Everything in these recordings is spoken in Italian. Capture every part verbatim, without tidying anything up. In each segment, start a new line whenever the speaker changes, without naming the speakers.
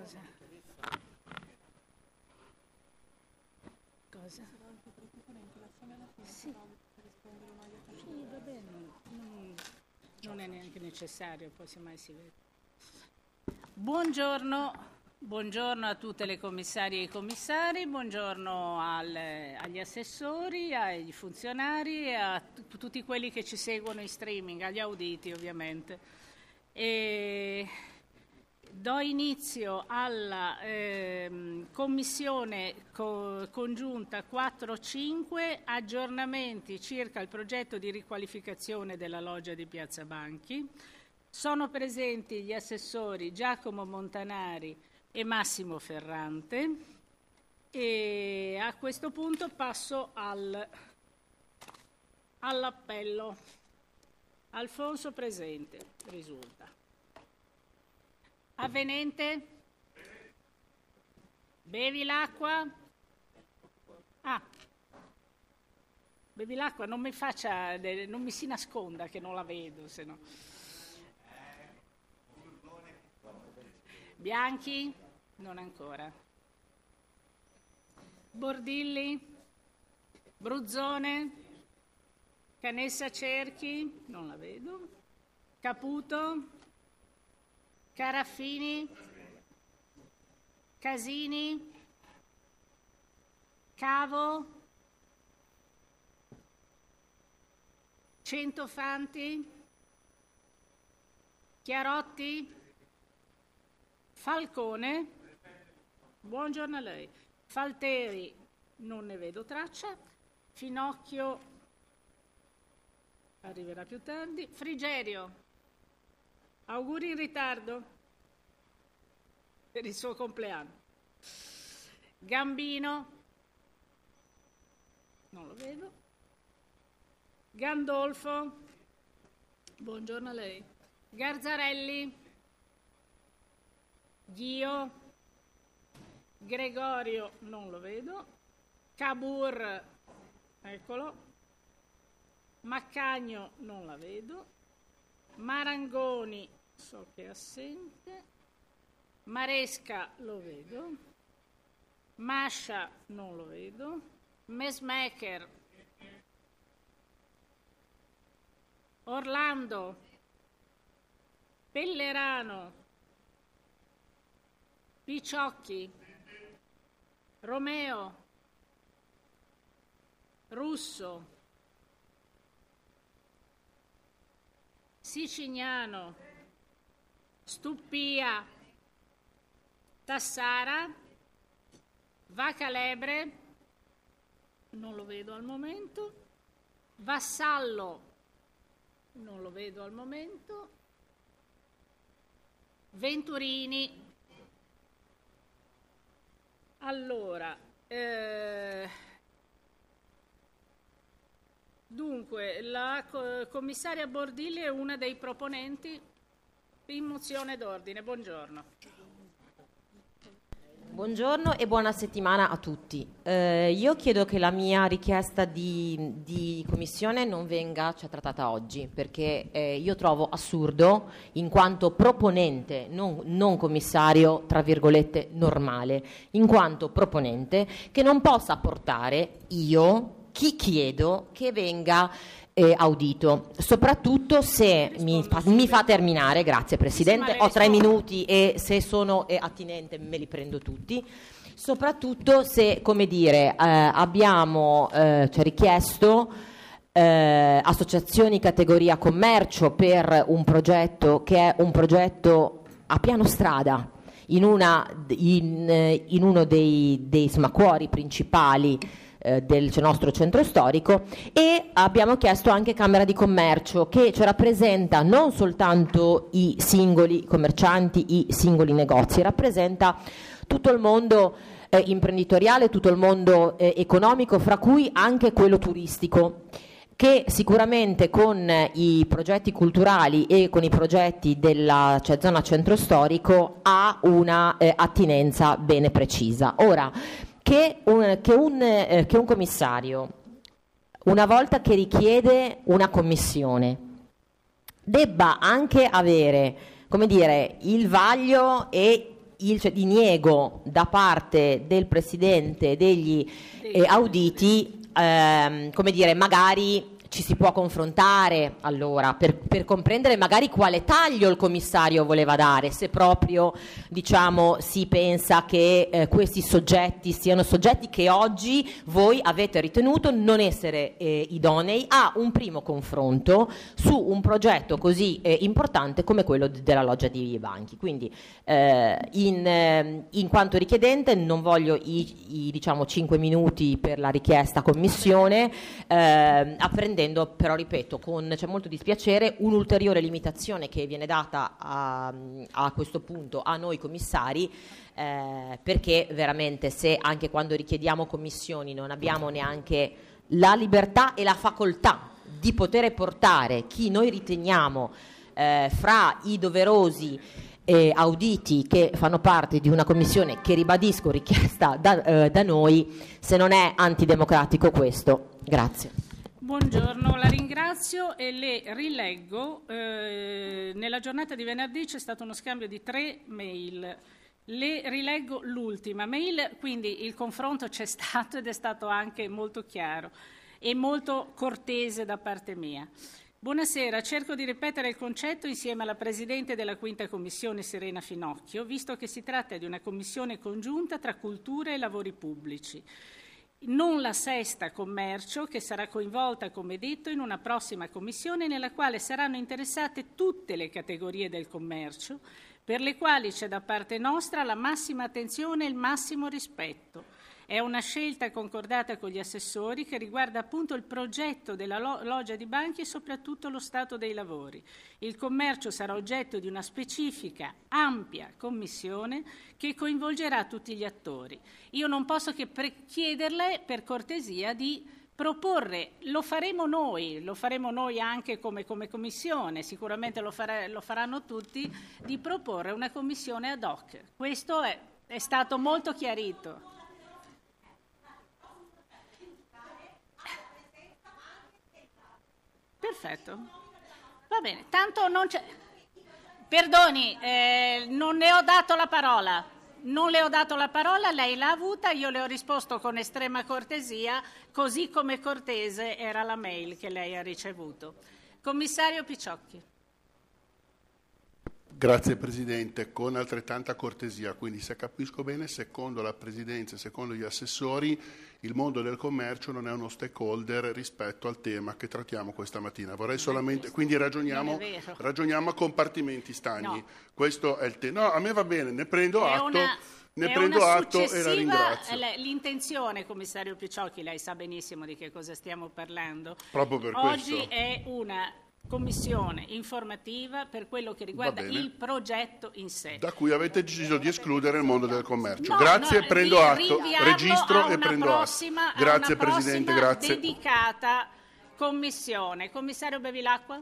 Cosa? Cosa? Sì, sì, va bene, non, non è neanche necessario, poi semmai si vede. Buongiorno. Buongiorno a tutte le commissarie e i commissari, buongiorno al, agli assessori, ai funzionari e a t- tutti quelli che ci seguono in streaming, agli auditi ovviamente. E do inizio alla ehm, commissione co- congiunta quattro cinque, aggiornamenti circa il progetto di riqualificazione della loggia di Piazza Banchi. Sono presenti gli assessori Giacomo Montanari e Massimo Ferrante, e a questo punto passo al, all'appello. Alfonso presente, risulta. Avvenente? Bevi l'acqua? Ah, bevi l'acqua, non mi faccia, non mi si nasconda che non la vedo, se no. Bianchi? Non ancora. Bordilli? Bruzzone? Canessa Cerchi? Non la vedo. Caputo? Caraffini? Casini? Cavo? Centofanti? Chiarotti? Falcone, buongiorno a lei. Falteri, non ne vedo traccia. Finocchio, arriverà più tardi. Frigerio, auguri in ritardo per il suo compleanno. Gambino, non lo vedo. Gandolfo, buongiorno a lei. Garzarelli, Ghio, Gregorio, non lo vedo, Cabur, eccolo, Maccagno, non la vedo, Marangoni, so che è assente, Maresca, lo vedo, Mascia, non lo vedo, Mesmaker, Orlando, Pellerano, Picciocchi, Romeo, Russo, Sicignano, Stuppia, Tassara, Vacalebre, non lo vedo al momento, Vassallo, non lo vedo al momento, Venturini. Allora, eh, dunque, la co- commissaria Bordilli è una dei proponenti in mozione d'ordine. Buongiorno.
Buongiorno e buona settimana a tutti. Eh, io chiedo che la mia richiesta di, di commissione non venga cioè, trattata oggi, perché eh, io trovo assurdo, in quanto proponente, non, non commissario, tra virgolette, normale, in quanto proponente, che non possa portare io, chi chiedo, che venga eh, audito, soprattutto se mi fa, mi fa terminare, grazie Presidente, ho tre minuti e se sono eh, attinente me li prendo tutti, soprattutto se, come dire, eh, abbiamo eh, cioè richiesto eh, associazioni categoria commercio per un progetto che è un progetto a piano strada in, una, in, in uno dei, dei insomma, cuori principali del nostro centro storico, e abbiamo chiesto anche Camera di Commercio, che ci rappresenta non soltanto i singoli commercianti, i singoli negozi, rappresenta tutto il mondo eh, imprenditoriale, tutto il mondo eh, economico, fra cui anche quello turistico, che sicuramente con i progetti culturali e con i progetti della cioè, zona centro storico ha una eh, attinenza bene precisa. Ora, Che un, che, un, eh, che un commissario, una volta che richiede una commissione, debba anche avere, come dire, il vaglio e il cioè, diniego da parte del Presidente degli eh, auditi, ehm, come dire, magari ci si può confrontare allora per, per comprendere magari quale taglio il commissario voleva dare, se proprio diciamo si pensa che eh, questi soggetti siano soggetti che oggi voi avete ritenuto non essere eh, idonei a un primo confronto su un progetto così eh, importante come quello d- della loggia di Banchi. Quindi eh, in, eh, in quanto richiedente non voglio i, i diciamo cinque minuti per la richiesta commissione, eh, apprendendo però, ripeto, con c'è molto dispiacere, un'ulteriore limitazione che viene data a, a questo punto a noi commissari, eh, perché veramente se anche quando richiediamo commissioni non abbiamo neanche la libertà e la facoltà di poter portare chi noi riteniamo eh, fra i doverosi eh, auditi che fanno parte di una commissione che, ribadisco, richiesta da, eh, da noi, se non è antidemocratico questo. Grazie.
Buongiorno, la ringrazio e le rileggo. Eh, nella giornata di venerdì c'è stato uno scambio di tre mail. Le rileggo l'ultima mail, quindi il confronto c'è stato ed è stato anche molto chiaro e molto cortese da parte mia. Buonasera, cerco di ripetere il concetto insieme alla Presidente della Quinta Commissione Serena Finocchio, visto che si tratta di una commissione congiunta tra cultura e lavori pubblici. Non la sesta commercio, che sarà coinvolta, come detto, in una prossima commissione nella quale saranno interessate tutte le categorie del commercio, per le quali c'è da parte nostra la massima attenzione e il massimo rispetto. È una scelta concordata con gli assessori che riguarda appunto il progetto della lo- loggia di Banchi e soprattutto lo stato dei lavori. Il commercio sarà oggetto di una specifica, ampia commissione che coinvolgerà tutti gli attori. Io non posso che pre- chiederle, per cortesia, di proporre, lo faremo noi, lo faremo noi anche come, come commissione, sicuramente lo, fare, lo faranno tutti, di proporre una commissione ad hoc. Questo è, è stato molto chiarito. Perfetto, va bene, tanto non c'è. Perdoni, eh, non ne ho dato la parola, non le ho dato la parola, lei l'ha avuta, io le ho risposto con estrema cortesia, così come cortese era la mail che lei ha ricevuto. Commissario Picciocchi.
Grazie Presidente, con altrettanta cortesia, quindi se capisco bene, secondo la Presidenza e secondo gli assessori, il mondo del commercio non è uno stakeholder rispetto al tema che trattiamo questa mattina. Vorrei solamente, quindi ragioniamo, ragioniamo a compartimenti stagni. No. Questo è il tema. No, a me va bene, ne prendo
è
atto.
Una...
Ne
è
prendo atto e la ringrazio.
L'intenzione, commissario Picciocchi, lei sa benissimo di che cosa stiamo parlando.
Proprio per
Oggi
questo.
è una commissione informativa per quello che riguarda il progetto in sé.
Da cui avete deciso di escludere il mondo del commercio.
No,
grazie,
no,
prendo atto, registro e prendo
prossima,
atto. Grazie
a una
Presidente, grazie.
Dedicata commissione. Commissario Bevilacqua?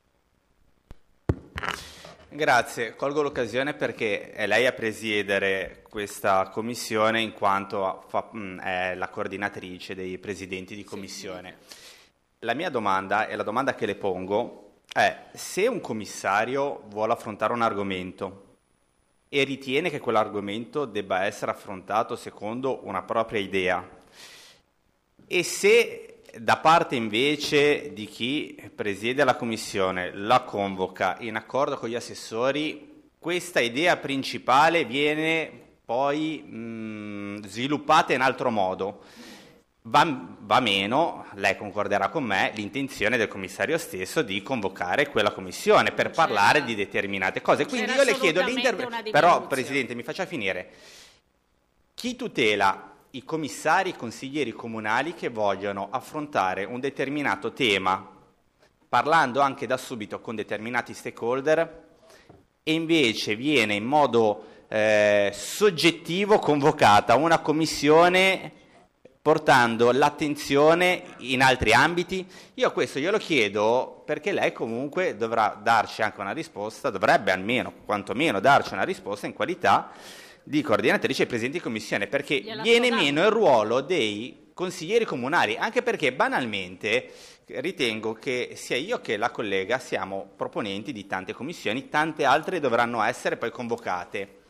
Grazie, colgo l'occasione perché è lei a presiedere questa commissione in quanto fa, mh, è la coordinatrice dei presidenti di commissione. Sì. La mia domanda, e la domanda che le pongo, è: se un commissario vuole affrontare un argomento e ritiene che quell'argomento debba essere affrontato secondo una propria idea, e se da parte invece di chi presiede la commissione la convoca in accordo con gli assessori, questa idea principale viene poi mh, sviluppata in altro modo, Va, va meno, lei concorderà con me, l'intenzione del commissario stesso di convocare quella commissione per c'era, parlare di determinate cose. Quindi io le chiedo l'intervento. Però, Presidente, mi faccia finire. Chi tutela i commissari e i consiglieri comunali che vogliono affrontare un determinato tema, parlando anche da subito con determinati stakeholder, e invece viene in modo eh, soggettivo convocata una commissione portando l'attenzione in altri ambiti? Io questo glielo chiedo perché lei comunque dovrà darci anche una risposta, dovrebbe almeno, quantomeno darci una risposta in qualità di coordinatrice e presidente di commissione, perché Gliela viene meno il ruolo dei consiglieri comunali, anche perché banalmente ritengo che sia io che la collega siamo proponenti di tante commissioni, tante altre dovranno essere poi convocate.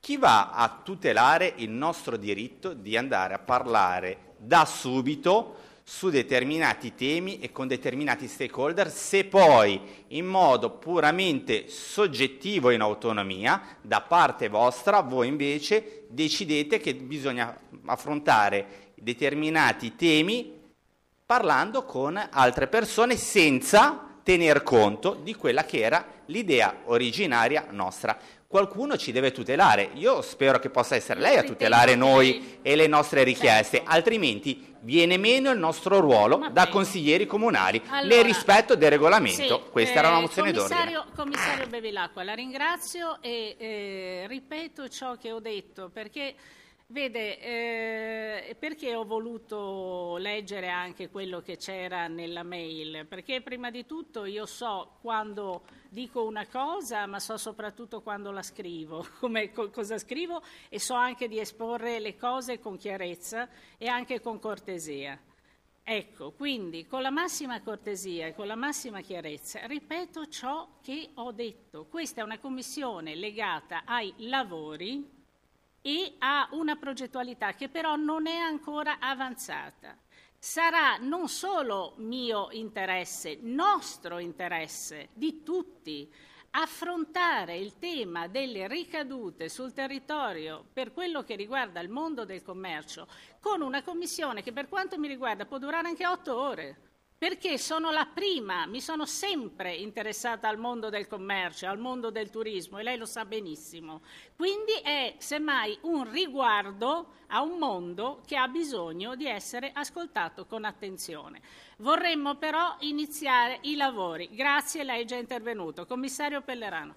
Chi va a tutelare il nostro diritto di andare a parlare da subito su determinati temi e con determinati stakeholder, se poi in modo puramente soggettivo in autonomia da parte vostra voi invece decidete che bisogna affrontare determinati temi parlando con altre persone senza tener conto di quella che era l'idea originaria nostra. Qualcuno ci deve tutelare. Io spero che possa essere lei a tutelare noi e le nostre richieste, certo. Altrimenti viene meno il nostro ruolo Va da bene. consiglieri comunali allora, nel rispetto del regolamento. Sì, Questa eh, era una mozione d'ordine.
Commissario Bevilacqua, la ringrazio e eh, ripeto ciò che ho detto, perché vede, eh, perché ho voluto leggere anche quello che c'era nella mail? Perché prima di tutto io so quando dico una cosa, ma so soprattutto quando la scrivo, come, co- cosa scrivo, e so anche di esporre le cose con chiarezza e anche con cortesia. Ecco, quindi con la massima cortesia e con la massima chiarezza ripeto ciò che ho detto. Questa è una commissione legata ai lavori e ha una progettualità che però non è ancora avanzata. Sarà non solo mio interesse, nostro interesse, di tutti, affrontare il tema delle ricadute sul territorio per quello che riguarda il mondo del commercio con una commissione che per quanto mi riguarda può durare anche otto ore. Perché sono la prima, mi sono sempre interessata al mondo del commercio, al mondo del turismo, e lei lo sa benissimo. Quindi è semmai un riguardo a un mondo che ha bisogno di essere ascoltato con attenzione. Vorremmo però iniziare i lavori. Grazie, lei è già intervenuto. Commissario Pellerano.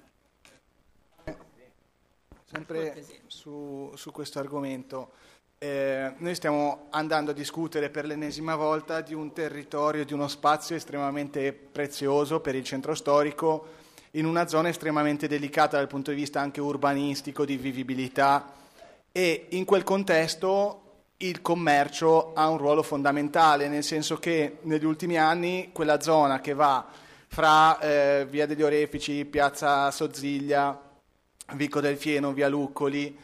Sempre su, su questo argomento. Eh, noi stiamo andando a discutere per l'ennesima volta di un territorio, di uno spazio estremamente prezioso per il centro storico, in una zona estremamente delicata dal punto di vista anche urbanistico, di vivibilità, e in quel contesto il commercio ha un ruolo fondamentale, nel senso che negli ultimi anni quella zona che va fra eh, Via degli Orefici, Piazza Sozziglia, Vico del Fieno, Via Luccoli,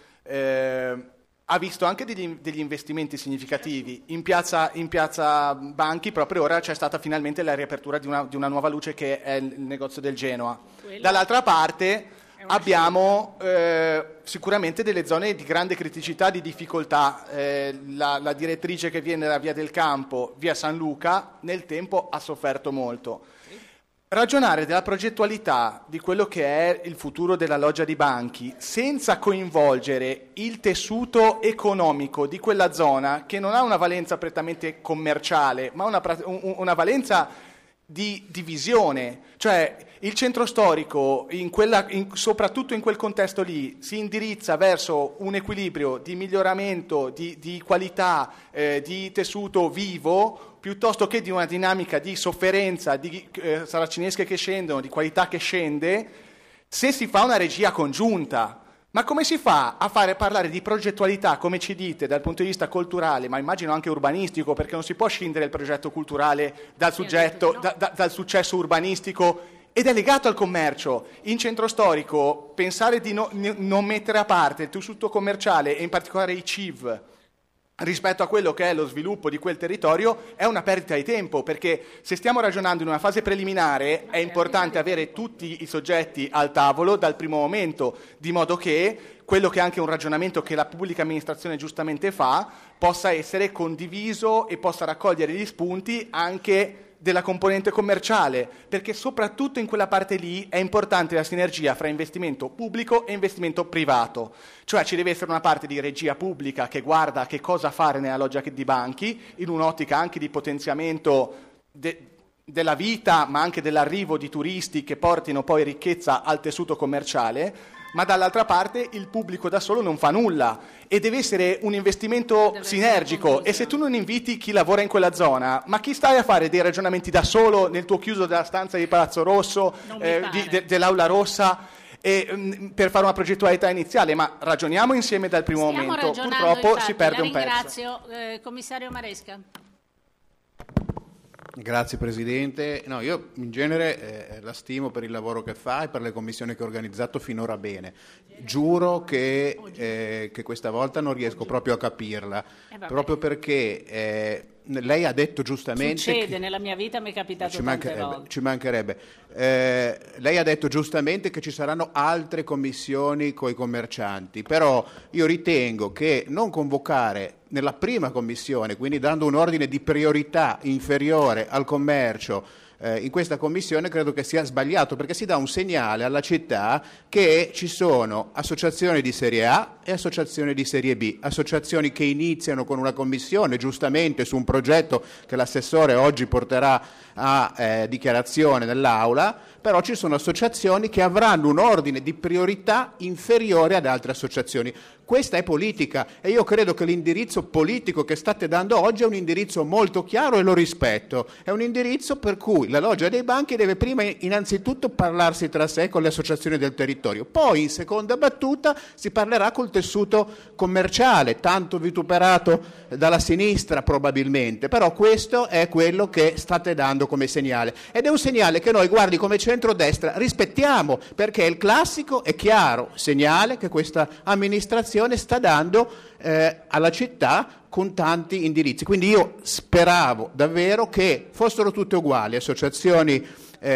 eh, ha visto anche degli, degli investimenti significativi. In piazza, in piazza Banchi proprio ora c'è stata finalmente la riapertura di una, di una nuova luce che è il negozio del Genoa. Quello Dall'altra parte abbiamo eh, sicuramente delle zone di grande criticità, di difficoltà. Eh, la, la direttrice che viene da Via del Campo, Via San Luca, nel tempo ha sofferto molto. Ragionare della progettualità di quello che è il futuro della loggia di Banchi senza coinvolgere il tessuto economico di quella zona, che non ha una valenza prettamente commerciale, ma una, una valenza di, di visione, cioè il centro storico, in quella, in, soprattutto in quel contesto lì, si indirizza verso un equilibrio di miglioramento, di, di qualità, eh, di tessuto vivo, piuttosto che di una dinamica di sofferenza, di eh, saracinesche che scendono, di qualità che scende, se si fa una regia congiunta. Ma come si fa a fare parlare di progettualità, come ci dite, dal punto di vista culturale, ma immagino anche urbanistico, perché non si può scindere il progetto culturale dal, soggetto, da, da, dal successo urbanistico, ed è legato al commercio. In centro storico pensare di no, non mettere a parte il tessuto commerciale e in particolare i C I V rispetto a quello che è lo sviluppo di quel territorio è una perdita di tempo, perché se stiamo ragionando in una fase preliminare è importante avere tutti i soggetti al tavolo dal primo momento, di modo che quello che è anche un ragionamento che la pubblica amministrazione giustamente fa possa essere condiviso e possa raccogliere gli spunti anche della componente commerciale, perché soprattutto in quella parte lì è importante la sinergia fra investimento pubblico e investimento privato, cioè ci deve essere una parte di regia pubblica che guarda che cosa fare nella loggia di Banchi, in un'ottica anche di potenziamento de- della vita, ma anche dell'arrivo di turisti che portino poi ricchezza al tessuto commerciale, ma dall'altra parte il pubblico da solo non fa nulla e deve essere un investimento deve sinergico, e se tu non inviti chi lavora in quella zona, ma chi stai a fare dei ragionamenti da solo nel tuo chiuso della stanza di Palazzo Rosso, eh, di, de, dell'Aula Rossa, e, mh, per fare una progettualità iniziale? Ma ragioniamo insieme dal primo
Stiamo
momento, purtroppo
infatti,
si perde
la
un pezzo.
Ringrazio, eh, commissario Maresca.
Grazie Presidente. No, io in genere eh, la stimo per il lavoro che fa e per le commissioni che ho organizzato finora bene. Giuro che, eh, che questa volta non riesco proprio a capirla,
eh
proprio perché eh, lei ha detto giustamente...
Succede,
che...
nella mia vita mi è capitato
ci
tante
mancherebbe,
volte.
ci mancherebbe. Eh, lei ha detto giustamente che ci saranno altre commissioni coi commercianti, però io ritengo che non convocare nella prima commissione, quindi dando un ordine di priorità inferiore al commercio eh, in questa commissione, credo che sia sbagliato, perché si dà un segnale alla città che ci sono associazioni di serie A e associazioni di serie B, associazioni che iniziano con una commissione giustamente su un progetto che l'assessore oggi porterà a eh, dichiarazione nell'aula, però ci sono associazioni che avranno un ordine di priorità inferiore ad altre associazioni. Questa è politica e io credo che l'indirizzo politico che state dando oggi è un indirizzo molto chiaro e lo rispetto. È un indirizzo per cui la Loggia dei Banchi deve prima innanzitutto parlarsi tra sé con le associazioni del territorio, poi in seconda battuta si parlerà col tessuto commerciale, tanto vituperato dalla sinistra probabilmente, però questo è quello che state dando come segnale ed è un segnale che noi, guardi, come centrodestra rispettiamo, perché è il classico e chiaro segnale che questa amministrazione sta dando eh, alla città con tanti indirizzi. Quindi io speravo davvero che fossero tutte uguali, associazioni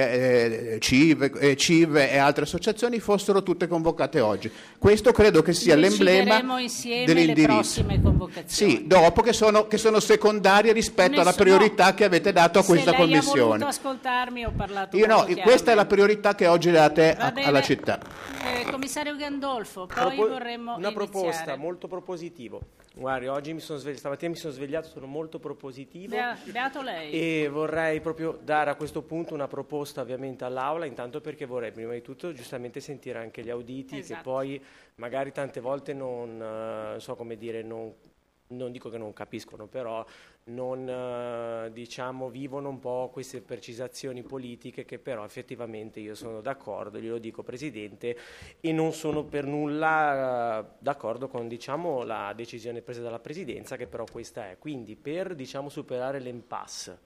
eh, C I V, eh, C I V e altre associazioni fossero tutte convocate oggi. Questo credo che sia l'emblema dell'indirizzo.
Le prossime convocazioni.
Sì, dopo che sono, che sono secondarie rispetto
Nessuno,
alla priorità che avete dato a questa
se lei
commissione.
Ha voluto ascoltarmi, ho parlato
Io no, questa è la
chiaramente.
priorità che oggi date a, alla città.
Eh, commissario Gandolfo, poi
Propo-
vorremmo
una
iniziare.
proposta molto propositivo. Guardi, oggi mi sono svegliato, stamattina mi sono svegliato, sono molto propositivo.
Bea- beato lei.
E vorrei proprio dare a questo punto una proposta ovviamente all'Aula, intanto perché vorrei prima di tutto giustamente sentire anche gli auditi,
Esatto.
che poi magari tante volte non eh, so come dire, non, non dico che non capiscono, però non eh, diciamo vivono un po' queste precisazioni politiche che però effettivamente io sono d'accordo, glielo dico Presidente, e non sono per nulla eh, d'accordo con diciamo la decisione presa dalla Presidenza, che però questa è. Quindi per diciamo superare l'impasse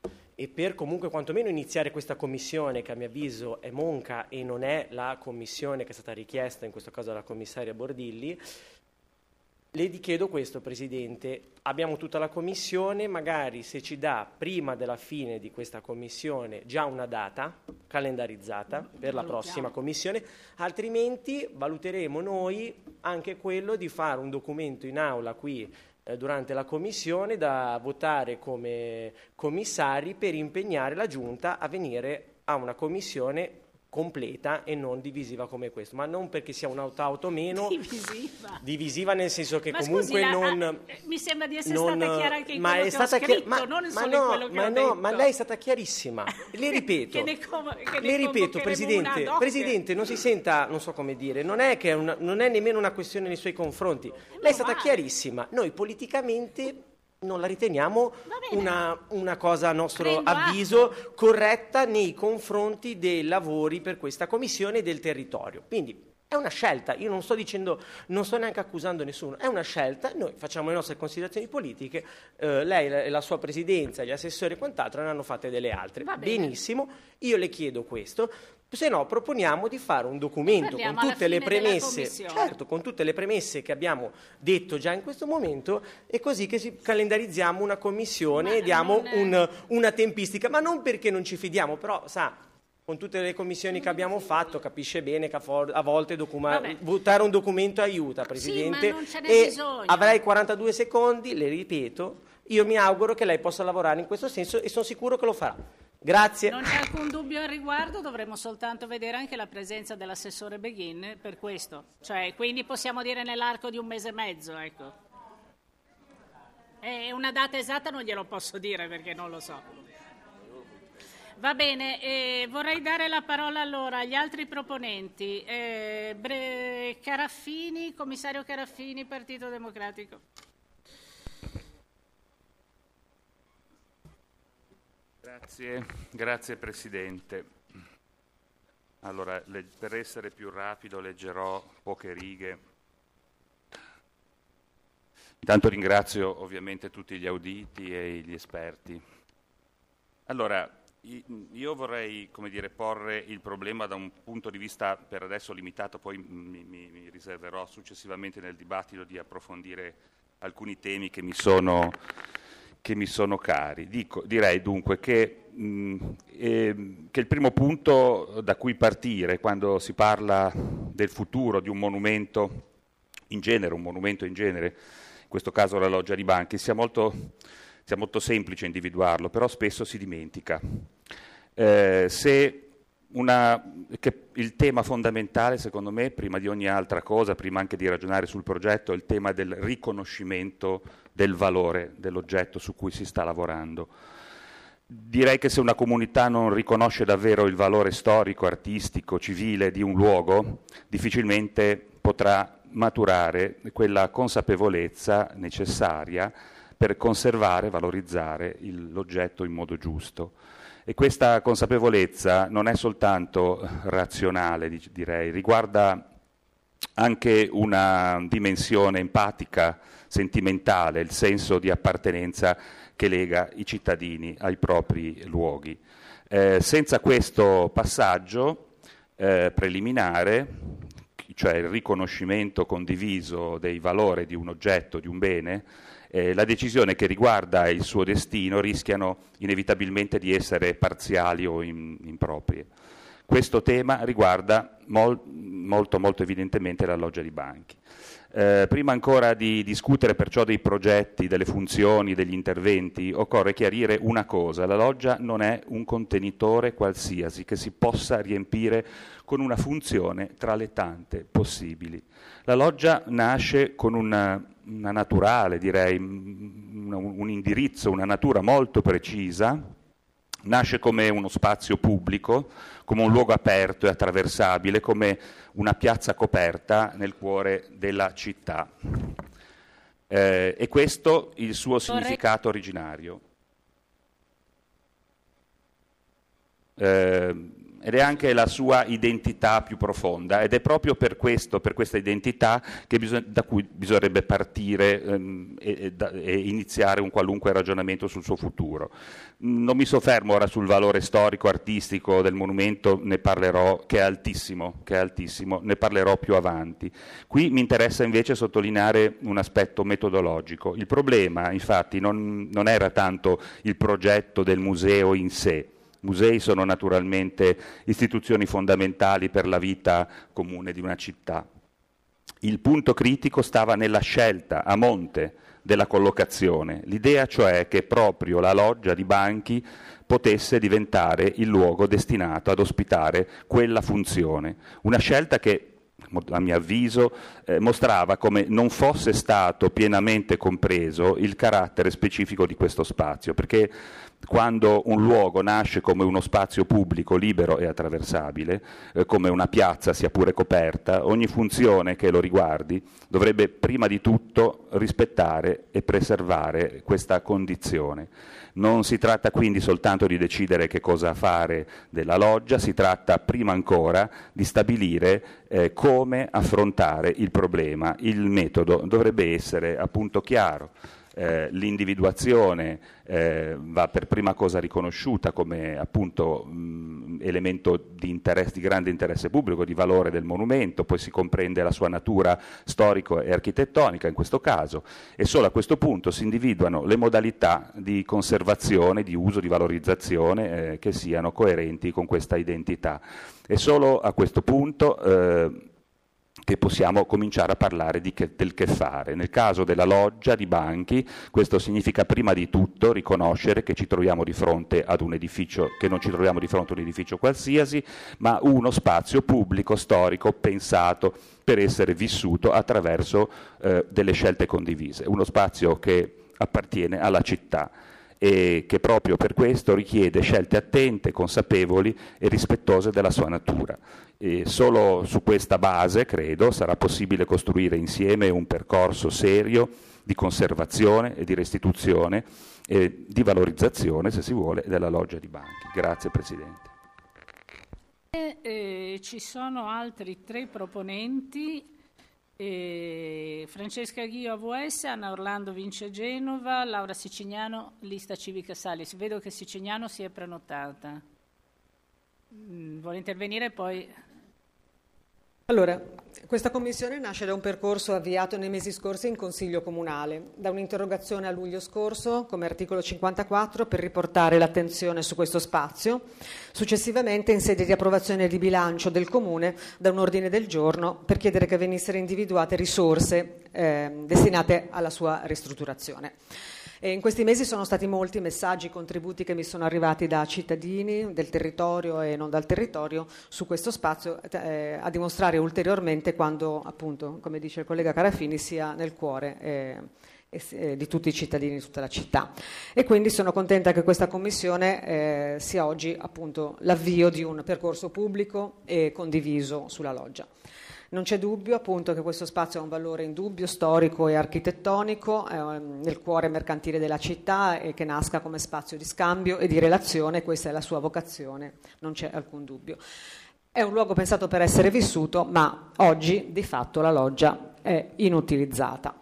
e per comunque quantomeno iniziare questa commissione che a mio avviso è monca e non è la commissione che è stata richiesta in questo caso dalla commissaria Bordilli, le chiedo questo Presidente, abbiamo tutta la commissione, magari se ci dà prima della fine di questa commissione già una data calendarizzata per la prossima commissione, altrimenti valuteremo noi anche quello di fare un documento in aula qui eh, durante la commissione da votare come commissari per impegnare la Giunta a venire a una commissione completa e non divisiva come questo, ma non perché sia un'auto meno
divisiva.
divisiva nel senso che
Ma
comunque
scusi, la-
non
ah, mi sembra di essere
non,
stata chiara anche in
ma
quello
è
che ho
stata
scritto,
chi- ma,
non
ma
solo in
no,
quello che
ma
ho
no,
detto.
ma lei è stata chiarissima. Le ripeto,
Che ne com- che ne
le ripeto
convocheremo
Presidente,
una doc.
Presidente, non si senta, non so come dire, non è che è una- non è nemmeno una questione nei suoi confronti. Lei è stata
male.
chiarissima. Noi politicamente non la riteniamo una, una cosa a nostro
Prendo
avviso corretta nei confronti dei lavori per questa commissione e del territorio. Quindi è una scelta, io non sto dicendo, non sto neanche accusando nessuno, è una scelta, noi facciamo le nostre considerazioni politiche, eh, lei e la sua presidenza, gli assessori e quant'altro ne hanno fatte delle altre.
Va bene.
Benissimo, io le chiedo questo. Se no proponiamo di fare un documento con
Parliamo alla
tutte le
fine della
premesse,
commissione.
certo, con tutte le premesse che abbiamo detto già in questo momento, e così che si calendarizziamo una commissione
Ma
e diamo
non è-
un- una tempistica, ma non perché non ci fidiamo, però sa, con tutte le commissioni che abbiamo fatto capisce bene che a, for- a volte documa-
Vabbè.
votare un documento aiuta, Presidente,
ma non ce n'è
e
bisogno.
avrei quarantadue secondi, le ripeto, io mi auguro che lei possa lavorare in questo senso e sono sicuro che lo farà. Grazie.
Non c'è alcun dubbio al riguardo, dovremmo soltanto vedere anche la presenza dell'assessore Beghin per questo. Cioè, quindi possiamo dire nell'arco di un mese e mezzo, ecco. E una data esatta non glielo posso dire perché non lo so. Va bene, eh, vorrei dare la parola allora agli altri proponenti. Eh, Bre- Caraffini, commissario Caraffini, Partito Democratico.
Grazie, grazie Presidente. Allora, le- per essere più rapido leggerò poche righe. Intanto ringrazio ovviamente tutti gli auditi e gli esperti. Allora, io vorrei, come dire, porre il problema da un punto di vista per adesso limitato, poi mi, mi, mi riserverò successivamente nel dibattito di approfondire alcuni temi che mi sono, che mi sono cari. Dico, direi dunque che, mh, eh, che il primo punto da cui partire quando si parla del futuro di un monumento in genere, un monumento in genere, in questo caso la Loggia di Banchi, sia molto, sia molto semplice individuarlo, però spesso si dimentica. Eh, se una, che il tema fondamentale, secondo me, prima di ogni altra cosa, prima anche di ragionare sul progetto, è il tema del riconoscimento del valore dell'oggetto su cui si sta lavorando. Direi che se una comunità non riconosce davvero il valore storico, artistico, civile di un luogo, difficilmente potrà maturare quella consapevolezza necessaria per conservare, valorizzare il, l'oggetto in modo giusto. E questa consapevolezza non è soltanto razionale, direi, riguarda anche una dimensione empatica, sentimentale, il senso di appartenenza che lega i cittadini ai propri luoghi. Eh, senza questo passaggio eh, preliminare, cioè il riconoscimento condiviso dei valori di un oggetto, di un bene, eh, la decisione che riguarda il suo destino rischiano inevitabilmente di essere parziali o in, improprie. Questo tema riguarda mol, molto, molto evidentemente la Loggia di Banchi. Eh, prima ancora di discutere perciò dei progetti, delle funzioni, degli interventi, occorre chiarire una cosa: la Loggia non è un contenitore qualsiasi che si possa riempire con una funzione tra le tante possibili. La Loggia nasce con una, una naturale, direi, un, un indirizzo, una natura molto precisa. Nasce come uno spazio pubblico, come un luogo aperto e attraversabile, come una piazza coperta nel cuore della città. Eh, e questo il suo significato originario. Eh, ed è anche la sua identità più profonda, ed è proprio per questo, per questa identità, che bisog- da cui bisognerebbe partire ehm, e, e, e iniziare un qualunque ragionamento sul suo futuro. Non mi soffermo ora sul valore storico, artistico del monumento, ne parlerò, che è altissimo, che è altissimo, ne parlerò più avanti. Qui mi interessa invece sottolineare un aspetto metodologico. Il problema, infatti, non, non era tanto il progetto del museo in sé. Musei sono naturalmente istituzioni fondamentali per la vita comune di una città. Il punto critico stava nella scelta a monte della collocazione, l'idea cioè che proprio la Loggia di Banchi potesse diventare il luogo destinato ad ospitare quella funzione. Una scelta che, a mio avviso, eh, mostrava come non fosse stato pienamente compreso il carattere specifico di questo spazio, perché quando un luogo nasce come uno spazio pubblico libero e attraversabile, eh, come una piazza sia pure coperta, ogni funzione che lo riguardi dovrebbe prima di tutto rispettare e preservare questa condizione. Non si tratta quindi soltanto di decidere che cosa fare della loggia, si tratta prima ancora di stabilire eh, come affrontare il problema. Il metodo dovrebbe essere appunto chiaro. Eh, l'individuazione eh, va per prima cosa riconosciuta come appunto mh, elemento di, interesse, di grande interesse pubblico, di valore del monumento, poi si comprende la sua natura storico e architettonica in questo caso, e solo a questo punto si individuano le modalità di conservazione, di uso, di valorizzazione eh, che siano coerenti con questa identità. E solo a questo punto eh, che possiamo cominciare a parlare di che, del che fare. Nel caso della Loggia di Banchi, questo significa prima di tutto riconoscere che ci troviamo di fronte ad un edificio, che non ci troviamo di fronte a un edificio qualsiasi, ma uno spazio pubblico, storico, pensato per essere vissuto attraverso eh, delle scelte condivise. Uno spazio che appartiene alla città e che proprio per questo richiede scelte attente, consapevoli e rispettose della sua natura. E solo su questa base, credo, sarà possibile costruire insieme un percorso serio di conservazione e di restituzione e di valorizzazione, se si vuole, della Loggia di Banchi. Grazie Presidente.
E, eh, ci sono altri tre proponenti E Francesca Ghio A V S, Anna Orlando vince Genova, Laura Siciliano lista civica Salis. Vedo che Siciliano si è prenotata. Mm, vuole intervenire poi?
Allora, questa commissione nasce da un percorso avviato nei mesi scorsi in Consiglio Comunale, da un'interrogazione a luglio scorso come articolo cinquantaquattro per riportare l'attenzione su questo spazio, successivamente in sede di approvazione di bilancio del Comune da un ordine del giorno per chiedere che venissero individuate risorse eh, destinate alla sua ristrutturazione. E in questi mesi sono stati molti messaggi, contributi che mi sono arrivati da cittadini del territorio e non dal territorio su questo spazio, eh, a dimostrare ulteriormente quando, appunto, come dice il collega Carafini, sia nel cuore eh, eh, di tutti i cittadini di tutta la città. E quindi sono contenta che questa commissione eh, sia oggi appunto l'avvio di un percorso pubblico e condiviso sulla loggia. Non c'è dubbio appunto che questo spazio ha un valore indubbio, storico e architettonico eh, nel cuore mercantile della città e che nasca come spazio di scambio e di relazione, questa è la sua vocazione, non c'è alcun dubbio. È un luogo pensato per essere vissuto, ma oggi di fatto la loggia è inutilizzata.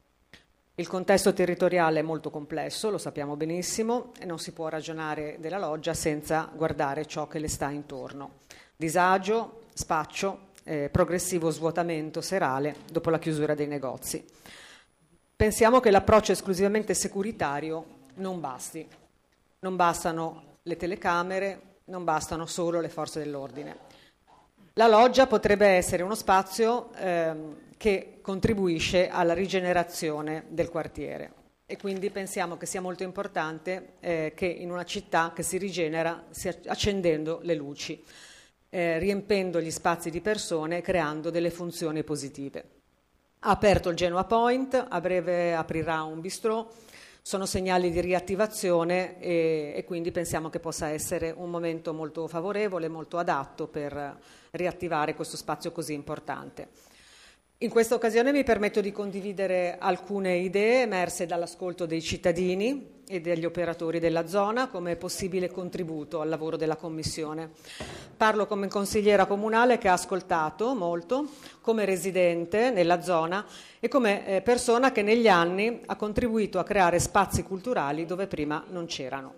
Il contesto territoriale è molto complesso, lo sappiamo benissimo, e non si può ragionare della loggia senza guardare ciò che le sta intorno. Disagio, spaccio, Eh, progressivo svuotamento serale dopo la chiusura dei negozi. Pensiamo che l'approccio esclusivamente securitario non basti. Non bastano le telecamere, non bastano solo le forze dell'ordine. La loggia potrebbe essere uno spazio ehm, che contribuisce alla rigenerazione del quartiere e quindi pensiamo che sia molto importante eh, che in una città che si rigenera sia accendendo le luci. Eh, riempendo gli spazi di persone e creando delle funzioni positive. Ha aperto il Genoa Point, a breve aprirà un bistrò, sono segnali di riattivazione e, e quindi pensiamo che possa essere un momento molto favorevole, molto adatto per riattivare questo spazio così importante. In questa occasione mi permetto di condividere alcune idee emerse dall'ascolto dei cittadini e degli operatori della zona come possibile contributo al lavoro della Commissione. Parlo come consigliera comunale che ha ascoltato molto, come residente nella zona e come eh, persona che negli anni ha contribuito a creare spazi culturali dove prima non c'erano.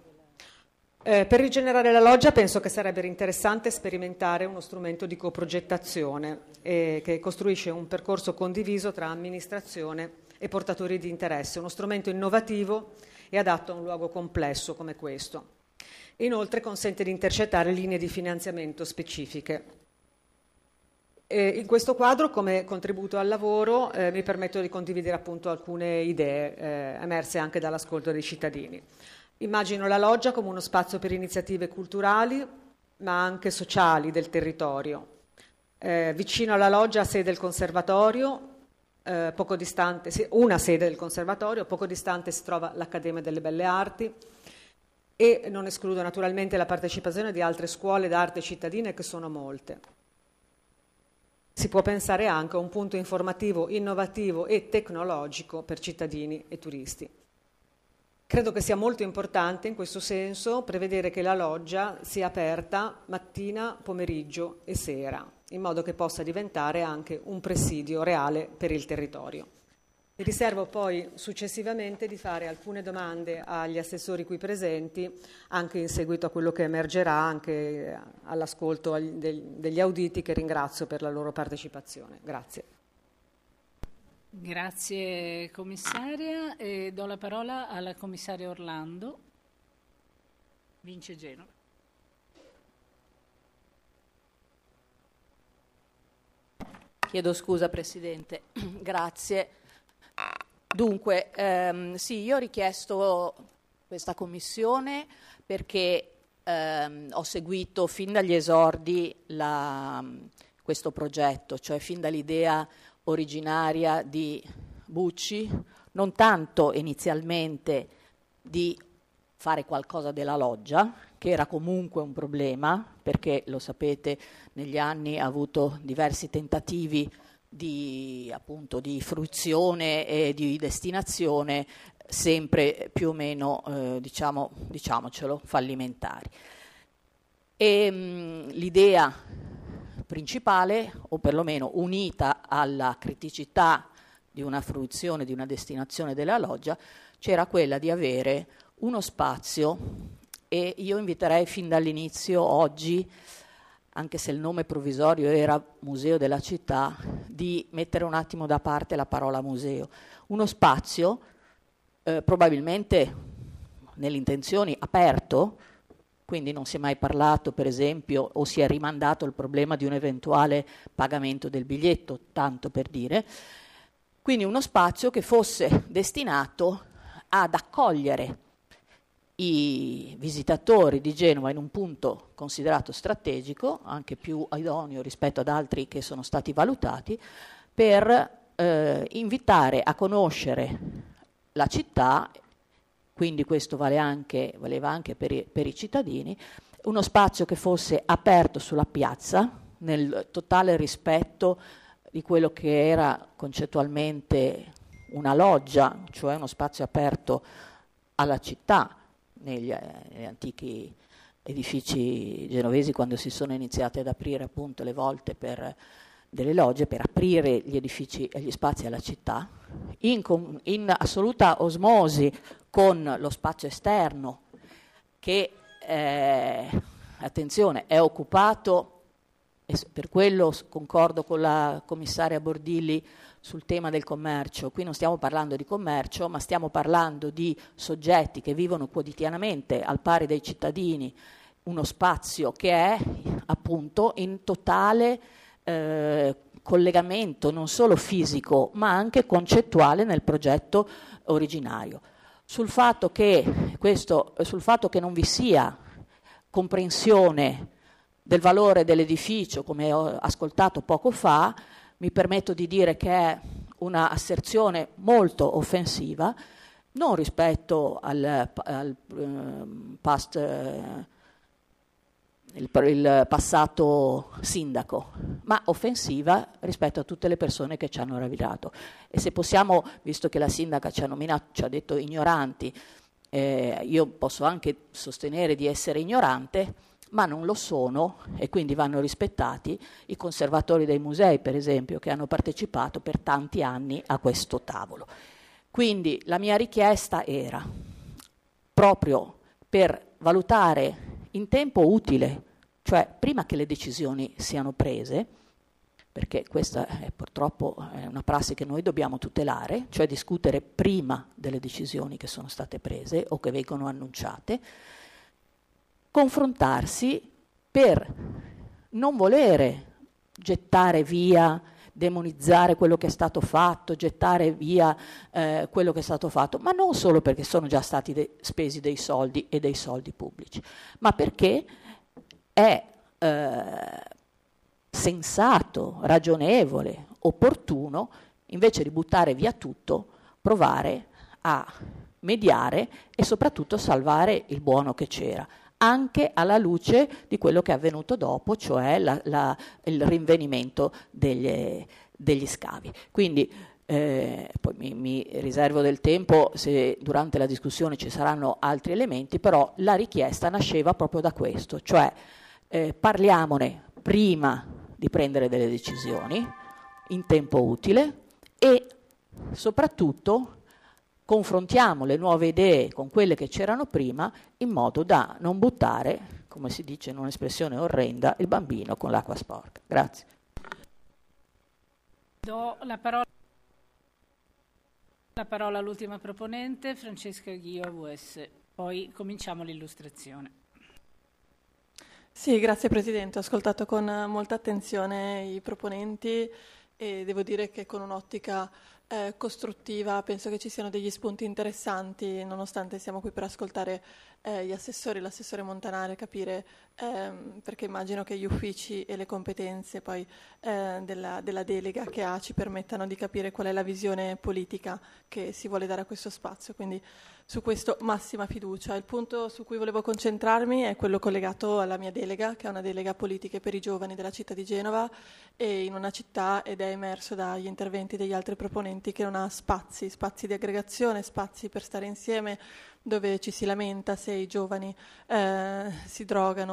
Eh, per rigenerare la loggia penso che sarebbe interessante sperimentare uno strumento di coprogettazione eh, che costruisce un percorso condiviso tra amministrazione e portatori di interesse, uno strumento innovativo e adatto a un luogo complesso come questo. Inoltre consente di intercettare linee di finanziamento specifiche. E in questo quadro, come contributo al lavoro, eh, mi permetto di condividere appunto alcune idee eh, emerse anche dall'ascolto dei cittadini. Immagino la loggia come uno spazio per iniziative culturali, ma anche sociali del territorio. Eh, vicino alla loggia sede del conservatorio, eh, poco distante, una sede del conservatorio, poco distante si trova l'Accademia delle Belle Arti e non escludo naturalmente la partecipazione di altre scuole d'arte cittadine che sono molte. Si può pensare anche a un punto informativo, innovativo e tecnologico per cittadini e turisti. Credo che sia molto importante in questo senso prevedere che la loggia sia aperta mattina, pomeriggio e sera, in modo che possa diventare anche un presidio reale per il territorio. Mi riservo poi successivamente di fare alcune domande agli assessori qui presenti, anche in seguito a quello che emergerà anche all'ascolto degli auditi, che ringrazio per la loro partecipazione. Grazie.
Grazie commissaria e do la parola alla commissaria Orlando. Vince Genova.
Chiedo scusa Presidente, grazie. Dunque, ehm, sì, io ho richiesto questa commissione perché ehm, ho seguito fin dagli esordi la, questo progetto, cioè fin dall'idea originaria di Bucci, non tanto inizialmente di fare qualcosa della loggia, che era comunque un problema, perché lo sapete negli anni ha avuto diversi tentativi di, appunto, di fruizione e di destinazione, sempre più o meno, eh, diciamo, diciamocelo, fallimentari. E mh, l'idea principale, o perlomeno unita alla criticità di una fruizione, di una destinazione della loggia, c'era quella di avere uno spazio, e io inviterei fin dall'inizio oggi, anche se il nome provvisorio era Museo della Città, di mettere un attimo da parte la parola museo. Uno spazio eh, probabilmente nelle intenzioni aperto, quindi non si è mai parlato, per esempio, o si è rimandato il problema di un eventuale pagamento del biglietto, tanto per dire. Quindi uno spazio che fosse destinato ad accogliere i visitatori di Genova in un punto considerato strategico, anche più idoneo rispetto ad altri che sono stati valutati, per eh, invitare a conoscere la città, quindi questo vale anche, valeva anche per i, per i cittadini, uno spazio che fosse aperto sulla piazza, nel totale rispetto di quello che era concettualmente una loggia, cioè uno spazio aperto alla città, negli, negli antichi edifici genovesi, quando si sono iniziate ad aprire appunto le volte per delle logge, per aprire gli edifici e gli spazi alla città, in, in assoluta osmosi con lo spazio esterno che, eh, attenzione, è occupato, e per quello concordo con la commissaria Bordilli sul tema del commercio. Qui non stiamo parlando di commercio, ma stiamo parlando di soggetti che vivono quotidianamente al pari dei cittadini uno spazio che è appunto in totale eh, collegamento non solo fisico ma anche concettuale nel progetto originario. Sul fatto che, questo, sul fatto che non vi sia comprensione del valore dell'edificio, come ho ascoltato poco fa, mi permetto di dire che è una asserzione molto offensiva, non rispetto al, al uh, past, uh, il, il passato sindaco, ma offensiva rispetto a tutte le persone che ci hanno ravvisato. E se possiamo, visto che la sindaca ci ha nominato, ci ha detto ignoranti, eh, io posso anche sostenere di essere ignorante, ma non lo sono, e quindi vanno rispettati i conservatori dei musei, per esempio, che hanno partecipato per tanti anni a questo tavolo. Quindi la mia richiesta era, proprio per valutare in tempo utile, cioè prima che le decisioni siano prese, perché questa è purtroppo è una prassi che noi dobbiamo tutelare, cioè discutere prima delle decisioni che sono state prese o che vengono annunciate, confrontarsi per non volere gettare via, demonizzare quello che è stato fatto, gettare via eh, quello che è stato fatto, ma non solo perché sono già stati de- spesi dei soldi e dei soldi pubblici, ma perché è eh, sensato, ragionevole, opportuno, invece di buttare via tutto, provare a mediare e soprattutto salvare il buono che c'era, anche alla luce di quello che è avvenuto dopo, cioè la, la, il rinvenimento degli, degli scavi. Quindi eh, poi mi, mi riservo del tempo se durante la discussione ci saranno altri elementi, però la richiesta nasceva proprio da questo, cioè eh, parliamone prima di prendere delle decisioni in tempo utile e soprattutto confrontiamo le nuove idee con quelle che c'erano prima in modo da non buttare, come si dice in un'espressione orrenda, il bambino con l'acqua sporca. Grazie.
Do la parola, la parola all'ultima proponente, Francesca Ghio, A V S. Poi cominciamo l'illustrazione.
Sì, grazie Presidente. Ho ascoltato con molta attenzione i proponenti e devo dire che con un'ottica Eh, costruttiva penso che ci siano degli spunti interessanti, nonostante siamo qui per ascoltare eh, gli assessori, l'assessore Montanare, capire ehm, perché immagino che gli uffici e le competenze poi eh, della, della delega che ha ci permettano di capire qual è la visione politica che si vuole dare a questo spazio, quindi su questo massima fiducia. Il punto su cui volevo concentrarmi è quello collegato alla mia delega, che è una delega politiche per i giovani della città di Genova, e in una città, ed è emerso dagli interventi degli altri proponenti, che non ha spazi, spazi di aggregazione, spazi per stare insieme, dove ci si lamenta se i giovani eh, si drogano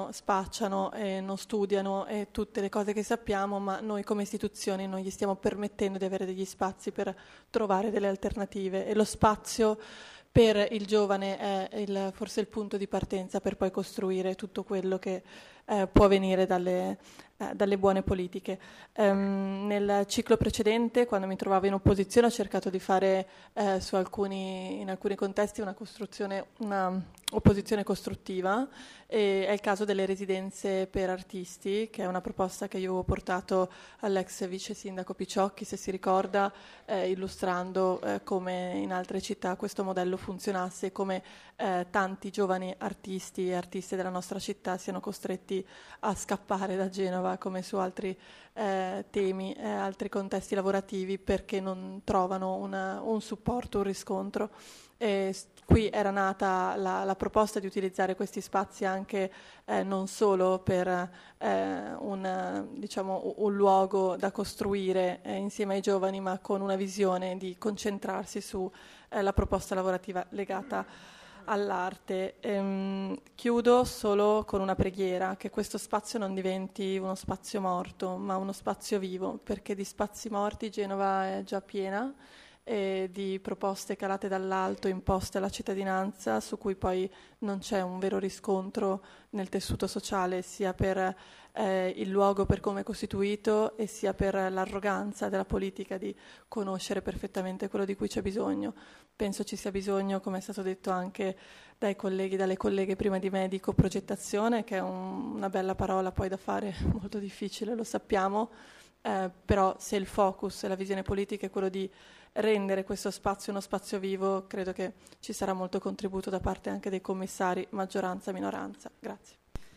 spacciano e non studiano e tutte le cose che sappiamo, ma noi come istituzioni non gli stiamo permettendo di avere degli spazi per trovare delle alternative, e lo spazio per il giovane è il, forse il punto di partenza per poi costruire tutto quello che eh, può venire dalle, eh, dalle buone politiche. Um, nel ciclo precedente, quando mi trovavo in opposizione, ho cercato di fare eh, su alcuni, in alcuni contesti una costruzione, una opposizione costruttiva, e è il caso delle residenze per artisti, che è una proposta che io ho portato all'ex vice sindaco Picciocchi, se si ricorda, eh, illustrando eh, come in altre città questo modello funzionasse e come eh, tanti giovani artisti e artiste della nostra città siano costretti a scappare da Genova, come su altri eh, temi, eh, altri contesti lavorativi, perché non trovano una, un supporto, un riscontro. E qui era nata la, la proposta di utilizzare questi spazi anche eh, non solo per eh, un, diciamo, un luogo da costruire eh, insieme ai giovani, ma con una visione di concentrarsi su eh, la proposta lavorativa legata all'arte. Ehm, chiudo solo con una preghiera: che questo spazio non diventi uno spazio morto, ma uno spazio vivo, perché di spazi morti Genova è già piena, e di proposte calate dall'alto, imposte alla cittadinanza, su cui poi non c'è un vero riscontro nel tessuto sociale, sia per eh, il luogo per come è costituito, e sia per l'arroganza della politica di conoscere perfettamente quello di cui c'è bisogno. Penso ci sia bisogno, come è stato detto anche dai colleghi, dalle colleghe prima di me, di coprogettazione, che è un, una bella parola poi da fare, molto difficile, lo sappiamo, eh, però se il focus e la visione politica è quello di rendere questo spazio uno spazio vivo, credo che ci sarà molto contributo da parte anche dei commissari, maggioranza e minoranza. Grazie.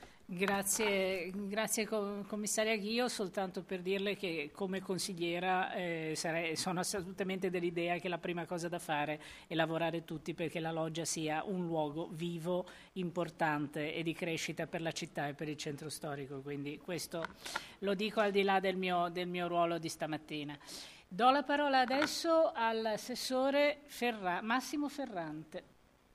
Grazie, grazie commissaria Ghio, soltanto per dirle che come consigliera eh, sarei, sono assolutamente dell'idea che la prima cosa da fare è lavorare tutti perché la loggia sia un luogo vivo, importante e di crescita per la città e per il centro storico, quindi questo lo dico al di là del mio, del mio ruolo di stamattina. Do la parola adesso all'assessore Ferra- Massimo Ferrante.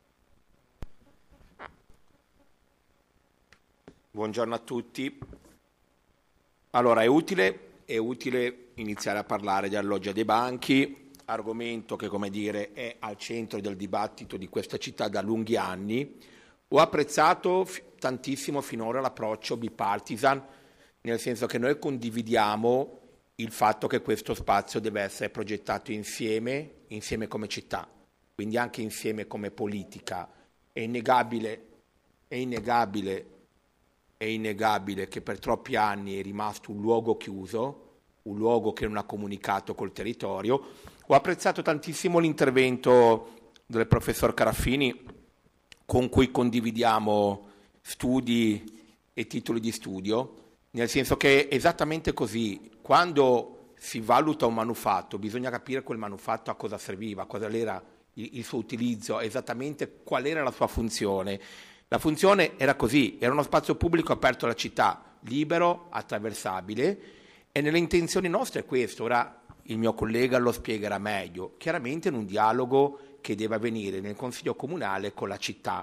Buongiorno a tutti. Allora, è utile, è utile iniziare a parlare di alloggia dei banchi, argomento che, come dire, è al centro del dibattito di questa città da lunghi anni. Ho apprezzato f- tantissimo finora l'approccio bipartisan, nel senso che noi condividiamo il fatto che questo spazio deve essere progettato insieme, insieme come città, quindi anche insieme come politica. È innegabile, è innegabile, è innegabile che per troppi anni è rimasto un luogo chiuso, un luogo che non ha comunicato col territorio. Ho apprezzato tantissimo l'intervento del professor Caraffini, con cui condividiamo studi e titoli di studio, nel senso che è esattamente così. Quando si valuta un manufatto bisogna capire quel manufatto a cosa serviva, qual era il, il suo utilizzo, esattamente qual era la sua funzione. La funzione era così, era uno spazio pubblico aperto alla città, libero, attraversabile, e nelle intenzioni nostre è questo. Ora il mio collega lo spiegherà meglio, chiaramente in un dialogo che deve avvenire nel Consiglio Comunale con la città.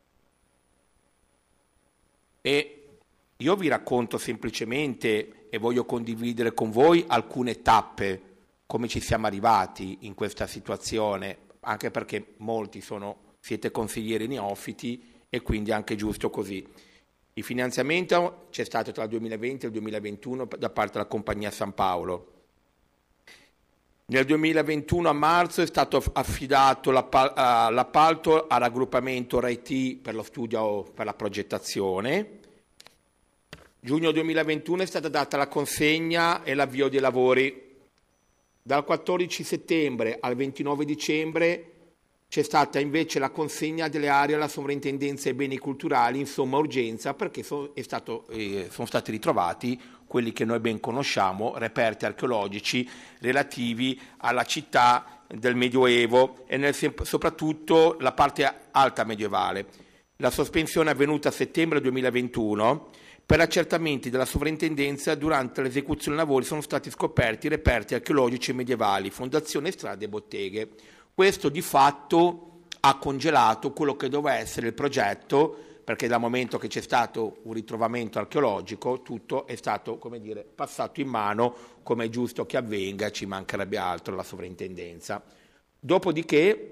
E io vi racconto semplicemente, e voglio condividere con voi, alcune tappe, come ci siamo arrivati in questa situazione, anche perché molti sono, siete consiglieri neofiti e quindi è anche giusto così. Il finanziamento c'è stato tra il duemilaventi e il duemilaventuno da parte della Compagnia San Paolo. Nel duemilaventuno a marzo è stato affidato l'appalto al raggruppamento R I T per lo studio, per la progettazione. Giugno duemilaventuno è stata data la consegna e l'avvio dei lavori. Dal quattordici settembre al ventinove dicembre c'è stata invece la consegna delle aree alla Sovrintendenza ai Beni Culturali in somma urgenza, perché so, è stato, eh, sono stati ritrovati quelli che noi ben conosciamo, reperti archeologici relativi alla città del Medioevo e nel, soprattutto la parte alta medievale. La sospensione è avvenuta a settembre duemilaventuno. Per accertamenti della sovrintendenza, durante l'esecuzione dei lavori sono stati scoperti reperti archeologici medievali, fondazioni, strade e botteghe. Questo di fatto ha congelato quello che doveva essere il progetto perché dal momento che c'è stato un ritrovamento archeologico tutto è stato, come dire, passato in mano, come è giusto che avvenga, ci mancherebbe altro, la sovrintendenza. Dopodiché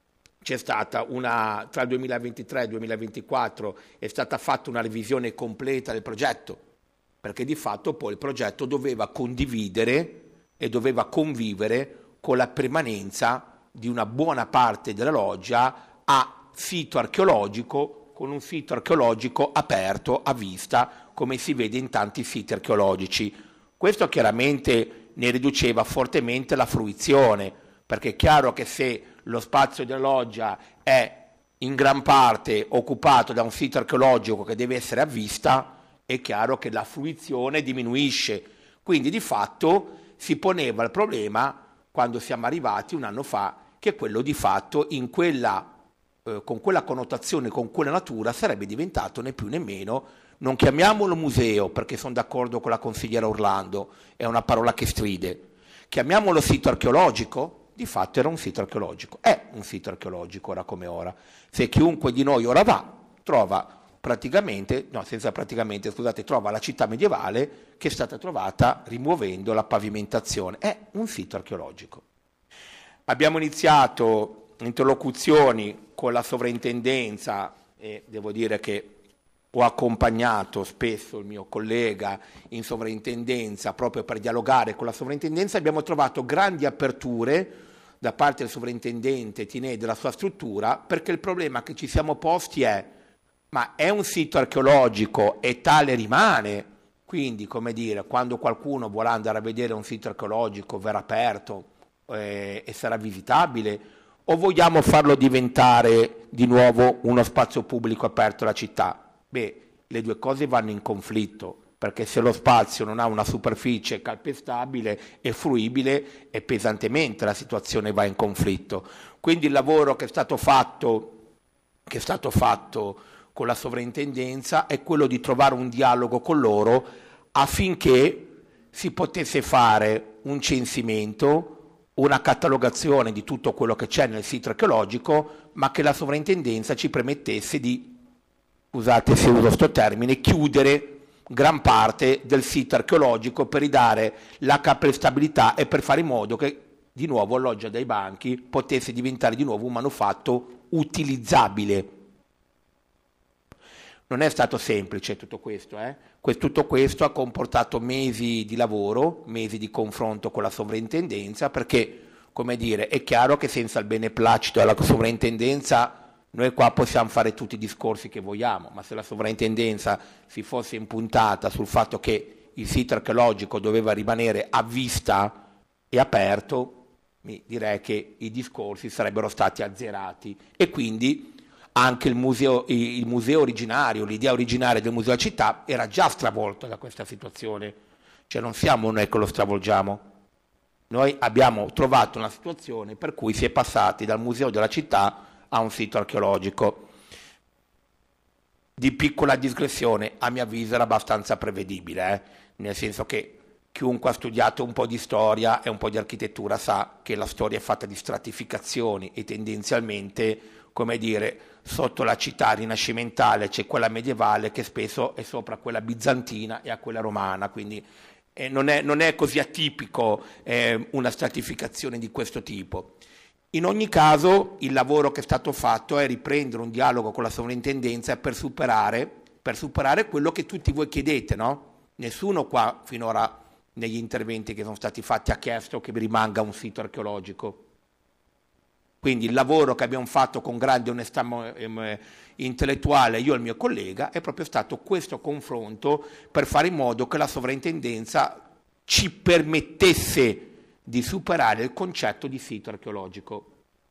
c'è stata una, tra il duemilaventitré e il duemilaventiquattro è stata fatta una revisione completa del progetto, perché di fatto poi il progetto doveva condividere e doveva convivere con la permanenza di una buona parte della loggia a sito archeologico, con un sito archeologico aperto a vista, come si vede in tanti siti archeologici. Questo chiaramente ne riduceva fortemente la fruizione, perché è chiaro che se lo spazio della loggia è in gran parte occupato da un sito archeologico che deve essere a vista, è chiaro che la fruizione diminuisce. Quindi di fatto si poneva il problema, quando siamo arrivati un anno fa, che quello di fatto in quella con quella connotazione, con quella natura, sarebbe diventato né più né meno, non chiamiamolo museo, perché sono d'accordo con la consigliera Orlando, è una parola che stride, chiamiamolo sito archeologico, di fatto era un sito archeologico, è un sito archeologico ora come ora. Se chiunque di noi ora va, trova praticamente, no senza praticamente, scusate, trova la città medievale che è stata trovata rimuovendo la pavimentazione, è un sito archeologico. Abbiamo iniziato interlocuzioni con la sovrintendenza e devo dire che ho accompagnato spesso il mio collega in sovrintendenza proprio per dialogare con la sovrintendenza. Abbiamo trovato grandi aperture da parte del sovrintendente Tinè e della sua struttura, perché il problema che ci siamo posti è: ma è un sito archeologico e tale rimane? Quindi, come dire, quando qualcuno vuole andare a vedere un sito archeologico verrà aperto eh, e sarà visitabile, o vogliamo farlo diventare di nuovo uno spazio pubblico aperto alla città? Beh, le due cose vanno in conflitto, perché se lo spazio non ha una superficie calpestabile e fruibile, e pesantemente la situazione va in conflitto. Quindi il lavoro che è stato fatto, che è stato fatto con la sovrintendenza è quello di trovare un dialogo con loro affinché si potesse fare un censimento, una catalogazione di tutto quello che c'è nel sito archeologico, ma che la sovrintendenza ci permettesse di, scusate se uso sto termine, chiudere gran parte del sito archeologico per ridare la calpestabilità e per fare in modo che di nuovo Loggia dei Banchi potesse diventare di nuovo un manufatto utilizzabile. Non è stato semplice tutto questo, eh? Tutto questo ha comportato mesi di lavoro, mesi di confronto con la sovrintendenza, perché, come dire, è chiaro che senza il beneplacito della sovrintendenza noi qua possiamo fare tutti i discorsi che vogliamo, ma se la sovrintendenza si fosse impuntata sul fatto che il sito archeologico doveva rimanere a vista e aperto, mi direi che i discorsi sarebbero stati azzerati e quindi anche il museo, il museo originario, l'idea originaria del museo della città era già stravolta da questa situazione, cioè non siamo noi che lo stravolgiamo, noi abbiamo trovato una situazione per cui si è passati dal museo della città a un sito archeologico. Di piccola digressione, a mio avviso era abbastanza prevedibile, eh? Nel senso che chiunque ha studiato un po' di storia e un po' di architettura sa che la storia è fatta di stratificazioni e tendenzialmente, come dire, sotto la città rinascimentale c'è quella medievale che spesso è sopra quella bizantina e a quella romana, quindi eh, non, è, non è così atipico eh, una stratificazione di questo tipo. In ogni caso il lavoro che è stato fatto è riprendere un dialogo con la sovrintendenza per superare, per superare quello che tutti voi chiedete, no? Nessuno qua finora negli interventi che sono stati fatti ha chiesto che vi rimanga un sito archeologico. Quindi il lavoro che abbiamo fatto con grande onestà intellettuale, io e il mio collega, è proprio stato questo confronto per fare in modo che la sovrintendenza ci permettesse di superare il concetto di sito archeologico.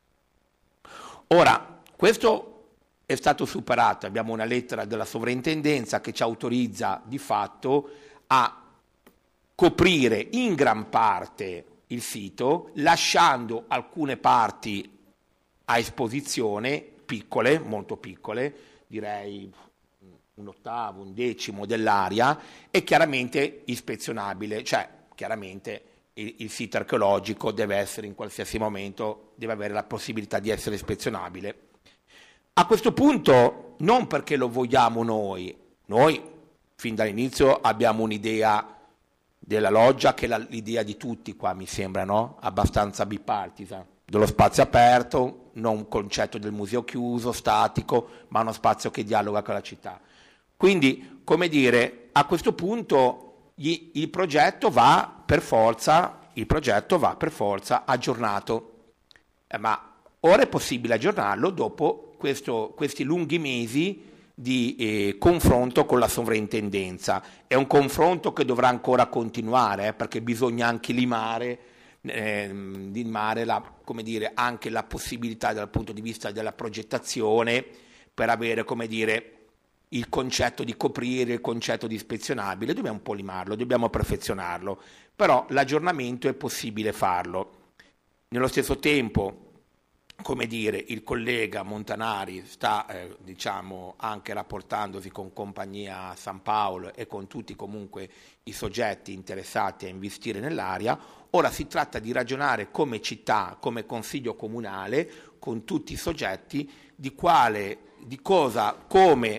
Ora, questo è stato superato, abbiamo una lettera della sovrintendenza che ci autorizza di fatto a coprire in gran parte il sito, lasciando alcune parti a esposizione, piccole, molto piccole, direi un ottavo, un decimo dell'area, e chiaramente ispezionabile, cioè chiaramente il, il sito archeologico deve essere in qualsiasi momento, deve avere la possibilità di essere ispezionabile. A questo punto, non perché lo vogliamo noi, noi fin dall'inizio abbiamo un'idea della loggia che è la, l'idea di tutti qua, mi sembra, no? Abbastanza bipartisan, dello spazio aperto, non un concetto del museo chiuso, statico, ma uno spazio che dialoga con la città. Quindi, come dire, a questo punto gli, il progetto va per forza, il progetto va per forza aggiornato, eh, ma ora è possibile aggiornarlo dopo questo, questi lunghi mesi di eh, confronto con la sovrintendenza. È un confronto che dovrà ancora continuare, eh, perché bisogna anche limare, eh, limare la, come dire, anche la possibilità dal punto di vista della progettazione per avere, come dire, il concetto di coprire, il concetto di ispezionabile. Dobbiamo un po' limarlo, dobbiamo perfezionarlo, però l'aggiornamento è possibile farlo. Nello stesso tempo, come dire, il collega Montanari sta eh, diciamo anche rapportandosi con Compagnia San Paolo e con tutti comunque i soggetti interessati a investire nell'area. Ora si tratta di ragionare come città, come consiglio comunale, con tutti i soggetti, di quale, di cosa, come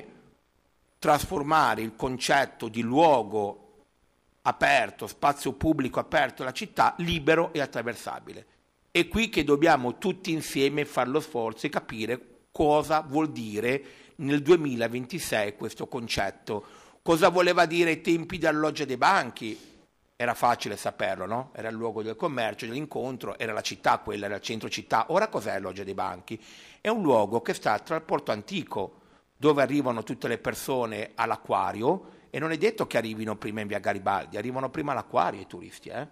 trasformare il concetto di luogo aperto, spazio pubblico aperto alla città, libero e attraversabile. È qui che dobbiamo tutti insieme fare lo sforzo e capire cosa vuol dire nel duemilaventisei questo concetto. Cosa voleva dire ai tempi della loggia dei banchi? Era facile saperlo, no? Era il luogo del commercio, dell'incontro, era la città, quella era il centro città. Ora cos'è la loggia dei banchi? È un luogo che sta tra il porto antico, dove arrivano tutte le persone all'acquario, e non è detto che arrivino prima in via Garibaldi, arrivano prima all'acquario i turisti, eh?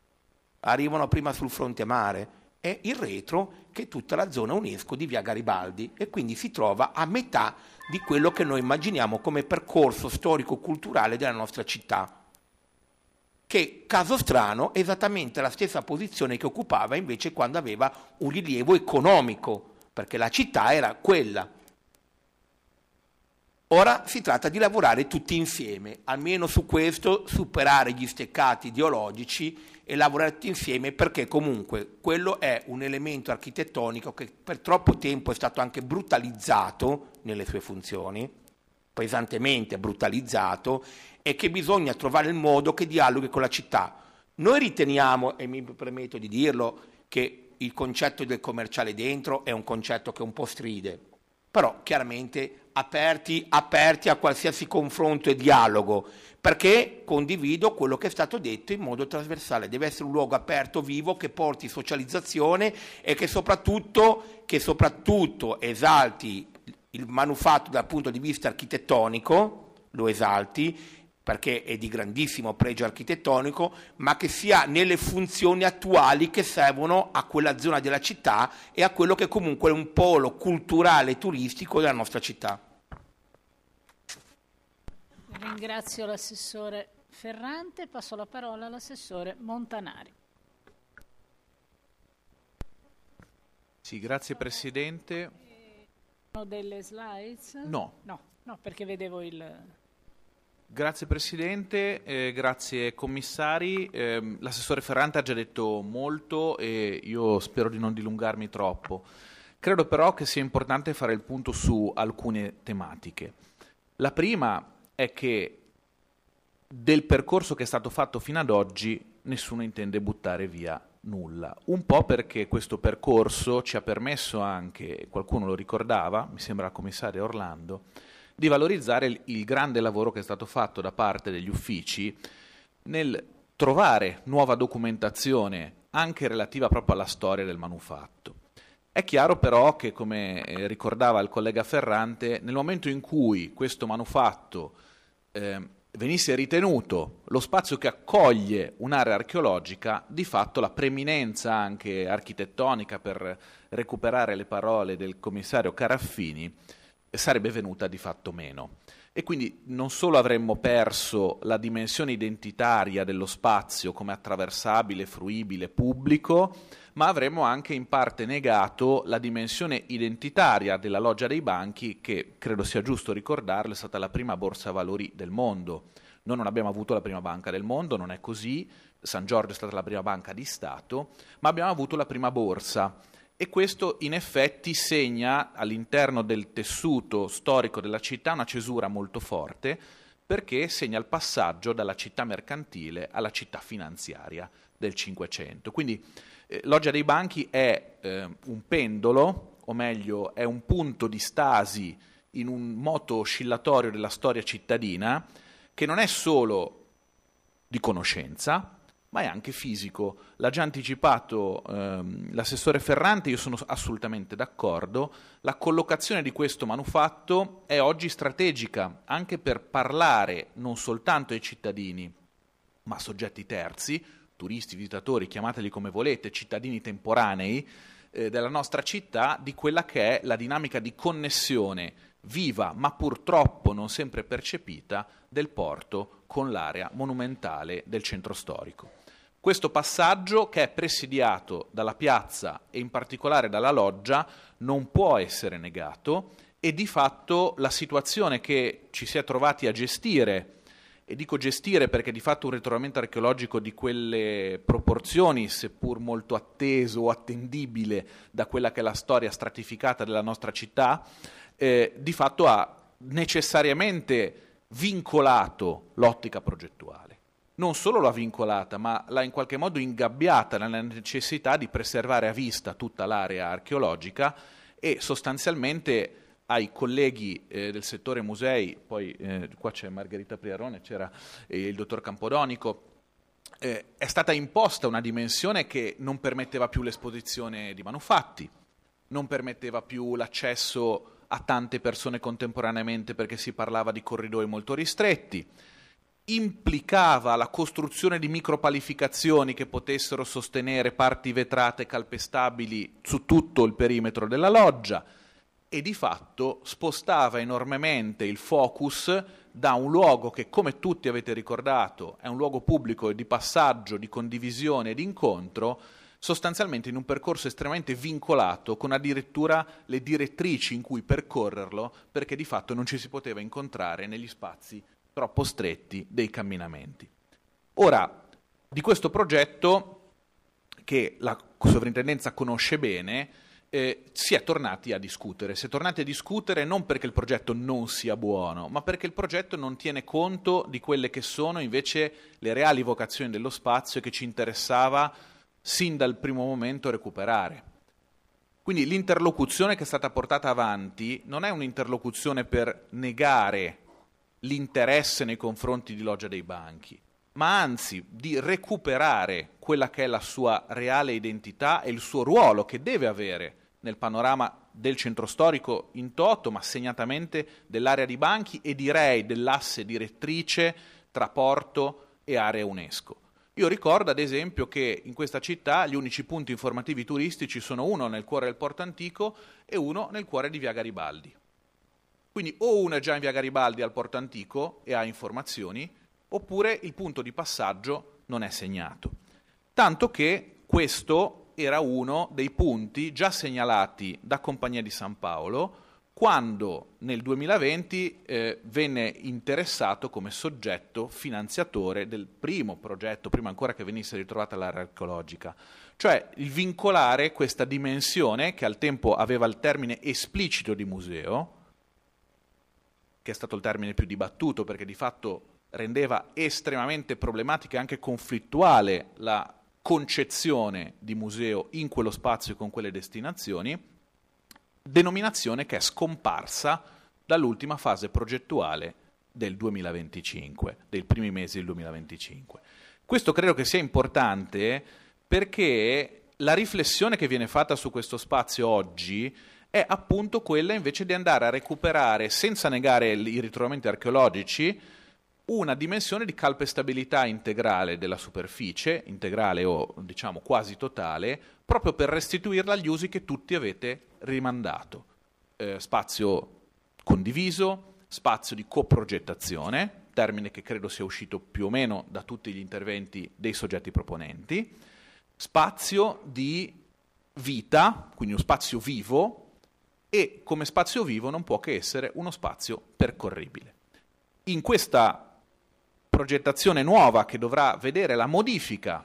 Arrivano prima sul fronte mare, è il retro che è tutta la zona UNESCO di via Garibaldi, e quindi si trova a metà di quello che noi immaginiamo come percorso storico-culturale della nostra città, che, caso strano, è esattamente la stessa posizione che occupava invece quando aveva un rilievo economico, perché la città era quella. Ora si tratta di lavorare tutti insieme, almeno su questo, superare gli steccati ideologici e lavorare tutti insieme, perché comunque quello è un elemento architettonico che per troppo tempo è stato anche brutalizzato nelle sue funzioni, pesantemente brutalizzato, e che bisogna trovare il modo che dialoghi con la città. Noi riteniamo, e mi permetto di dirlo, che il concetto del commerciale dentro è un concetto che un po' stride, però chiaramente aperti, aperti a qualsiasi confronto e dialogo, perché condivido quello che è stato detto in modo trasversale. Deve essere un luogo aperto, vivo, che porti socializzazione e che soprattutto, che soprattutto esalti il manufatto dal punto di vista architettonico, lo esalti, perché è di grandissimo pregio architettonico, ma che sia nelle funzioni attuali che servono a quella zona della città e a quello che comunque è un polo culturale e turistico della nostra città.
Ringrazio l'assessore Ferrante, passo la parola all'assessore Montanari.
Sì, grazie Presidente.
Sono delle slides?
No.
No, no, perché vedevo il...
Grazie Presidente, eh, grazie commissari. Eh, l'assessore Ferrante ha già detto molto e io spero di non dilungarmi troppo. Credo però che sia importante fare il punto su alcune tematiche. La prima è che del percorso che è stato fatto fino ad oggi nessuno intende buttare via nulla. Un po' perché questo percorso ci ha permesso anche, qualcuno lo ricordava, mi sembra il commissario Orlando, di valorizzare il, il grande lavoro che è stato fatto da parte degli uffici nel trovare nuova documentazione anche relativa proprio alla storia del manufatto. È chiaro però che, come eh, ricordava il collega Ferrante, nel momento in cui questo manufatto eh, venisse ritenuto lo spazio che accoglie un'area archeologica, di fatto la preminenza anche architettonica, per recuperare le parole del commissario Caraffini, sarebbe venuta di fatto meno. E quindi non solo avremmo perso la dimensione identitaria dello spazio come attraversabile, fruibile, pubblico, ma avremmo anche in parte negato la dimensione identitaria della Loggia dei Banchi, che credo sia giusto ricordarlo, è stata la prima borsa valori del mondo. Noi non abbiamo avuto la prima banca del mondo, non è così, San Giorgio è stata la prima banca di Stato, ma abbiamo avuto la prima borsa.
e questo in effetti segna all'interno del tessuto storico della città una cesura molto forte, perché segna il passaggio dalla città mercantile alla città finanziaria del Cinquecento. Quindi eh, Loggia dei Banchi è eh, un pendolo, o meglio è un punto di stasi in un moto oscillatorio della storia cittadina, che non è solo di conoscenza, ma è anche fisico. L'ha già anticipato ehm, l'assessore Ferrante, io sono assolutamente d'accordo. La collocazione di questo manufatto è oggi strategica, anche per parlare non soltanto ai cittadini, ma a soggetti terzi, turisti, visitatori, chiamateli come volete, cittadini temporanei, eh, della nostra città, di quella che è la dinamica di connessione viva, ma purtroppo non sempre percepita, del porto con l'area monumentale del centro storico. Questo passaggio, che è presidiato dalla piazza e in particolare dalla loggia, non può essere negato, e di fatto la situazione che ci si è trovati a gestire, e dico gestire perché di fatto un ritrovamento archeologico di quelle proporzioni, seppur molto atteso o attendibile da quella che è la storia stratificata della nostra città, eh, di fatto ha necessariamente vincolato l'ottica progettuale. Non solo l'ha vincolata, ma l'ha in qualche modo ingabbiata nella necessità di preservare a vista tutta l'area archeologica, e sostanzialmente ai colleghi eh, del settore musei, poi eh, qua c'è Margherita Priarone, c'era eh, il dottor Campodonico, eh, è stata imposta una dimensione che non permetteva più l'esposizione di manufatti, non permetteva più l'accesso a tante persone contemporaneamente perché si parlava di corridoi molto ristretti, implicava la costruzione di micropalificazioni che potessero sostenere parti vetrate calpestabili su tutto il perimetro della loggia, e di fatto spostava enormemente il focus da un luogo che, come tutti avete ricordato, è un luogo pubblico di passaggio, di condivisione e di incontro, sostanzialmente in un percorso estremamente vincolato, con addirittura le direttrici in cui percorrerlo, perché di fatto non ci si poteva incontrare negli spazi troppo stretti dei camminamenti. Ora, di questo progetto, che la sovrintendenza conosce bene, eh, si è tornati a discutere. Si è tornati a discutere non perché il progetto non sia buono, ma perché il progetto non tiene conto di quelle che sono invece le reali vocazioni dello spazio che ci interessava sin dal primo momento recuperare. Quindi l'interlocuzione che è stata portata avanti non è un'interlocuzione per negare l'interesse nei confronti di Loggia dei Banchi, ma anzi di recuperare quella che è la sua reale identità e il suo ruolo che deve avere nel panorama del centro storico in toto, ma segnatamente dell'area di Banchi e direi dell'asse direttrice tra porto e area UNESCO. Io ricordo ad esempio che in questa città gli unici punti informativi turistici sono uno nel cuore del Porto Antico e uno nel cuore di Via Garibaldi. Quindi o uno è già in Via Garibaldi al Porto Antico e ha informazioni, oppure il punto di passaggio non è segnato. Tanto che questo era uno dei punti già segnalati da Compagnia di San Paolo quando nel duemilaventi eh, venne interessato come soggetto finanziatore del primo progetto, prima ancora che venisse ritrovata l'area archeologica. Cioè il vincolare questa dimensione, che al tempo aveva il termine esplicito di museo, che è stato il termine più dibattuto perché di fatto rendeva estremamente problematica e anche conflittuale la concezione di museo in quello spazio con quelle destinazioni, denominazione che è scomparsa dall'ultima fase progettuale del duemilaventicinque, dei primi mesi del duemilaventicinque. Questo credo che sia importante perché la riflessione che viene fatta su questo spazio oggi è appunto quella invece di andare a recuperare, senza negare i ritrovamenti archeologici, una dimensione di calpestabilità integrale della superficie, integrale o diciamo quasi totale, proprio per restituirla agli usi che tutti avete rimandato. Eh, spazio condiviso, spazio di coprogettazione, termine che credo sia uscito più o meno da tutti gli interventi dei soggetti proponenti, spazio di vita, quindi uno spazio vivo, e come spazio vivo non può che essere uno spazio percorribile. In questa progettazione nuova che dovrà vedere la modifica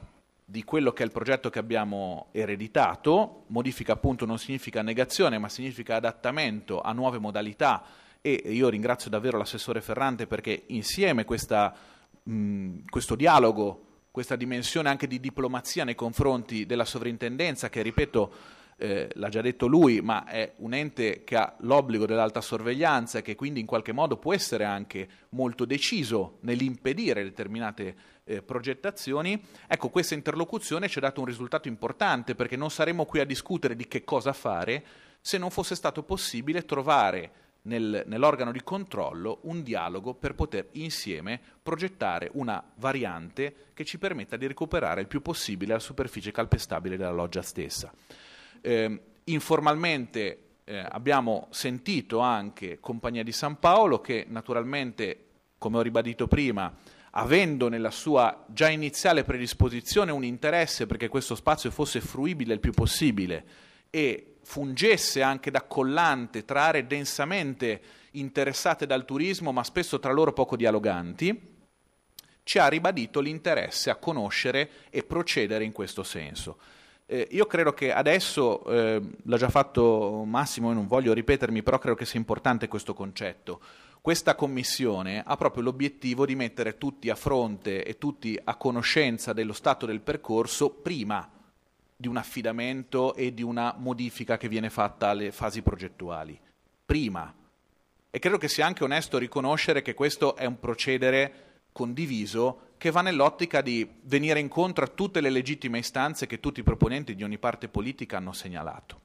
di quello che è il progetto che abbiamo ereditato. Modifica appunto non significa negazione, ma significa adattamento a nuove modalità, e io ringrazio davvero l'assessore Ferrante perché insieme questa, mh, questo dialogo, questa dimensione anche di diplomazia nei confronti della sovrintendenza, che ripeto, eh, l'ha già detto lui, ma è un ente che ha l'obbligo dell'alta sorveglianza e che quindi in qualche modo può essere anche molto deciso nell'impedire determinate eh, progettazioni. Ecco, questa interlocuzione ci ha dato un risultato importante, perché non saremmo qui a discutere di che cosa fare se non fosse stato possibile trovare nel, nell'organo di controllo un dialogo per poter insieme progettare una variante che ci permetta di recuperare il più possibile la superficie calpestabile della loggia stessa. Eh, informalmente eh, abbiamo sentito anche Compagnia di San Paolo, che naturalmente, come ho ribadito prima, avendo nella sua già iniziale predisposizione un interesse perché questo spazio fosse fruibile il più possibile e fungesse anche da collante tra aree densamente interessate dal turismo, ma spesso tra loro poco dialoganti, ci ha ribadito l'interesse a conoscere e procedere in questo senso. Eh, io credo che adesso, eh, l'ha già fatto Massimo, e non voglio ripetermi, però credo che sia importante questo concetto. Questa commissione ha proprio l'obiettivo di mettere tutti a fronte e tutti a conoscenza dello stato del percorso prima di un affidamento e di una modifica che viene fatta alle fasi progettuali. Prima. E credo che sia anche onesto riconoscere che questo è un procedere condiviso che va nell'ottica di venire incontro a tutte le legittime istanze che tutti i proponenti di ogni parte politica hanno segnalato.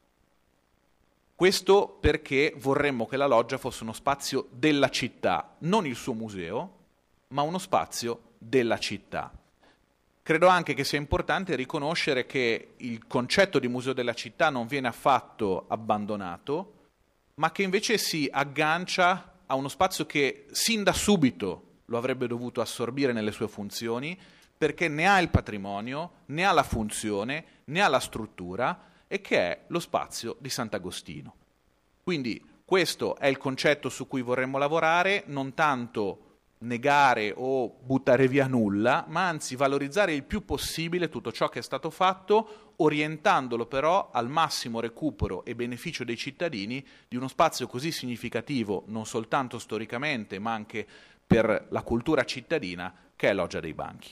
Questo perché vorremmo che la loggia fosse uno spazio della città, non il suo museo, ma uno spazio della città. Credo anche che sia importante riconoscere che il concetto di museo della città non viene affatto abbandonato, ma che invece si aggancia a uno spazio che sin da subito lo avrebbe dovuto assorbire nelle sue funzioni, perché ne ha il patrimonio, ne ha la funzione, ne ha la struttura, e che è lo spazio di Sant'Agostino. Quindi questo è il concetto su cui vorremmo lavorare, non tanto negare o buttare via nulla, ma anzi valorizzare il più possibile tutto ciò che è stato fatto, orientandolo però al massimo recupero e beneficio dei cittadini di uno spazio così significativo, non soltanto storicamente, ma anche per la cultura cittadina, che è Loggia dei Banchi.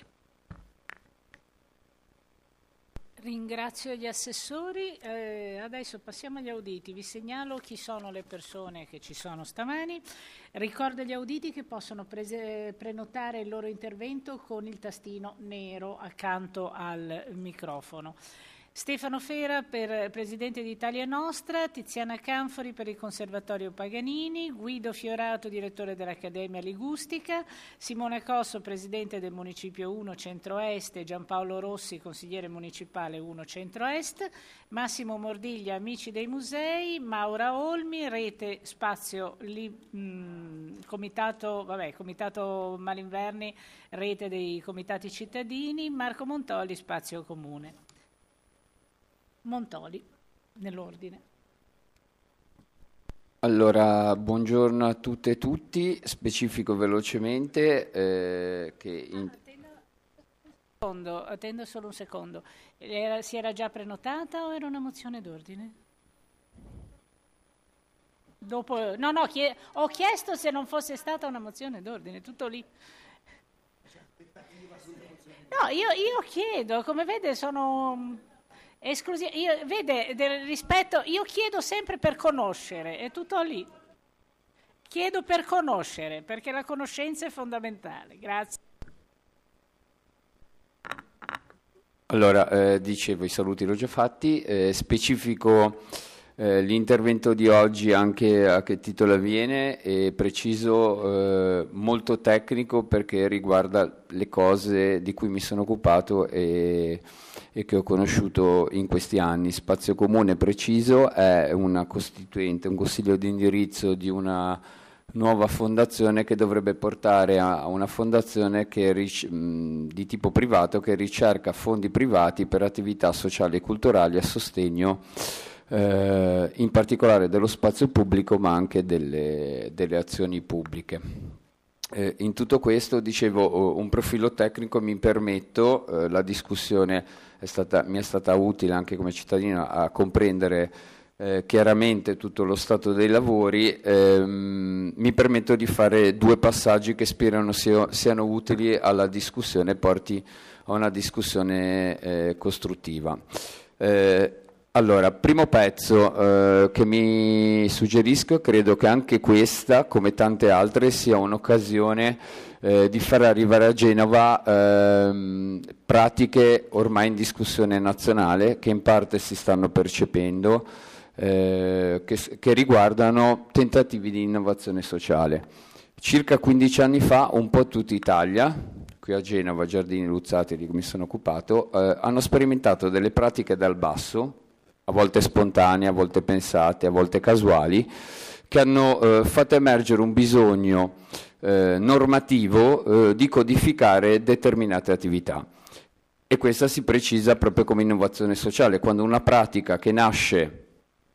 Ringrazio gli assessori, eh, adesso passiamo agli auditi. Vi segnalo chi sono le persone che ci sono stamani. Ricordo agli auditi che possono prese- prenotare il loro intervento con il tastino nero accanto al microfono. Stefano Fera per Presidente di Italia Nostra, Tiziana Canfori per il Conservatorio Paganini, Guido Fiorato, Direttore dell'Accademia Ligustica, Simone Cosso, Presidente del Municipio uno Centro-Est e Giampaolo Rossi, Consigliere Municipale uno Centro-Est, Massimo Mordiglia, Amici dei Musei, Maura Olmi, Rete Spazio li, mh, Comitato, vabbè, Comitato Malinverni, Rete dei Comitati Cittadini, Marco Montoli, Spazio Comune. Montoli, nell'ordine.
Allora, buongiorno a tutte e tutti, specifico velocemente eh, che... In...
Secondo, attendo solo un secondo. Era, si era già prenotata o era una mozione d'ordine? Dopo, no, no, chie, ho chiesto se non fosse stata una mozione d'ordine, tutto lì. No, io, io chiedo, come vede sono... Esclusi- io, vede, del rispetto, io chiedo sempre per conoscere, è tutto lì. Chiedo per conoscere, perché la conoscenza è fondamentale. Grazie.
Allora, eh, dicevo, i saluti l'ho già fatti, eh, specifico eh, l'intervento di oggi anche a che titolo avviene e preciso, eh, molto tecnico perché riguarda le cose di cui mi sono occupato e... e che ho conosciuto in questi anni. Spazio Comune, preciso, è una costituente, un consiglio di indirizzo di una nuova fondazione che dovrebbe portare a una fondazione che ric- di tipo privato che ricerca fondi privati per attività sociali e culturali a sostegno eh, in particolare dello spazio pubblico ma anche delle, delle azioni pubbliche. Eh, in tutto questo, dicevo, un profilo tecnico mi permetto, eh, la discussione è stata, mi è stata utile anche come cittadino a comprendere eh, chiaramente tutto lo stato dei lavori, ehm, mi permetto di fare due passaggi che spero sia, siano utili alla discussione e porti a una discussione eh, costruttiva. Eh, Allora, primo pezzo eh, che mi suggerisco, credo che anche questa, come tante altre, sia un'occasione eh, di far arrivare a Genova ehm, pratiche ormai in discussione nazionale, che in parte si stanno percependo, eh, che, che riguardano tentativi di innovazione sociale. Circa quindici anni fa, un po' tutta Italia, qui a Genova, Giardini Luzzati, di cui mi sono occupato, eh, hanno sperimentato delle pratiche dal basso, a volte spontanee, a volte pensate, a volte casuali, che hanno eh, fatto emergere un bisogno eh, normativo eh, di codificare determinate attività. E questa si precisa proprio come innovazione sociale, quando una pratica che nasce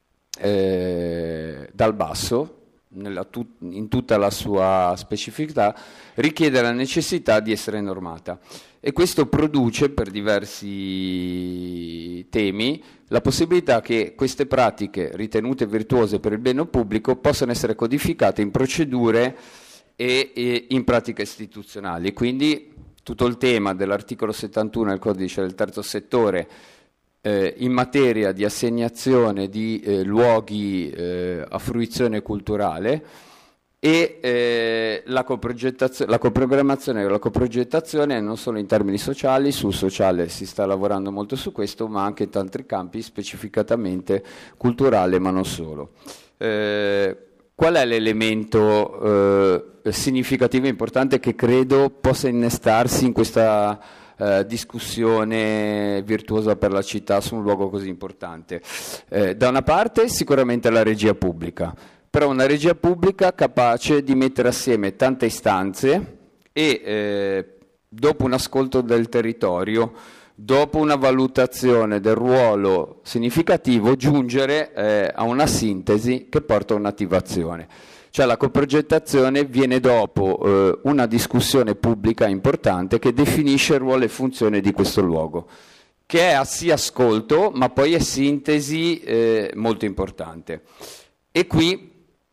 eh, dal basso, nella tut- in tutta la sua specificità, richiede la necessità di essere normata. E questo produce per diversi temi la possibilità che queste pratiche ritenute virtuose per il bene pubblico possano essere codificate in procedure e, e in pratiche istituzionali. Quindi tutto il tema dell'articolo settantuno del codice del terzo settore eh, in materia di assegnazione di eh, luoghi eh, a fruizione culturale e eh, la, coprogettazio- la coprogrammazione e la coprogettazione non solo in termini sociali, sul sociale si sta lavorando molto su questo, ma anche in altri campi, specificatamente culturale, ma non solo. Eh, qual è l'elemento eh, significativo e importante che credo possa innestarsi in questa eh, discussione virtuosa per la città su un luogo così importante? Eh, da una parte sicuramente la regia pubblica, però una regia pubblica capace di mettere assieme tante istanze e eh, dopo un ascolto del territorio, dopo una valutazione del ruolo significativo, giungere eh, a una sintesi che porta a un'attivazione. Cioè la coprogettazione viene dopo eh, una discussione pubblica importante che definisce il ruolo e funzione di questo luogo, che è sì ascolto, ma poi è sintesi eh, molto importante. E qui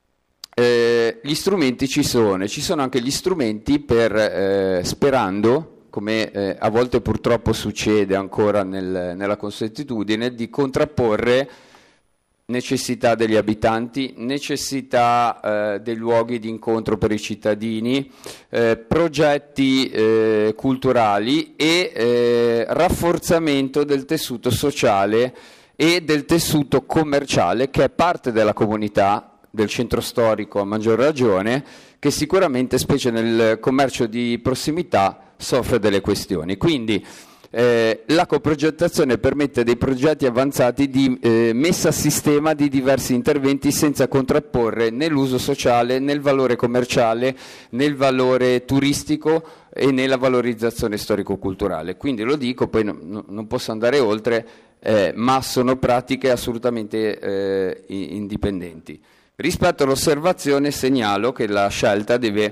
Eh, gli strumenti ci sono, e ci sono anche gli strumenti per, eh, sperando, come eh, a volte purtroppo succede ancora nel, nella consuetudine, di contrapporre necessità degli abitanti, necessità eh, dei luoghi di incontro per i cittadini, eh, progetti eh, culturali e eh, rafforzamento del tessuto sociale e del tessuto commerciale, che è parte della comunità del centro storico, a maggior ragione, che sicuramente, specie nel commercio di prossimità, soffre delle questioni. Quindi eh, la coprogettazione permette dei progetti avanzati di eh, messa a sistema di diversi interventi senza contrapporre né l'uso sociale, né il valore commerciale, né il valore turistico e né la valorizzazione storico-culturale. Quindi lo dico, poi no, non posso andare oltre, eh, ma sono pratiche assolutamente eh, indipendenti. Rispetto all'osservazione segnalo che la scelta deve,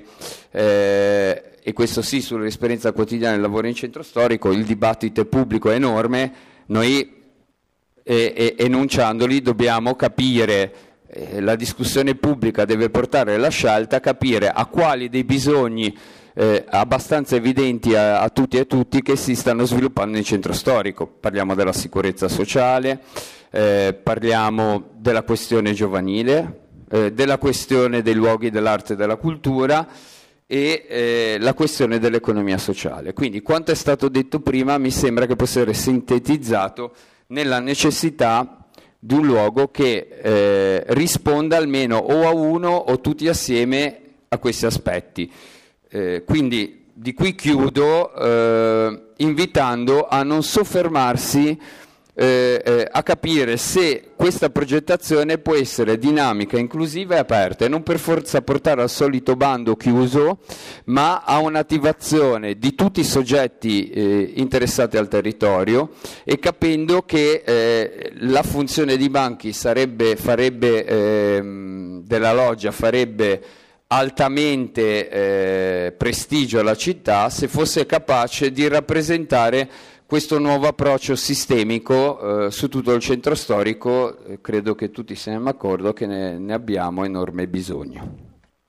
eh, e questo sì sull'esperienza quotidiana del lavoro in centro storico, il dibattito è pubblico, è enorme, noi eh, eh, enunciandoli dobbiamo capire, eh, la discussione pubblica deve portare la scelta a capire a quali dei bisogni eh, abbastanza evidenti a, a tutti e a tutti che si stanno sviluppando in centro storico. Parliamo della sicurezza sociale, eh, parliamo della questione giovanile, Eh, della questione dei luoghi dell'arte e della cultura e eh, la questione dell'economia sociale. Quindi quanto è stato detto prima mi sembra che possa essere sintetizzato nella necessità di un luogo che eh, risponda almeno o a uno o tutti assieme a questi aspetti. Eh, quindi di qui chiudo eh, invitando a non soffermarsi Eh, eh, a capire se questa progettazione può essere dinamica, inclusiva e aperta, e non per forza portare al solito bando chiuso, ma a un'attivazione di tutti i soggetti eh, interessati al territorio, e capendo che eh, la funzione di banchi sarebbe, farebbe, eh, della loggia farebbe altamente eh, prestigio alla città se fosse capace di rappresentare questo nuovo approccio sistemico eh, su tutto il centro storico. Eh, credo che tutti siamo d'accordo che ne, ne abbiamo enorme bisogno.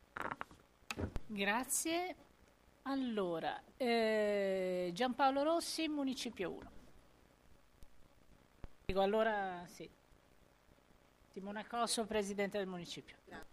Grazie. Allora, eh, Giampaolo Rossi, Municipio uno. Dico allora sì. Simona Cosso, Presidente del Municipio.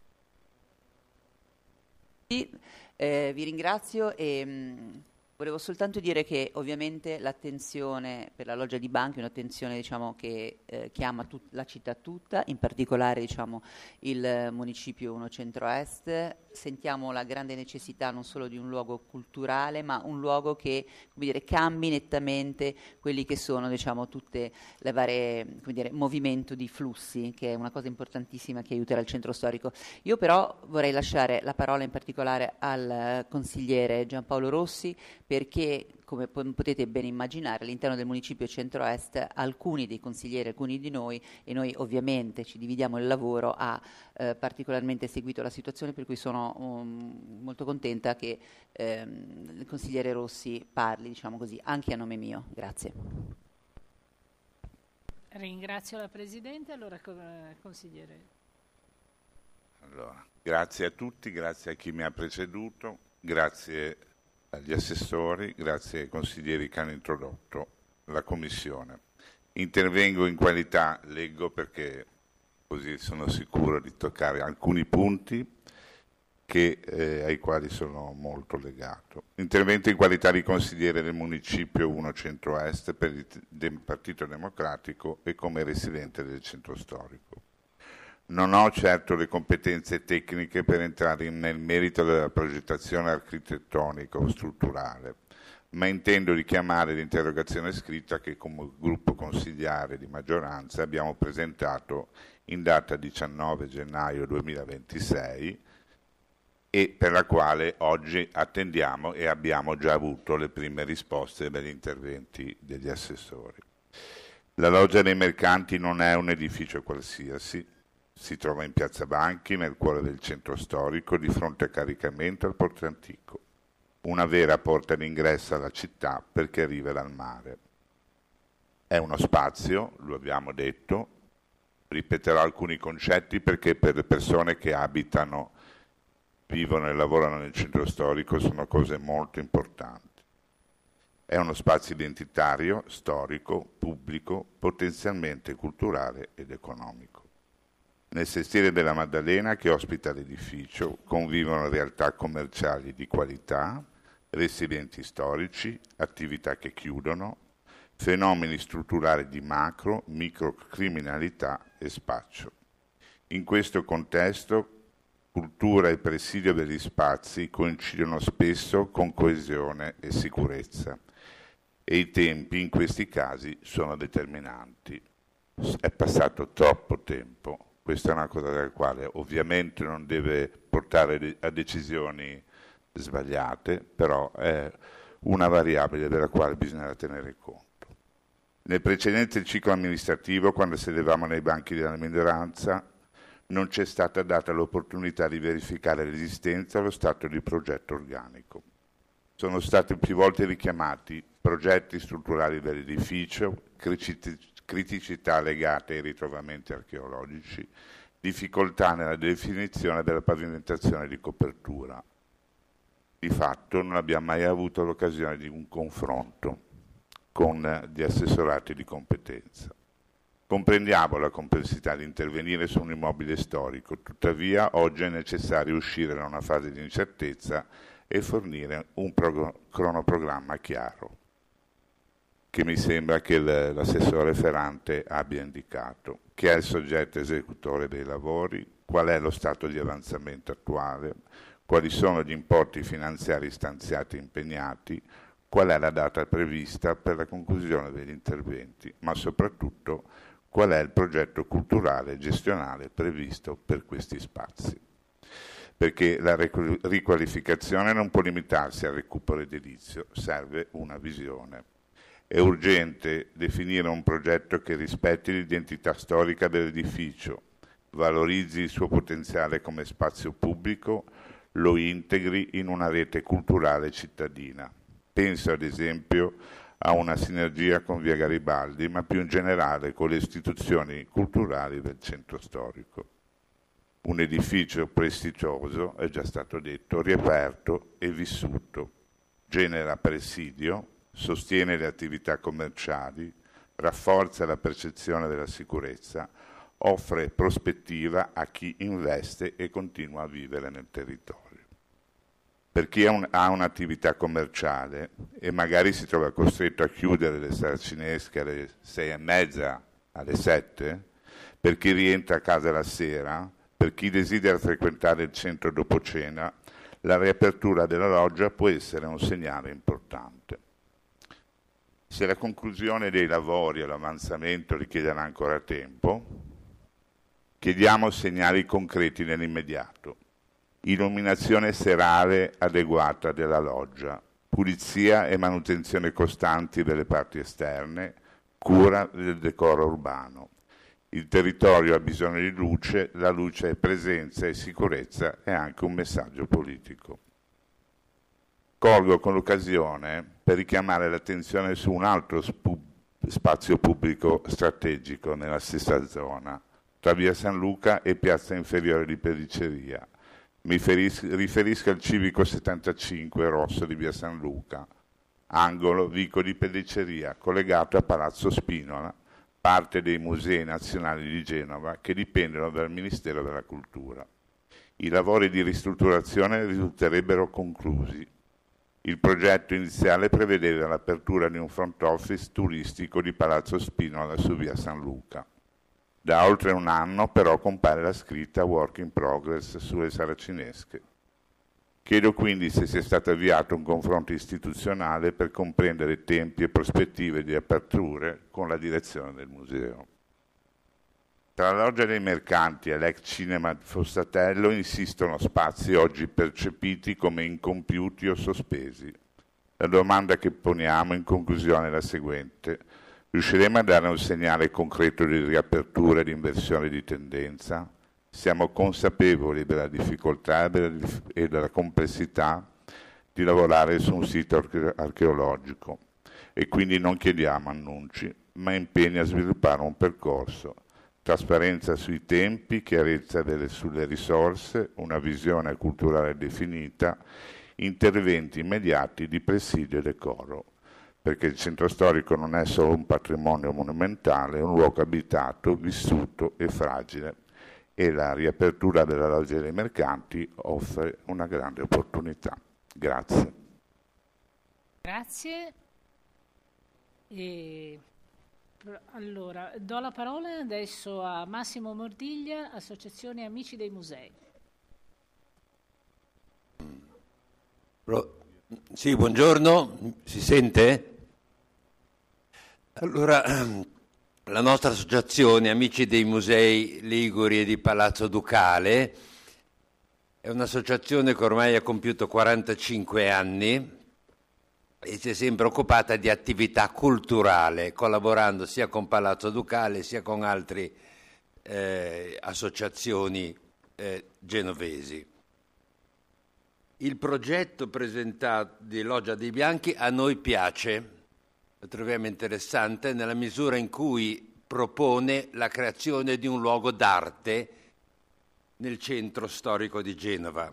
Eh, vi ringrazio e mh, volevo soltanto dire che ovviamente l'attenzione per la loggia di banchi è un'attenzione, diciamo, che eh, chiama tut- la città tutta, in particolare, diciamo, il Municipio uno Centro-Est. Sentiamo la grande necessità non solo di un luogo culturale, ma un luogo che, come dire, cambi nettamente quelli che sono, diciamo, tutte le varie, come dire, movimento di flussi, che è una cosa importantissima che aiuterà il centro storico. Io però vorrei lasciare la parola in particolare al eh, consigliere Giampaolo Rossi, perché, come po- potete ben immaginare, all'interno del Municipio Centro-Est alcuni dei consiglieri, alcuni di noi, e noi ovviamente ci dividiamo il lavoro, ha eh, particolarmente seguito la situazione, per cui sono um, molto contenta che ehm, il consigliere Rossi parli, diciamo così, anche a nome mio. Grazie.
Ringrazio la Presidente, allora co- consigliere.
Allora, grazie a tutti, grazie a chi mi ha preceduto, grazie agli assessori, grazie ai consiglieri che hanno introdotto la Commissione. Intervengo in qualità, leggo perché così sono sicuro di toccare alcuni punti che, eh, ai quali sono molto legato. Intervento in qualità di consigliere del Municipio uno Centro-Est per il del Partito Democratico e come residente del centro storico. Non ho certo le competenze tecniche per entrare nel merito della progettazione architettonica o strutturale, ma intendo richiamare l'interrogazione scritta che come gruppo consigliare di maggioranza abbiamo presentato in data diciannove gennaio duemilaventisei e per la quale oggi attendiamo e abbiamo già avuto le prime risposte dagli interventi degli assessori. La Loggia dei Mercanti non è un edificio qualsiasi. Si trova in Piazza Banchi, nel cuore del centro storico, di fronte a caricamento al Porto Antico, una vera porta d'ingresso alla città perché arriva dal mare. È uno spazio, lo abbiamo detto, ripeterò alcuni concetti perché per le persone che abitano, vivono e lavorano nel centro storico sono cose molto importanti. È uno spazio identitario, storico, pubblico, potenzialmente culturale ed economico. Nel sestiere della Maddalena, che ospita l'edificio, convivono realtà commerciali di qualità, residenti storici, attività che chiudono, fenomeni strutturali di macro, microcriminalità e spaccio. In questo contesto, cultura e presidio degli spazi coincidono spesso con coesione e sicurezza e i tempi in questi casi sono determinanti. È passato troppo tempo. Questa è una cosa della quale ovviamente non deve portare a decisioni sbagliate, però è una variabile della quale bisogna tenere conto. Nel precedente ciclo amministrativo, quando sedevamo nei banchi della minoranza, non c'è stata data l'opportunità di verificare l'esistenza e lo stato di progetto organico. Sono stati più volte richiamati progetti strutturali dell'edificio, criticità legate ai ritrovamenti archeologici, difficoltà nella definizione della pavimentazione di copertura. Di fatto non abbiamo mai avuto l'occasione di un confronto con gli assessorati di competenza. Comprendiamo la complessità di intervenire su un immobile storico, tuttavia oggi è necessario uscire da una fase di incertezza e fornire un prog- cronoprogramma chiaro, che mi sembra che l'assessore Ferrante abbia indicato. Chi è il soggetto esecutore dei lavori, qual è lo stato di avanzamento attuale, quali sono gli importi finanziari stanziati e impegnati, qual è la data prevista per la conclusione degli interventi, ma soprattutto qual è il progetto culturale e gestionale previsto per questi spazi. Perché la riqualificazione non può limitarsi al recupero edilizio, serve una visione. È urgente definire un progetto che rispetti l'identità storica dell'edificio, valorizzi il suo potenziale come spazio pubblico, lo integri in una rete culturale cittadina. Penso ad esempio a una sinergia con Via Garibaldi, ma più in generale con le istituzioni culturali del centro storico. Un edificio prestigioso, è già stato detto, riaperto e vissuto, genera presidio, sostiene le attività commerciali, rafforza la percezione della sicurezza, offre prospettiva a chi investe e continua a vivere nel territorio. Per chi ha, un, ha un'attività commerciale e magari si trova costretto a chiudere le saracinesche alle sei e mezza, alle sette, per chi rientra a casa la sera, per chi desidera frequentare il centro dopo cena, la riapertura della loggia può essere un segnale importante. Se la conclusione dei lavori e l'avanzamento richiederà ancora tempo, chiediamo segnali concreti nell'immediato. Illuminazione serale adeguata della loggia, pulizia e manutenzione costanti delle parti esterne, cura del decoro urbano. Il territorio ha bisogno di luce, la luce è presenza e sicurezza, è anche un messaggio politico. Colgo con l'occasione per richiamare l'attenzione su un altro spu- spazio pubblico strategico nella stessa zona, tra Via San Luca e Piazza Inferiore di Pediceria. Mi riferisco al civico settantacinque rosso di Via San Luca, angolo Vico di Pediceria, collegato a Palazzo Spinola, parte dei Musei Nazionali di Genova che dipendono dal Ministero della Cultura. I lavori di ristrutturazione risulterebbero conclusi. Il progetto iniziale prevedeva l'apertura di un front office turistico di Palazzo Spinola su Via San Luca. Da oltre un anno però compare la scritta Work in Progress sulle saracinesche. Chiedo quindi se sia stato avviato un confronto istituzionale per comprendere tempi e prospettive di aperture con la direzione del museo. Tra la loggia dei mercanti e l'ex cinema Fossatello insistono spazi oggi percepiti come incompiuti o sospesi. La domanda che poniamo in conclusione è la seguente: riusciremo a dare un segnale concreto di riapertura e di inversione di tendenza? Siamo consapevoli della difficoltà e della complessità di lavorare su un sito arche- archeologico e quindi non chiediamo annunci, ma impegni a sviluppare un percorso, trasparenza sui tempi, chiarezza delle, sulle risorse, una visione culturale definita, interventi immediati di presidio e decoro, perché il centro storico non è solo un patrimonio monumentale, è un luogo abitato, vissuto e fragile, e la riapertura della loggia dei mercanti offre una grande opportunità. Grazie.
Grazie. E, allora, do la parola adesso a Massimo Mordiglia, Associazione Amici dei Musei.
Sì, buongiorno, si sente? Allora, la nostra associazione Amici dei Musei Liguri e di Palazzo Ducale è un'associazione che ormai ha compiuto quarantacinque anni e si è sempre occupata di attività culturale, collaborando sia con Palazzo Ducale sia con altre eh, associazioni eh, genovesi. Il progetto presentato di Loggia dei Bianchi a noi piace, lo troviamo interessante nella misura in cui propone la creazione di un luogo d'arte nel centro storico di Genova.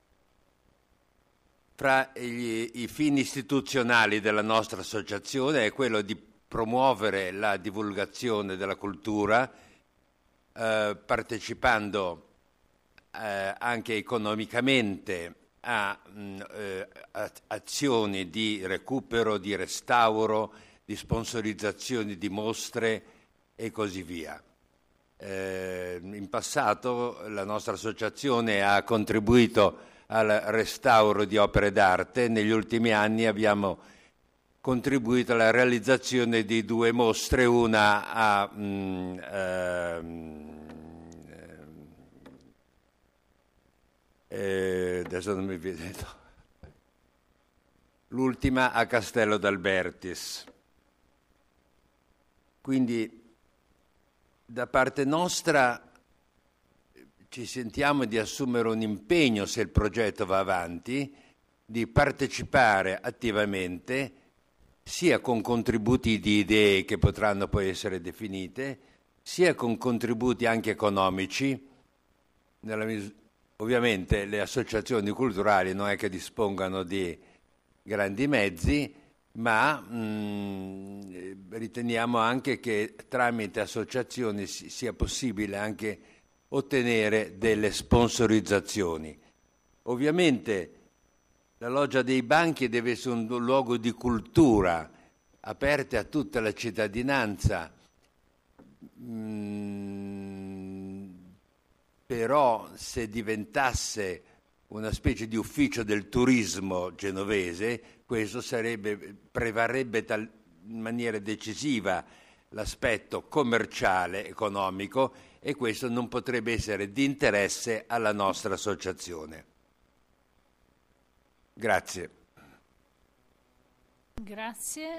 Fra gli, i fini istituzionali della nostra associazione è quello di promuovere la divulgazione della cultura, eh, partecipando eh, anche economicamente a mh, eh, azioni di recupero, di restauro, di sponsorizzazioni di mostre e così via. Eh, in passato la nostra associazione ha contribuito al restauro di opere d'arte, negli ultimi anni abbiamo contribuito alla realizzazione di due mostre, una a mh, ehm, Eh, adesso non mi viene, no. L'ultima a Castello d'Albertis. Quindi da parte nostra ci sentiamo di assumere un impegno, se il progetto va avanti, di partecipare attivamente, sia con contributi di idee che potranno poi essere definite, sia con contributi anche economici. Nella mis- ovviamente le associazioni culturali non è che dispongano di grandi mezzi, ma mh, riteniamo anche che tramite associazioni si- sia possibile anche ottenere delle sponsorizzazioni. Ovviamente la Loggia dei Banchi deve essere un luogo di cultura, aperta a tutta la cittadinanza, mm, però se diventasse una specie di ufficio del turismo genovese, questo sarebbe, prevarrebbe tal, in maniera decisiva l'aspetto commerciale, economico, e questo non potrebbe essere di interesse alla nostra associazione. Grazie.
Grazie.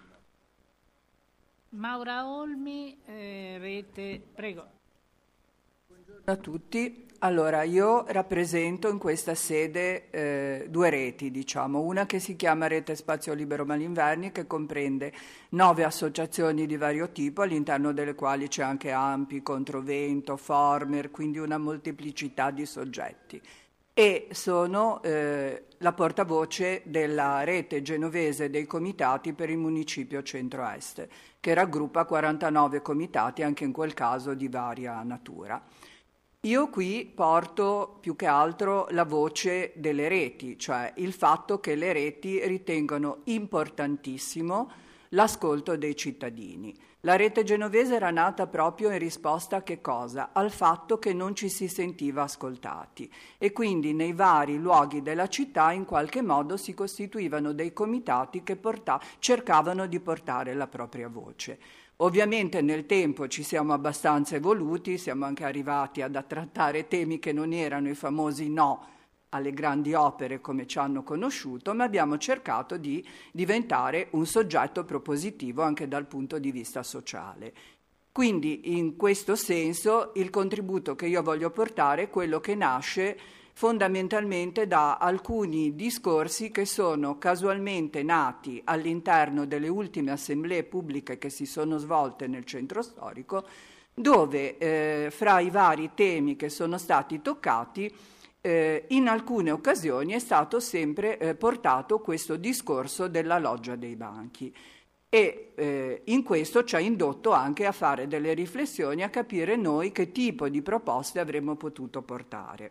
Maura Olmi, eh, Rete, prego.
Buongiorno a tutti. Allora, io rappresento in questa sede eh, due reti, diciamo, una che si chiama Rete Spazio Libero Malinverni, che comprende nove associazioni di vario tipo, all'interno delle quali c'è anche Ampi, Controvento, Former, quindi una molteplicità di soggetti. E sono eh, la portavoce della rete genovese dei comitati per il municipio centro-est, che raggruppa quarantanove comitati, anche in quel caso di varia natura. Io qui porto più che altro la voce delle reti, cioè il fatto che le reti ritengano importantissimo l'ascolto dei cittadini. La rete genovese era nata proprio in risposta a che cosa? Al fatto che non ci si sentiva ascoltati e quindi nei vari luoghi della città in qualche modo si costituivano dei comitati che porta- cercavano di portare la propria voce. Ovviamente nel tempo ci siamo abbastanza evoluti, siamo anche arrivati ad trattare temi che non erano i famosi no alle grandi opere come ci hanno conosciuto, ma abbiamo cercato di diventare un soggetto propositivo anche dal punto di vista sociale. Quindi in questo senso il contributo che io voglio portare è quello che nasce fondamentalmente da alcuni discorsi che sono casualmente nati all'interno delle ultime assemblee pubbliche che si sono svolte nel centro storico, dove eh, fra i vari temi che sono stati toccati Eh, in alcune occasioni è stato sempre eh, portato questo discorso della Loggia dei Banchi e eh, in questo ci ha indotto anche a fare delle riflessioni, a capire noi che tipo di proposte avremmo potuto portare.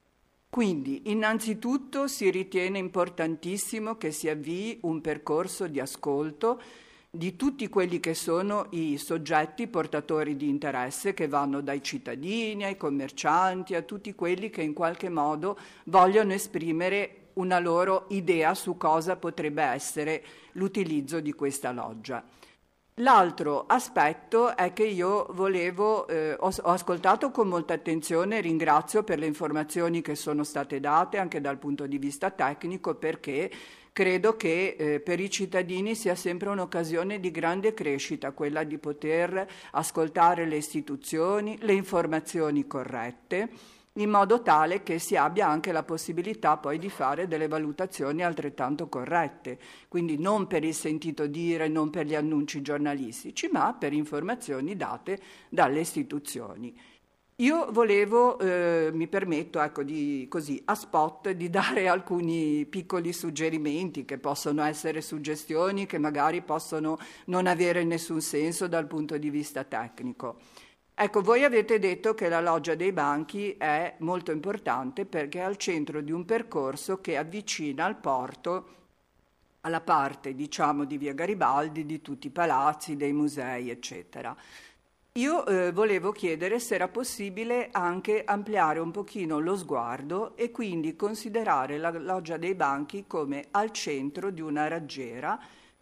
Quindi innanzitutto si ritiene importantissimo che si avvii un percorso di ascolto di tutti quelli che sono i soggetti portatori di interesse, che vanno dai cittadini ai commercianti, a tutti quelli che in qualche modo vogliono esprimere una loro idea su cosa potrebbe essere l'utilizzo di questa loggia. L'altro aspetto è che io volevo, eh, ho, ho ascoltato con molta attenzione, ringrazio per le informazioni che sono state date anche dal punto di vista tecnico, perché credo che eh, per i cittadini sia sempre un'occasione di grande crescita quella di poter ascoltare le istituzioni, le informazioni corrette, in modo tale che si abbia anche la possibilità poi di fare delle valutazioni altrettanto corrette, quindi non per il sentito dire, non per gli annunci giornalistici, ma per informazioni date dalle istituzioni. Io volevo, eh, mi permetto, ecco, di, così, a spot, di dare alcuni piccoli suggerimenti che possono essere suggestioni, che magari possono non avere nessun senso dal punto di vista tecnico. Ecco, voi avete detto che la Loggia dei Banchi è molto importante perché è al centro di un percorso che avvicina il porto alla parte, diciamo, di Via Garibaldi, di tutti i palazzi, dei musei, eccetera. Io eh, volevo chiedere se era possibile anche ampliare un pochino lo sguardo e quindi considerare la Loggia dei Banchi come al centro di una raggiera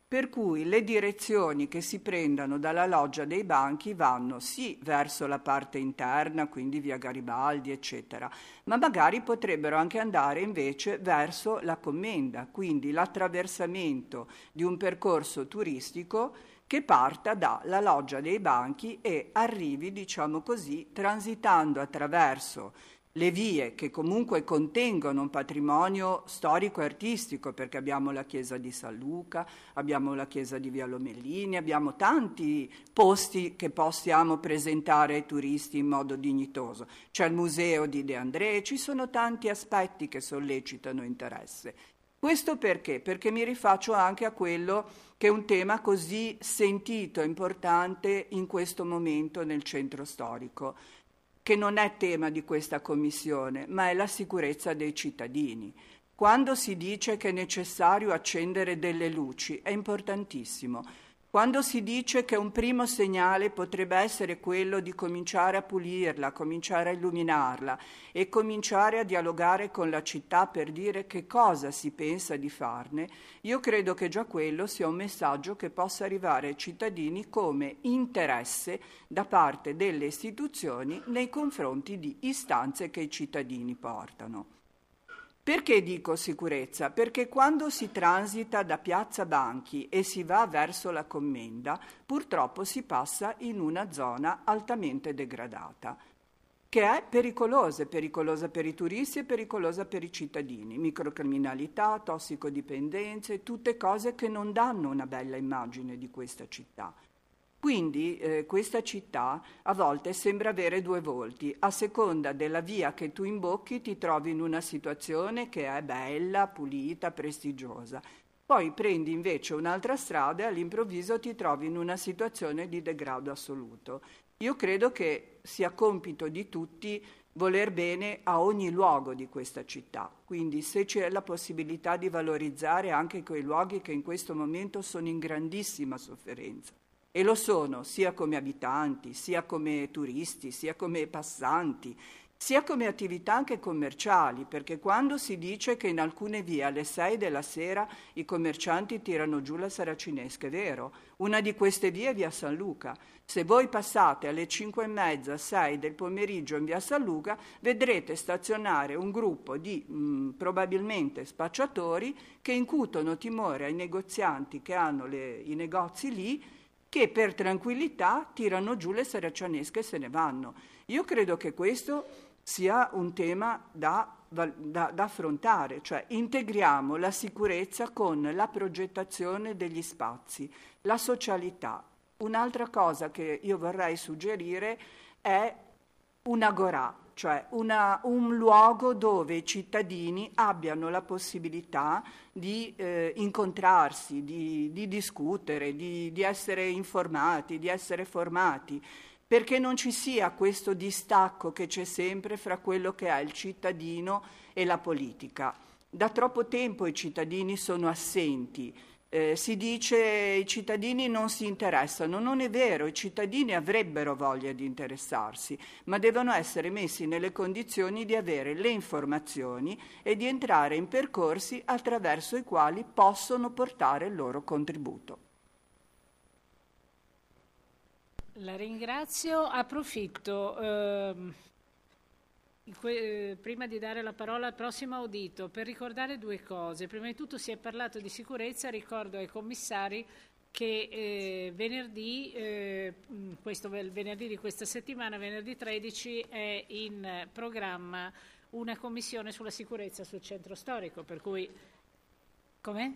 Per cui le direzioni che si prendano dalla loggia dei banchi vanno sì verso la parte interna, quindi via Garibaldi, eccetera, ma magari potrebbero anche andare invece verso la Commenda, quindi l'attraversamento di un percorso turistico che parta dalla loggia dei banchi e arrivi, diciamo così, transitando attraverso le vie che comunque contengono un patrimonio storico e artistico, perché abbiamo la chiesa di San Luca, abbiamo la chiesa di Via Lomellini, abbiamo tanti posti che possiamo presentare ai turisti in modo dignitoso. C'è il museo di De André, ci sono tanti aspetti che sollecitano interesse. Questo perché? Perché mi rifaccio anche a quello che è un tema così sentito e importante in questo momento nel centro storico, che non è tema di questa commissione, ma è la sicurezza dei cittadini. Quando si dice che è necessario accendere delle luci, è importantissimo. Quando si dice che un primo segnale potrebbe essere quello di cominciare a pulirla, cominciare a illuminarla e cominciare a dialogare con la città per dire che cosa si pensa di farne, io credo che già quello sia un messaggio che possa arrivare ai cittadini come interesse da parte delle istituzioni nei confronti di istanze che i cittadini portano. Perché dico sicurezza? Perché quando si transita da Piazza Banchi e si va verso la Commenda, purtroppo si passa in una zona altamente degradata, che è pericolosa, pericolosa per i turisti e pericolosa per i cittadini. Microcriminalità, tossicodipendenze, tutte cose che non danno una bella immagine di questa città. Quindi eh, questa città a volte sembra avere due volti, a seconda della via che tu imbocchi ti trovi in una situazione che è bella, pulita, prestigiosa. Poi prendi invece un'altra strada e all'improvviso ti trovi in una situazione di degrado assoluto. Io credo che sia compito di tutti voler bene a ogni luogo di questa città, quindi se c'è la possibilità di valorizzare anche quei luoghi che in questo momento sono in grandissima sofferenza. E lo sono sia come abitanti, sia come turisti, sia come passanti, sia come attività anche commerciali, perché quando si dice che in alcune vie alle sei della sera i commercianti tirano giù la saracinesca, è vero, una di queste vie è via San Luca. Se voi passate alle cinque e mezza, sei del pomeriggio in via San Luca, vedrete stazionare un gruppo di mh, probabilmente spacciatori che incutono timore ai negozianti che hanno le, i negozi lì, che per tranquillità tirano giù le saracinesche e se ne vanno. Io credo che questo sia un tema da, da, da affrontare, cioè integriamo la sicurezza con la progettazione degli spazi, la socialità. Un'altra cosa che io vorrei suggerire è un'agorà, cioè una, un luogo dove i cittadini abbiano la possibilità di eh, incontrarsi, di, di discutere, di, di essere informati, di essere formati, perché non ci sia questo distacco che c'è sempre fra quello che è il cittadino e la politica. Da troppo tempo i cittadini sono assenti. Eh, si dice i cittadini non si interessano, non è vero, i cittadini avrebbero voglia di interessarsi, ma devono essere messi nelle condizioni di avere le informazioni e di entrare in percorsi attraverso i quali possono portare il loro contributo.
La ringrazio, approfitto. Ehm... Prima di dare la parola al prossimo audito, per ricordare due cose. Prima di tutto si è parlato di sicurezza, ricordo ai commissari che eh, venerdì, eh, questo, venerdì di questa settimana, venerdì tredici, è in programma una commissione sulla sicurezza sul centro storico, per cui... Com'è?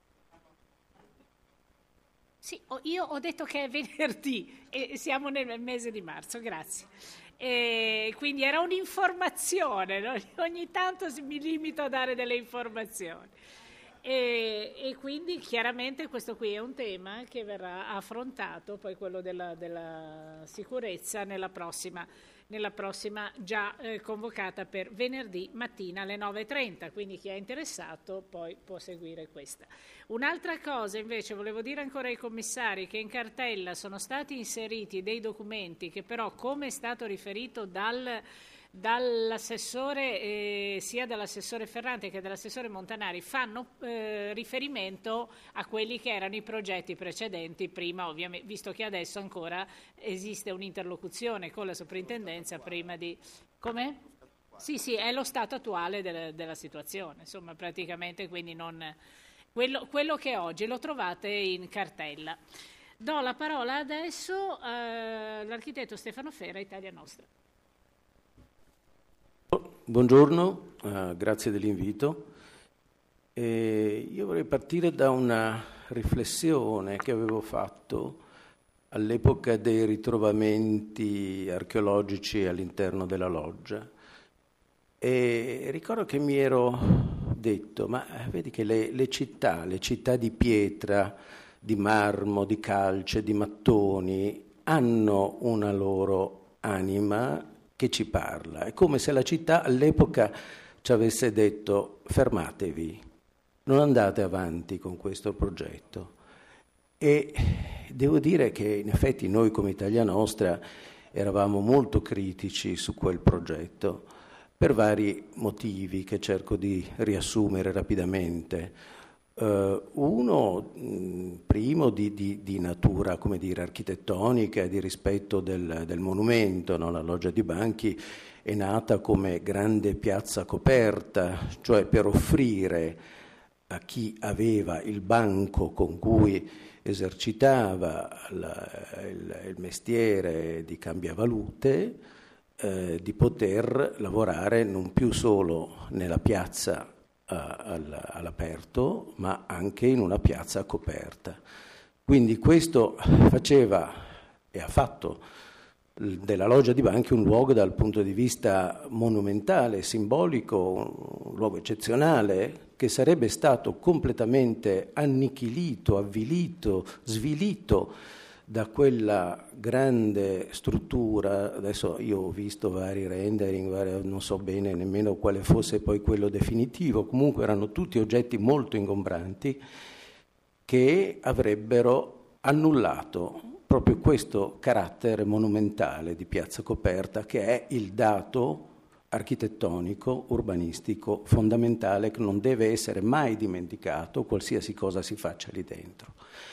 Sì, io ho detto che è venerdì e siamo nel mese di marzo, grazie. E quindi era un'informazione, no? Ogni tanto mi limito a dare delle informazioni e, e quindi chiaramente questo qui è un tema che verrà affrontato, poi quello della, della sicurezza nella prossima, nella prossima già eh, convocata per venerdì mattina alle nove e trenta, quindi chi è interessato poi può seguire questa. Un'altra cosa invece volevo dire ancora ai commissari che in cartella sono stati inseriti dei documenti che però, come è stato riferito dal dall'assessore, eh, sia dall'assessore Ferrante che dall'assessore Montanari fanno eh, riferimento a quelli che erano i progetti precedenti, prima ovviamente, visto che adesso ancora esiste un'interlocuzione con la soprintendenza prima di... Come? Sì, sì, è lo stato attuale della, della situazione, insomma praticamente, quindi non... Quello, quello che oggi lo trovate in cartella. Do la parola adesso all'architetto Stefano Fera, Italia Nostra.
Buongiorno, uh, grazie dell'invito. E io vorrei partire da una riflessione che avevo fatto all'epoca dei ritrovamenti archeologici all'interno della loggia. E ricordo che mi ero detto, ma vedi che le, le città, le città di pietra, di marmo, di calce, di mattoni, hanno una loro anima che ci parla. È come se la città all'epoca ci avesse detto fermatevi, non andate avanti con questo progetto. E devo dire che in effetti noi come Italia Nostra eravamo molto critici su quel progetto per vari motivi che cerco di riassumere rapidamente. Uh, uno, mh, primo di, di, di natura, come dire, architettonica, di rispetto del, del monumento, no? La Loggia di Banchi è nata come grande piazza coperta, cioè per offrire a chi aveva il banco con cui esercitava la, il, il mestiere di cambiavalute, eh, di poter lavorare non più solo nella piazza all'aperto, ma anche in una piazza coperta. Quindi questo faceva e ha fatto della Loggia di Banchi un luogo dal punto di vista monumentale, simbolico, un luogo eccezionale che sarebbe stato completamente annichilito, avvilito, svilito da quella grande struttura. Adesso io ho visto vari rendering, vari, non so bene nemmeno quale fosse poi quello definitivo, comunque erano tutti oggetti molto ingombranti che avrebbero annullato proprio questo carattere monumentale di piazza coperta, che è il dato architettonico, urbanistico fondamentale che non deve essere mai dimenticato qualsiasi cosa si faccia lì dentro.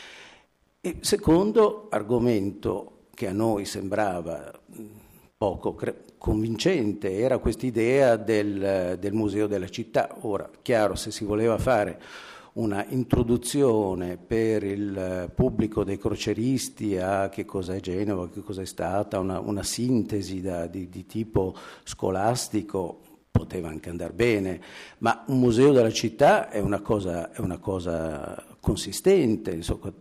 E secondo argomento che a noi sembrava poco cre- convincente era quest'idea del, del museo della città. Ora, chiaro, se si voleva fare una introduzione per il pubblico dei croceristi a che cosa è Genova, che cosa è stata, una, una sintesi da, di, di tipo scolastico, poteva anche andare bene, ma un museo della città è una cosa, è una cosa consistente, insomma,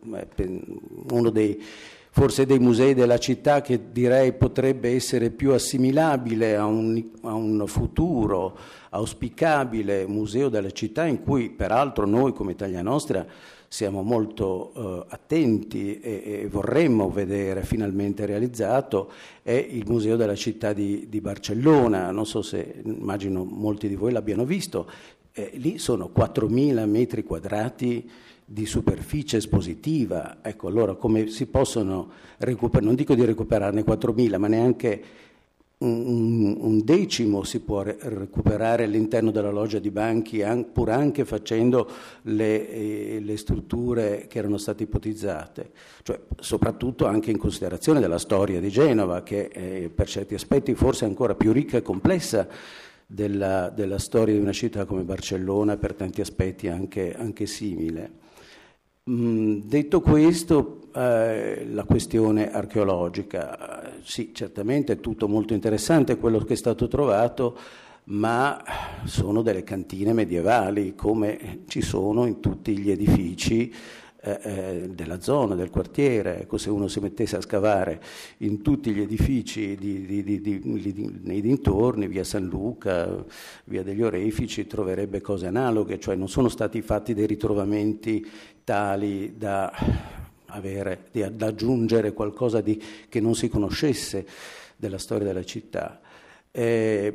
uno dei forse dei musei della città che direi potrebbe essere più assimilabile a un, a un futuro auspicabile museo della città, in cui peraltro noi come Italia Nostra siamo molto eh, attenti e, e vorremmo vedere finalmente realizzato, è il Museo della città di, di Barcellona. Non so se, immagino molti di voi l'abbiano visto, eh, lì sono quattromila metri quadrati di superficie espositiva. Ecco, allora come si possono recuperare, non dico di recuperarne quattromila, ma neanche un, un decimo si può re- recuperare all'interno della Loggia di Banchi, an- pur anche facendo le, eh, le strutture che erano state ipotizzate, cioè soprattutto anche in considerazione della storia di Genova, che è per certi aspetti forse ancora più ricca e complessa della, della storia di una città come Barcellona, per tanti aspetti anche, anche simile. Mm, detto questo, eh, la questione archeologica, eh, sì, certamente è tutto molto interessante quello che è stato trovato, ma sono delle cantine medievali, come ci sono in tutti gli edifici eh, eh, della zona, del quartiere. Ecco, se uno si mettesse a scavare in tutti gli edifici di, di, di, di, di, nei dintorni, via San Luca, via degli Orefici, troverebbe cose analoghe, cioè non sono stati fatti dei ritrovamenti tali da avere, di, da aggiungere qualcosa di, che non si conoscesse della storia della città. Eh,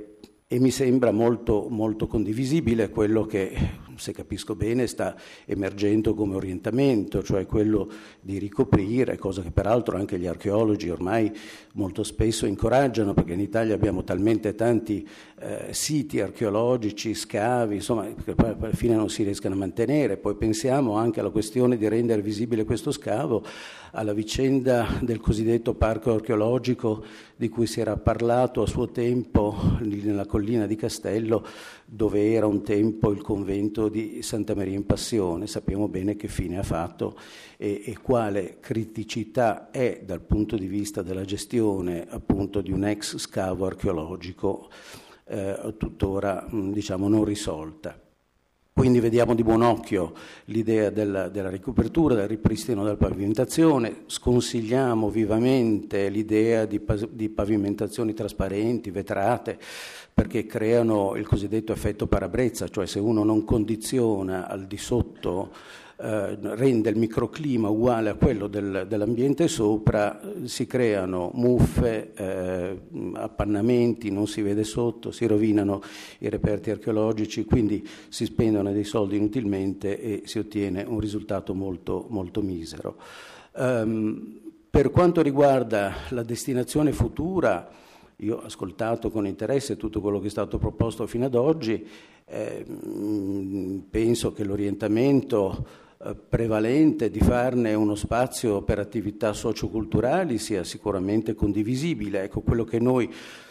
e mi sembra molto, molto condivisibile quello che, se capisco bene, sta emergendo come orientamento, cioè quello di ricoprire, cosa che peraltro anche gli archeologi ormai molto spesso incoraggiano, perché in Italia abbiamo talmente tanti eh, siti archeologici, scavi, insomma, che poi alla fine non si riescano a mantenere. Poi pensiamo anche alla questione di rendere visibile questo scavo, alla vicenda del cosiddetto parco archeologico di cui si era parlato a suo tempo nella collina di Castello, dove era un tempo il convento di Santa Maria in Passione. Sappiamo bene che fine ha fatto e, e quale criticità è dal punto di vista della gestione appunto di un ex scavo archeologico eh, tuttora diciamo non risolta. Quindi vediamo di buon occhio l'idea della, della ricopertura, del ripristino della pavimentazione, sconsigliamo vivamente l'idea di, di pavimentazioni trasparenti, vetrate, perché creano il cosiddetto effetto parabrezza, cioè se uno non condiziona al di sotto, eh, rende il microclima uguale a quello del, dell'ambiente sopra, si creano muffe, eh, appannamenti, non si vede sotto, si rovinano i reperti archeologici, quindi si spendono dei soldi inutilmente e si ottiene un risultato molto, molto misero. Um, per quanto riguarda la destinazione futura, io ho ascoltato con interesse tutto quello che è stato proposto fino ad oggi, eh, penso che l'orientamento eh, prevalente di farne uno spazio per attività socioculturali sia sicuramente condivisibile. Ecco, quello che noi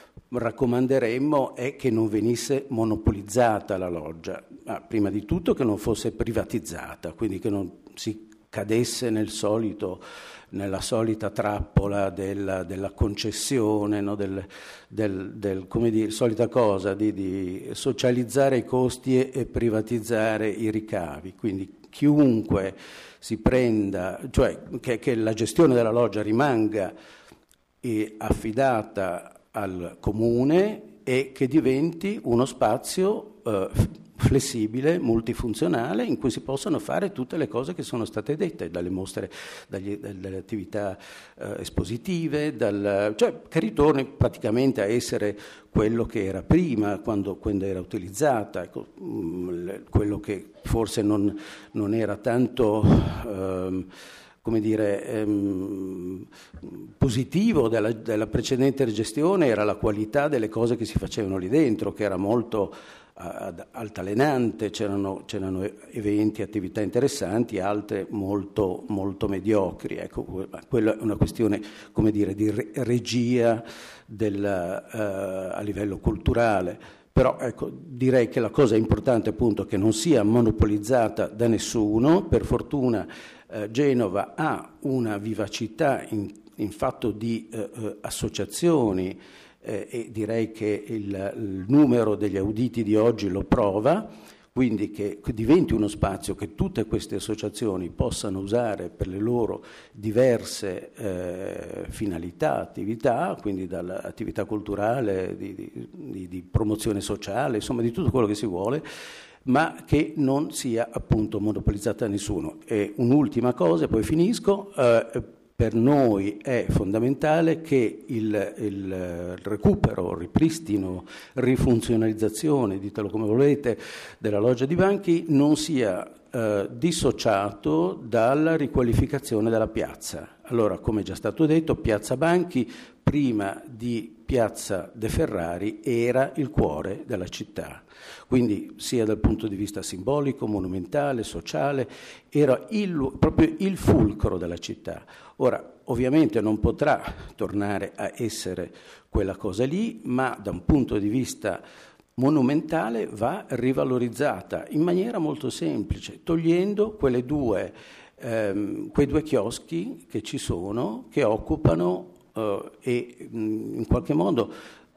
raccomanderemmo è che non venisse monopolizzata la loggia, ma prima di tutto che non fosse privatizzata, quindi che non si cadesse nel solito, nella solita trappola della, della concessione, no? del, del, del, come dire, solita cosa di, di socializzare i costi e, e privatizzare i ricavi. Quindi chiunque si prenda, cioè che, che la gestione della loggia rimanga eh, affidata al comune e che diventi uno spazio eh, flessibile, multifunzionale, in cui si possono fare tutte le cose che sono state dette, dalle mostre, dagli, dalle attività eh, espositive, dal, cioè che ritorni praticamente a essere quello che era prima, quando, quando era utilizzata, ecco, mh, quello che forse non, non era tanto ehm, come dire, ehm, positivo della, della precedente gestione era la qualità delle cose che si facevano lì dentro, che era molto altalenante, c'erano, c'erano eventi, attività interessanti, altre molto, molto mediocri. Ecco, quella è una questione, come dire, di regia del, uh, a livello culturale. Però ecco, direi che la cosa importante appunto è che non sia monopolizzata da nessuno. Per fortuna eh, Genova ha una vivacità in, in fatto di eh, eh, associazioni, Eh, e direi che il, il numero degli auditi di oggi lo prova, quindi che diventi uno spazio che tutte queste associazioni possano usare per le loro diverse eh, finalità, attività, quindi dall'attività culturale, di, di, di, di promozione sociale, insomma di tutto quello che si vuole, ma che non sia appunto monopolizzata da nessuno. E un'ultima cosa, poi finisco. Eh, Per noi è fondamentale che il, il recupero, ripristino, rifunzionalizzazione, ditelo come volete, della loggia di banchi non sia eh, dissociato dalla riqualificazione della piazza. Allora, come è già stato detto, Piazza Banchi, prima di Piazza De Ferrari, era il cuore della città. Quindi sia dal punto di vista simbolico, monumentale, sociale, era il, proprio il fulcro della città. Ora, ovviamente non potrà tornare a essere quella cosa lì, ma da un punto di vista monumentale va rivalorizzata in maniera molto semplice, togliendo quelle due, ehm, quei due chioschi che ci sono, che occupano eh, e mh, in qualche modo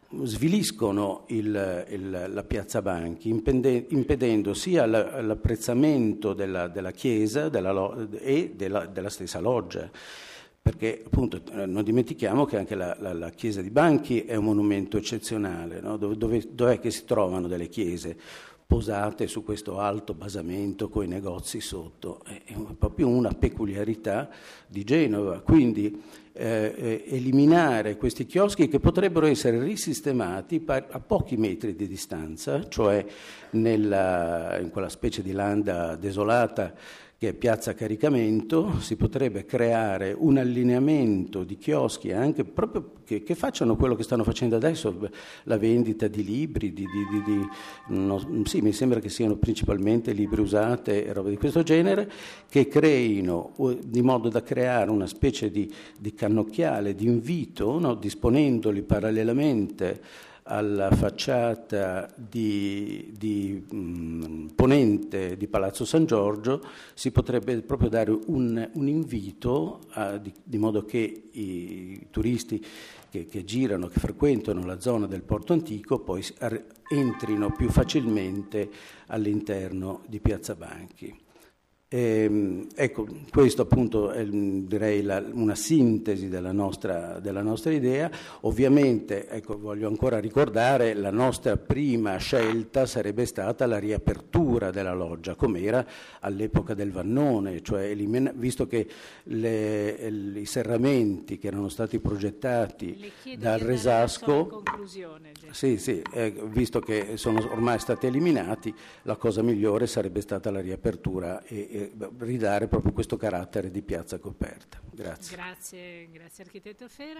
sviliscono il, il, la Piazza Banchi, impede, impedendo sia la, l'apprezzamento della, della chiesa della, e della, della stessa loggia. Perché appunto non dimentichiamo che anche la, la, la chiesa di Banchi è un monumento eccezionale, no? dove, dove, dov'è che si trovano delle chiese? posate su questo alto basamento con i negozi sotto. È proprio una peculiarità di Genova. Quindi eh, eliminare questi chioschi che potrebbero essere risistemati a pochi metri di distanza, cioè nella, in quella specie di landa desolata che è Piazza Caricamento, si potrebbe creare un allineamento di chioschi anche proprio che, che facciano quello che stanno facendo adesso, la vendita di libri, di, di, di, di, no, sì, mi sembra che siano principalmente libri usate e roba di questo genere, che creino, di modo da creare una specie di, di cannocchiale, di invito, no, disponendoli parallelamente alla facciata di, di mh, ponente di Palazzo San Giorgio, si potrebbe proprio dare un, un invito a, di, di modo che i turisti che, che girano, che frequentano la zona del Porto Antico poi ar- entrino più facilmente all'interno di Piazza Banchi. E, ecco, questo appunto è, direi, la, una sintesi della nostra, della nostra idea. Ovviamente, ecco, voglio ancora ricordare, la nostra prima scelta sarebbe stata la riapertura della loggia, come era all'epoca del Vannone, cioè elimina, visto che le, le, i serramenti che erano stati progettati dal Resasco, sì, sì, eh, visto che sono ormai stati eliminati, la cosa migliore sarebbe stata la riapertura e, e ridare proprio questo carattere di piazza coperta. Grazie.
Grazie, grazie architetto Fera.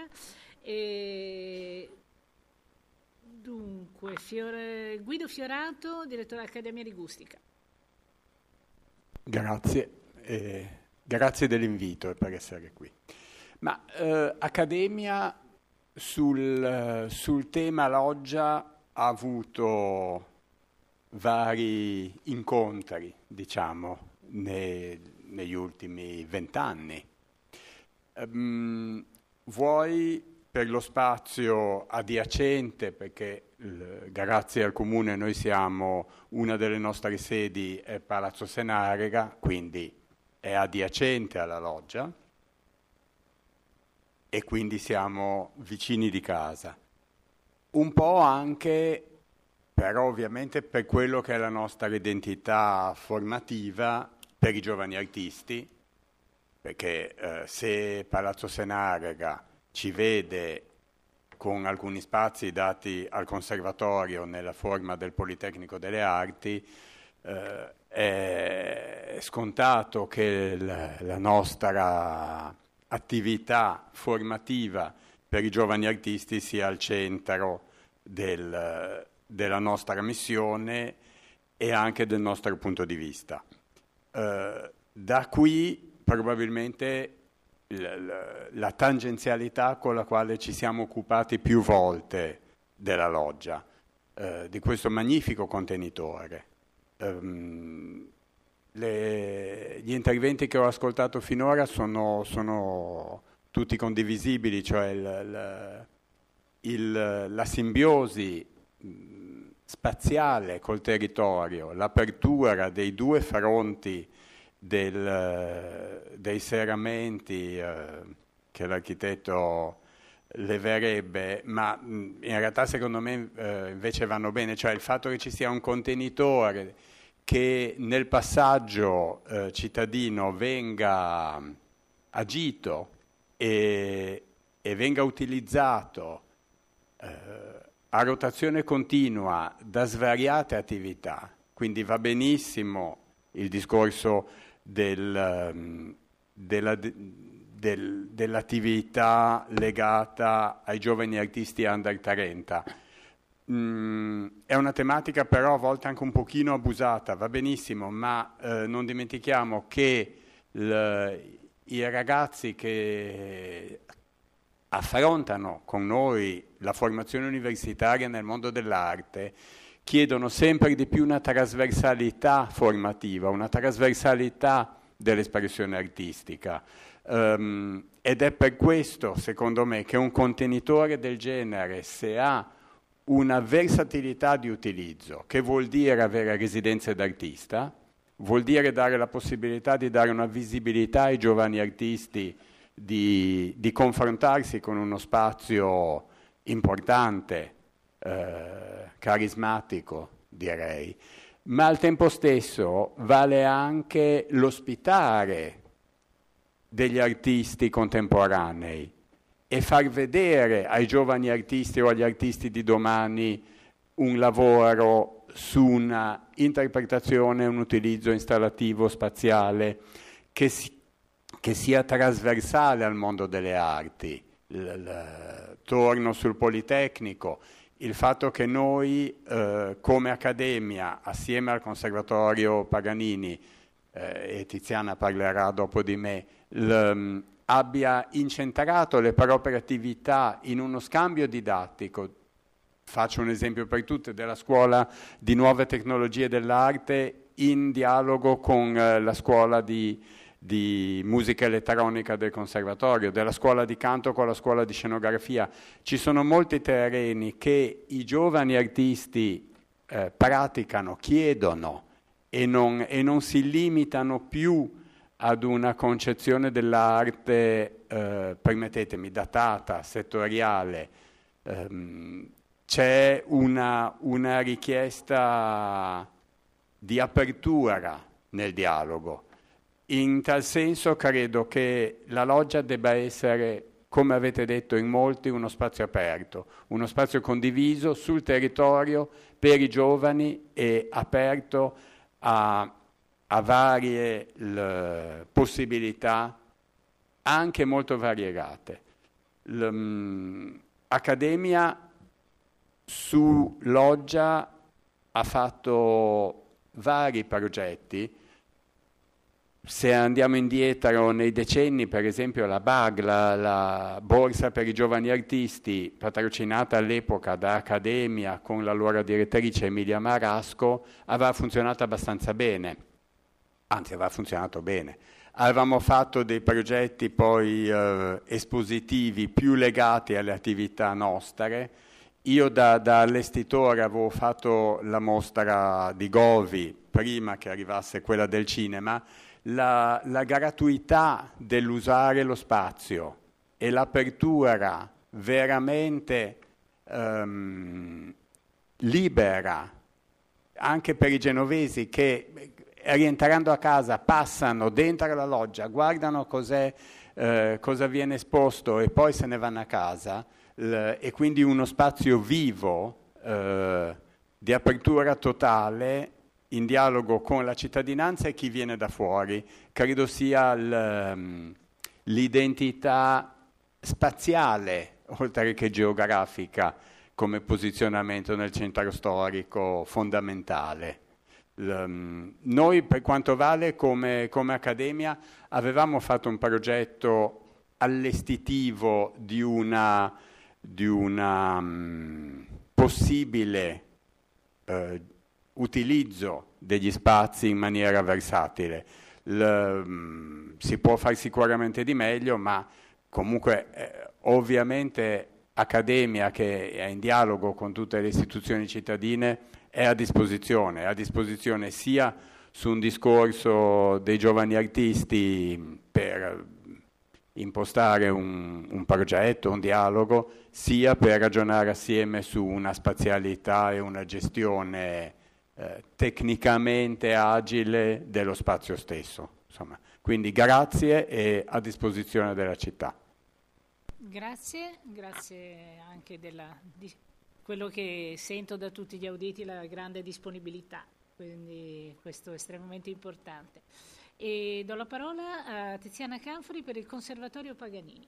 E dunque, Fiore, Guido Fiorato, direttore dell'Accademia Ligustica.
Grazie, eh, grazie dell'invito e per essere qui. Ma eh, Accademia sul, sul tema loggia ha avuto vari incontri, diciamo, ne, negli ultimi vent'anni. Um, vuoi per lo spazio adiacente, perché l, grazie al Comune noi siamo, una delle nostre sedi è Palazzo Senarega, quindi è adiacente alla loggia e quindi siamo vicini di casa. Un po' anche, però ovviamente per quello che è la nostra identità formativa, per i giovani artisti, perché eh, se Palazzo Senarega ci vede con alcuni spazi dati al conservatorio nella forma del Politecnico delle Arti, eh, è scontato che la, la nostra attività formativa per i giovani artisti sia al centro del, della nostra missione e anche del nostro punto di vista. Uh, da qui probabilmente l- l- la tangenzialità con la quale ci siamo occupati più volte della loggia, uh, di questo magnifico contenitore. Um, le, gli interventi che ho ascoltato finora sono, sono tutti condivisibili, cioè il, il, il, la simbiosi spaziale col territorio, l'apertura dei due fronti del, dei serramenti eh, che l'architetto leverebbe, ma mh, in realtà secondo me eh, invece vanno bene, cioè il fatto che ci sia un contenitore che nel passaggio eh, cittadino venga agito e, e venga utilizzato eh, a rotazione continua da svariate attività, quindi va benissimo il discorso del, della, del, dell'attività legata ai giovani artisti under trenta. Mm, è una tematica però a volte anche un pochino abusata, va benissimo, ma eh, non dimentichiamo che l, i ragazzi che affrontano con noi la formazione universitaria nel mondo dell'arte chiedono sempre di più una trasversalità formativa, una trasversalità dell'espressione artistica. Um, ed è per questo, secondo me, che un contenitore del genere, se ha una versatilità di utilizzo, che vuol dire avere residenze d'artista, vuol dire dare la possibilità di dare una visibilità ai giovani artisti Di, di confrontarsi con uno spazio importante, eh, carismatico, direi, ma al tempo stesso vale anche l'ospitare degli artisti contemporanei e far vedere ai giovani artisti o agli artisti di domani un lavoro su una interpretazione, un utilizzo installativo spaziale che, si, che sia trasversale al mondo delle arti. L, l, torno sul Politecnico, il fatto che noi eh, come Accademia, assieme al Conservatorio Paganini, eh, e Tiziana parlerà dopo di me, l, abbia incentrato le proprie attività in uno scambio didattico. Faccio un esempio per tutte, della scuola di nuove tecnologie dell'arte in dialogo con eh, la scuola di, di musica elettronica del conservatorio, della scuola di canto con la scuola di scenografia. Ci sono molti terreni che i giovani artisti eh, praticano, chiedono e non, e non si limitano più ad una concezione dell'arte, eh, permettetemi, datata, settoriale. Um, c'è una, una richiesta di apertura nel dialogo. In tal senso credo che la loggia debba essere, come avete detto in molti, uno spazio aperto, uno spazio condiviso sul territorio per i giovani e aperto a a varie l, possibilità, anche molto variegate. L'Accademia su Loggia ha fatto vari progetti. Se andiamo indietro nei decenni, per esempio la B A G, la, la Borsa per i Giovani Artisti, patrocinata all'epoca da Accademia con l'allora direttrice Emilia Marasco, aveva funzionato abbastanza bene. Anzi, aveva funzionato bene. Avevamo fatto dei progetti poi eh, espositivi più legati alle attività nostre. Io da, da allestitore avevo fatto la mostra di Govi prima che arrivasse quella del cinema. La, la gratuità dell'usare lo spazio e l'apertura veramente ehm, libera anche per i genovesi che rientrando a casa passano dentro la loggia, guardano cos'è, eh, cosa viene esposto e poi se ne vanno a casa, l- e quindi uno spazio vivo eh, di apertura totale in dialogo con la cittadinanza e chi viene da fuori. Credo sia l- l'identità spaziale, oltre che geografica, come posizionamento nel centro storico fondamentale. Um, noi, per quanto vale, come, come Accademia, avevamo fatto un progetto allestitivo di una, di una um, possibile uh, utilizzo degli spazi in maniera versatile. L, um, si può fare sicuramente di meglio, ma comunque eh, ovviamente Accademia, che è in dialogo con tutte le istituzioni cittadine, è a disposizione, è a disposizione sia su un discorso dei giovani artisti per impostare un, un progetto, un dialogo, sia per ragionare assieme su una spazialità e una gestione eh, tecnicamente agile dello spazio stesso. Insomma. Quindi grazie e a disposizione della città.
Grazie, grazie anche della... Di... quello che sento da tutti gli auditi, la grande disponibilità, quindi questo è estremamente importante. E do la parola a Tiziana Canfori per il Conservatorio Paganini.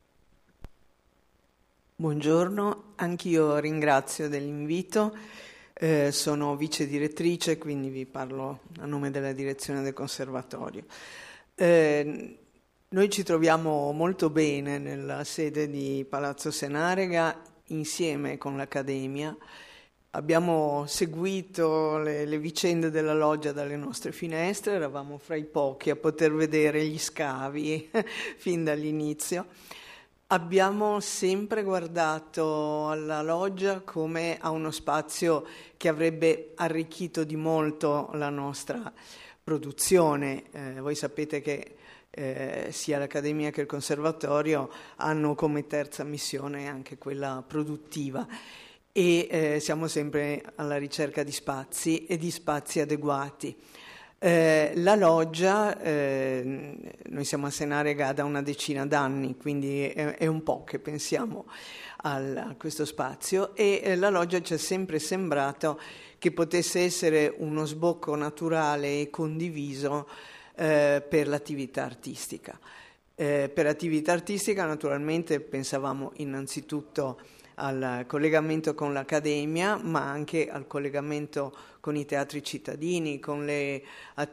Buongiorno, anch'io ringrazio dell'invito, eh, sono vice direttrice, quindi vi parlo a nome della direzione del Conservatorio. Eh, noi ci troviamo molto bene nella sede di Palazzo Senarega, insieme con l'Accademia. Abbiamo seguito le, le vicende della loggia dalle nostre finestre, eravamo fra i pochi a poter vedere gli scavi fin dall'inizio. Abbiamo sempre guardato alla loggia come a uno spazio che avrebbe arricchito di molto la nostra produzione. Eh, voi sapete che Eh, sia l'Accademia che il Conservatorio hanno come terza missione anche quella produttiva e eh, siamo sempre alla ricerca di spazi e di spazi adeguati. Eh, la loggia, eh, noi siamo a Senarega da una decina d'anni, quindi è, è un po' che pensiamo al, a questo spazio, e eh, la loggia ci è sempre sembrato che potesse essere uno sbocco naturale e condiviso eh, per l'attività artistica. Eh, per attività artistica naturalmente pensavamo innanzitutto al collegamento con l'Accademia, ma anche al collegamento con i teatri cittadini, con le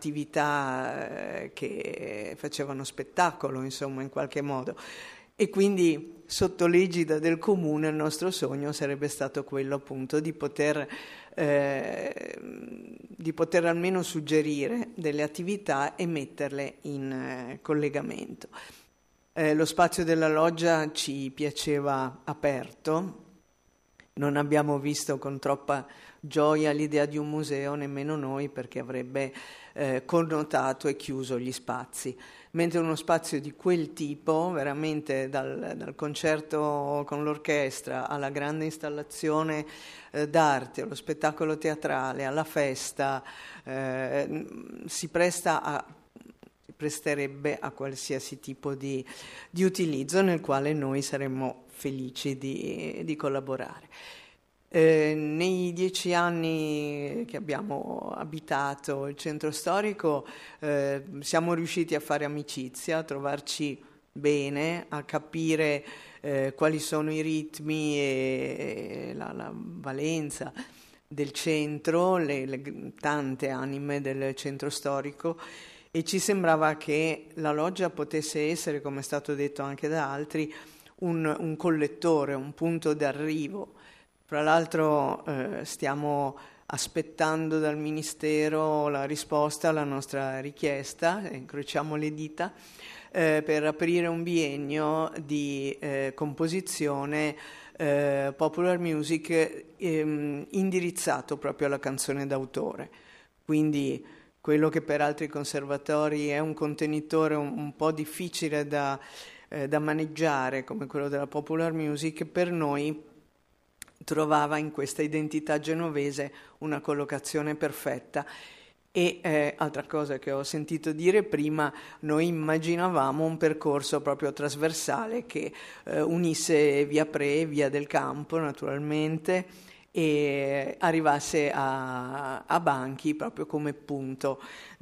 attività eh, che facevano spettacolo, insomma, in qualche modo. E quindi sotto l'egida del Comune il nostro sogno sarebbe stato quello appunto di poter, eh, di poter almeno suggerire delle attività e metterle in eh, collegamento. Eh, lo spazio della loggia ci piaceva aperto, non abbiamo visto con troppa gioia l'idea di un museo, nemmeno noi, perché avrebbe eh, connotato e chiuso gli spazi, mentre uno spazio di quel tipo, veramente dal, dal concerto con l'orchestra alla grande installazione eh, d'arte, allo spettacolo teatrale, alla festa, eh, si presta a presterebbe a qualsiasi tipo di, di utilizzo nel quale noi saremmo felici di, di collaborare. Eh, nei dieci anni che abbiamo abitato il centro storico eh, siamo riusciti a fare amicizia, a trovarci bene, a capire eh, quali sono i ritmi e, e la, la valenza del centro, le, le tante anime del centro storico, e ci sembrava che la loggia potesse essere, come è stato detto anche da altri, un, un collettore, un punto d'arrivo. Fra l'altro eh, stiamo aspettando dal Ministero la risposta alla nostra richiesta, incrociamo le dita, eh, per aprire un biennio di eh, composizione eh, popular music ehm, indirizzato proprio alla canzone d'autore. Quindi quello che per altri conservatori è un contenitore un, un po' difficile da, eh, da maneggiare, come quello della popular music, per noi trovava in questa identità genovese una collocazione perfetta. E eh, altra cosa che ho sentito dire prima, noi immaginavamo un percorso proprio trasversale che eh, unisse Via Pre, Via del Campo naturalmente, e arrivasse a, a Banchi proprio come punto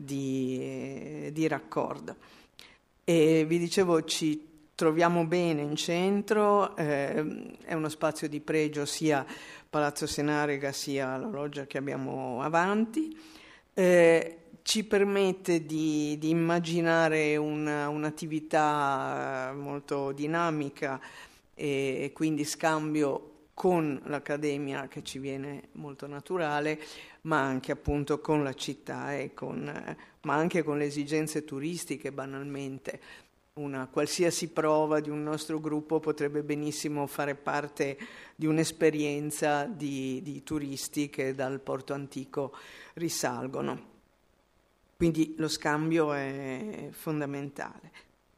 di, di raccordo. E vi dicevo, ci troviamo bene in centro, eh, è uno spazio di pregio sia Palazzo Senarega sia la loggia che abbiamo avanti, eh, ci permette di, di immaginare una, un'attività molto dinamica e, e quindi scambio con l'Accademia, che ci viene molto naturale, ma anche appunto con la città e con, eh, ma anche con le esigenze turistiche banalmente. Una qualsiasi prova di un nostro gruppo potrebbe benissimo fare parte di un'esperienza di, di turisti che dal Porto Antico risalgono. Quindi lo scambio è fondamentale.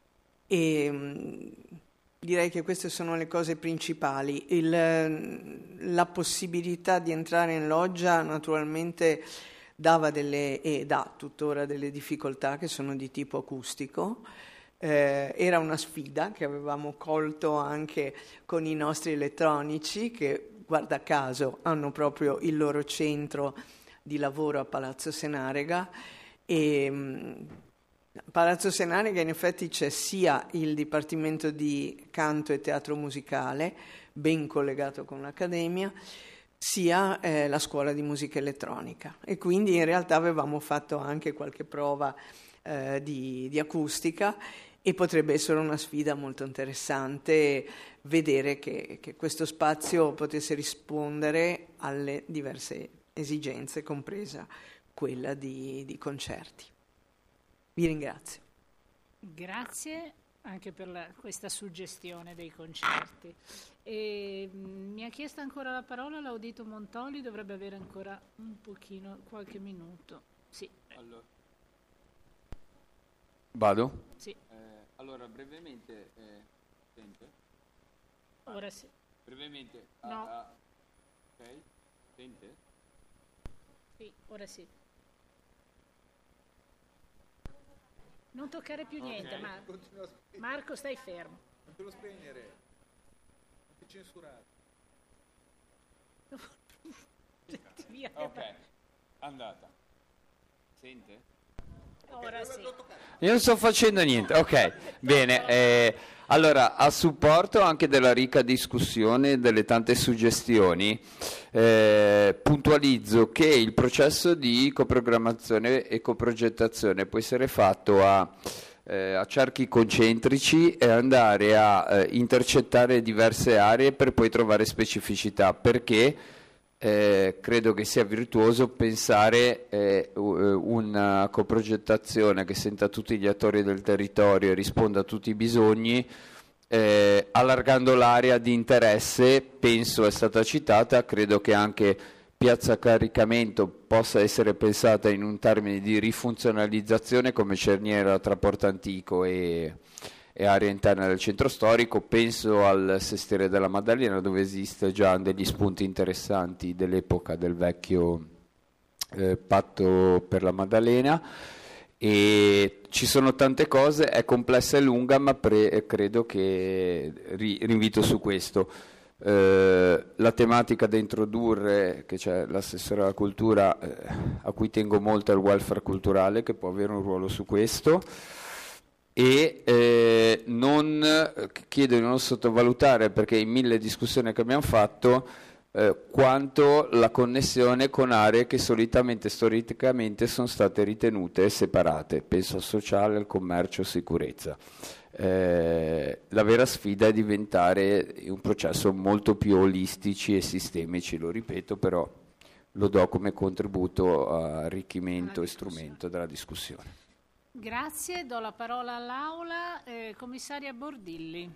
E mh, direi che queste sono le cose principali. Il, la possibilità di entrare in loggia naturalmente dava delle, e dà tuttora delle difficoltà che sono di tipo acustico. Eh, era una sfida che avevamo colto anche con i nostri elettronici, che guarda caso hanno proprio il loro centro di lavoro a Palazzo Senarega. E mh, a Palazzo Senarega in effetti c'è sia il Dipartimento di Canto e Teatro Musicale, ben collegato con l'Accademia, sia eh, la Scuola di Musica Elettronica, e quindi in realtà avevamo fatto anche qualche prova eh, di, di acustica, e potrebbe essere una sfida molto interessante vedere che, che questo spazio potesse rispondere alle diverse esigenze, compresa quella di, di concerti. Vi ringrazio.
Grazie anche per la, questa suggestione dei concerti. E, mh, mi ha chiesto ancora la parola l'Audito Montoli, dovrebbe avere ancora un pochino, qualche minuto. Sì.
Allora. Vado?
Sì.
Eh, allora, brevemente... Eh, sente?
Ora sì.
Brevemente...
No.
A, a... Ok, sente?
Sì, ora sì. Non toccare più
Okay.
niente, Marco.
Continua a spegnere.
Marco, stai fermo.
Non te lo spegnere. Non ti censurare.
Via.
Ok, andata. Sente?
Ora sì.
Io non sto facendo niente, ok, bene. Eh, allora, a supporto anche della ricca discussione e delle tante suggestioni, eh, puntualizzo che il processo di coprogrammazione e coprogettazione può essere fatto a, eh, a cerchi concentrici e andare a eh, intercettare diverse aree per poi trovare specificità, perché Eh, credo che sia virtuoso pensare eh, una coprogettazione che senta tutti gli attori del territorio e risponda a tutti i bisogni, eh, allargando l'area di interesse. Penso è stata citata, credo che anche piazza caricamento possa essere pensata in un termine di rifunzionalizzazione come cerniera tra Porto Antico e e area interna del centro storico. Penso al Sestiere della Maddalena, dove esiste già degli spunti interessanti dell'epoca del vecchio eh, patto per la Maddalena, e ci sono tante cose, è complessa e lunga, ma pre- credo che ri- rinvito su questo. Eh, la tematica da introdurre, che c'è l'assessore alla cultura, eh, a cui tengo molto, è il welfare culturale, che può avere un ruolo su questo. E eh, non chiedo di non sottovalutare, perché in mille discussioni che abbiamo fatto, eh, quanto la connessione con aree che solitamente, storicamente, sono state ritenute separate. Penso al sociale, al commercio, sicurezza. Eh, la vera sfida è diventare un processo molto più olistici e sistemici, lo ripeto, però lo do come contributo a arricchimento e strumento della discussione.
Grazie, do la parola all'Aula. Eh, commissaria Bordilli.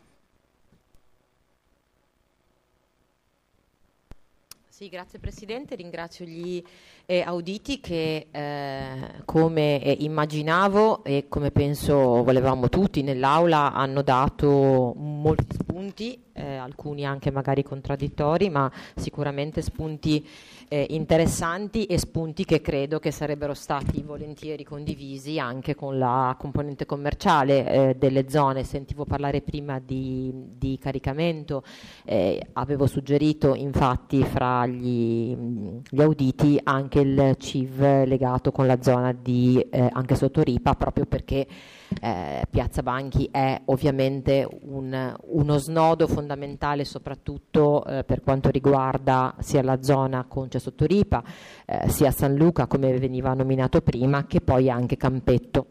Sì, grazie Presidente, ringrazio gli eh, auditi che eh, come eh, immaginavo e come penso volevamo tutti nell'Aula hanno dato molti spunti, eh, alcuni anche magari contraddittori, ma sicuramente spunti eh, interessanti e spunti che credo che sarebbero stati volentieri condivisi anche con la componente commerciale eh, delle zone. Sentivo parlare prima di, di caricamento, eh, avevo suggerito infatti fra gli, gli auditi anche il C I V legato con la zona di eh, anche sotto Ripa, proprio perché eh, Piazza Banchi è ovviamente un, uno snodo fondamentale soprattutto eh, per quanto riguarda sia la zona Conce sotto Ripa, eh, sia San Luca come veniva nominato prima, che poi anche Campetto.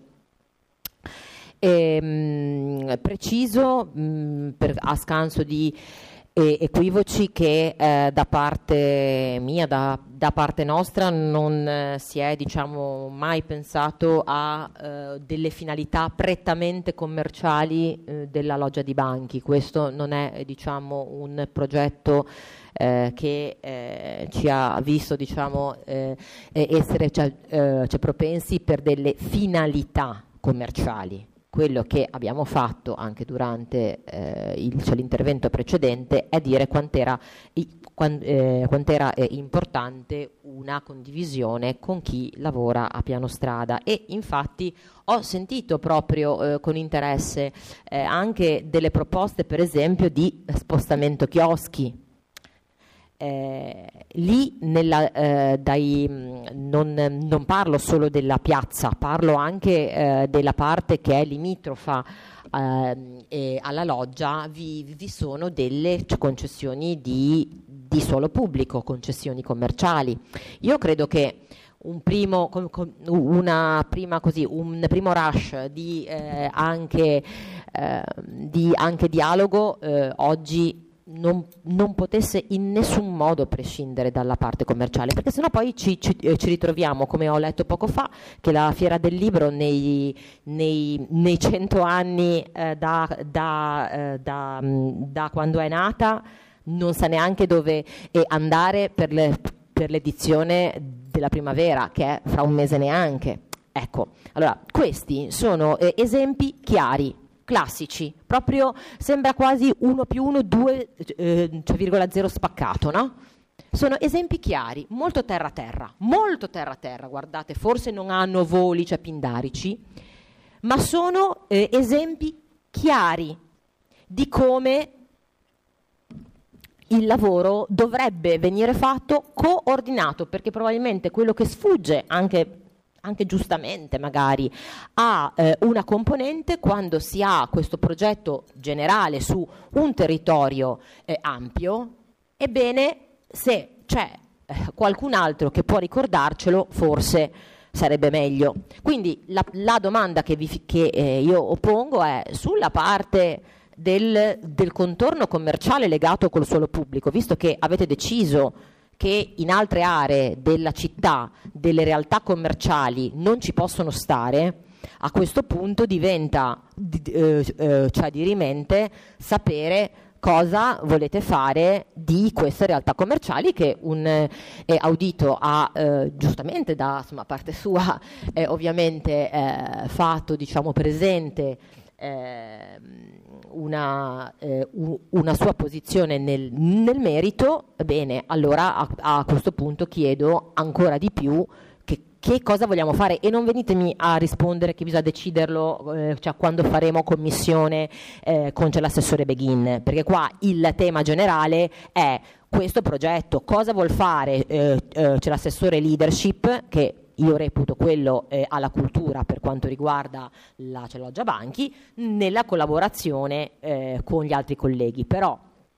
E, mh, preciso mh, per, a scanso di e equivoci che eh, da parte mia, da, da parte nostra non eh, si è diciamo mai pensato a eh, delle finalità prettamente commerciali eh, della loggia di Banchi. Questo non è diciamo un progetto eh, che eh, ci ha visto diciamo eh, essere cioè, eh, cioè propensi per delle finalità commerciali. Quello che abbiamo fatto anche durante eh, il, cioè l'intervento precedente è dire quant'era, quant, eh, quant'era eh, importante una condivisione con chi lavora a piano strada, e infatti ho sentito proprio eh, con interesse eh, anche delle proposte per esempio di spostamento chioschi. Eh, lì nella, eh, dai, non, non parlo solo della piazza, parlo anche eh, della parte che è limitrofa eh, e alla loggia. Vi, vi sono delle concessioni di, di suolo pubblico, concessioni commerciali. Io credo che un primo, una prima così, un primo rush di, eh, anche, eh, di anche dialogo eh, oggi Non, non potesse in nessun modo prescindere dalla parte commerciale, perché sennò poi ci, ci, eh, ci ritroviamo, come ho letto poco fa, che la Fiera del Libro nei, nei, nei cento anni eh, da, da, eh, da, mh, da quando è nata non sa neanche dove eh, andare per, le, per l'edizione della primavera, che è fra un mese neanche. Ecco, allora questi sono eh, esempi chiari, classici, proprio sembra quasi uno più uno, due, eh, cioè virgola zero spaccato, no? sono esempi chiari, molto terra-terra, molto terra-terra, guardate, forse non hanno voli, cioè pindarici, ma sono eh, esempi chiari di come il lavoro dovrebbe venire fatto coordinato, perché probabilmente quello che sfugge anche, anche giustamente magari a eh, una componente quando si ha questo progetto generale su un territorio eh, ampio, ebbene se c'è eh, qualcun altro che può ricordarcelo forse sarebbe meglio. Quindi la, la domanda che, vi, che eh, io pongo è sulla parte Del, del contorno commerciale legato col suolo pubblico, visto che avete deciso che in altre aree della città delle realtà commerciali non ci possono stare, a questo punto diventa eh, eh, cioè dirimente sapere cosa volete fare di queste realtà commerciali che un eh, audito ha eh, giustamente da insomma, parte sua eh, ovviamente eh, fatto diciamo presente eh, Una, eh, una sua posizione nel, nel merito. Bene, allora a, a questo punto chiedo ancora di più che, che cosa vogliamo fare, e non venitemi a rispondere che bisogna deciderlo eh, cioè quando faremo commissione eh, con c'è l'assessore Beghin, perché qua il tema generale è questo progetto, cosa vuol fare eh, eh, c'è l'assessore leadership, che io reputo quello eh, alla cultura per quanto riguarda la Loggia Banchi, nella collaborazione eh, con gli altri colleghi. Però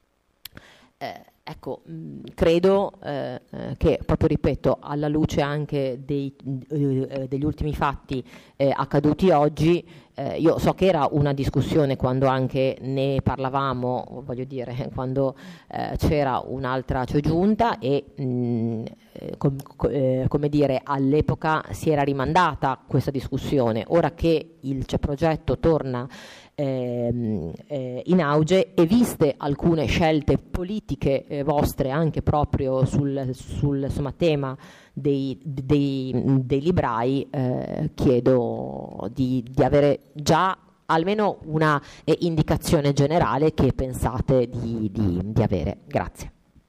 eh, ecco, mh, credo eh, eh, che, proprio ripeto, alla luce anche dei, eh, degli ultimi fatti eh, accaduti oggi, eh, io so che era una discussione quando anche ne parlavamo, voglio dire, quando eh, c'era un'altra cioè, giunta e mh, eh, com, eh, come dire, all'epoca si era rimandata questa discussione. Ora che il cioè, progetto torna eh, eh, in auge e viste alcune scelte politiche eh, vostre anche proprio sul, sul insomma, tema dei, dei, dei librai, eh, chiedo di, di avere già almeno una eh, indicazione generale che pensate di, di, di avere. Grazie.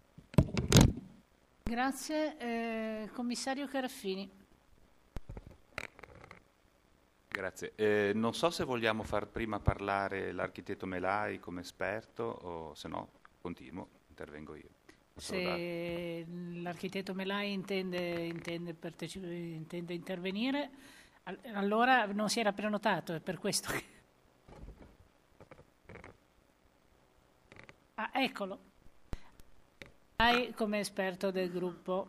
Grazie. Eh, commissario Caraffini.
Grazie. Eh, non so se vogliamo far prima parlare l'architetto Melai come esperto o se no continuo, intervengo io.
Se l'architetto Melai intende, intende, partecip- intende intervenire, allora non si era prenotato, è per questo che... Ah, eccolo. Melai come esperto del gruppo.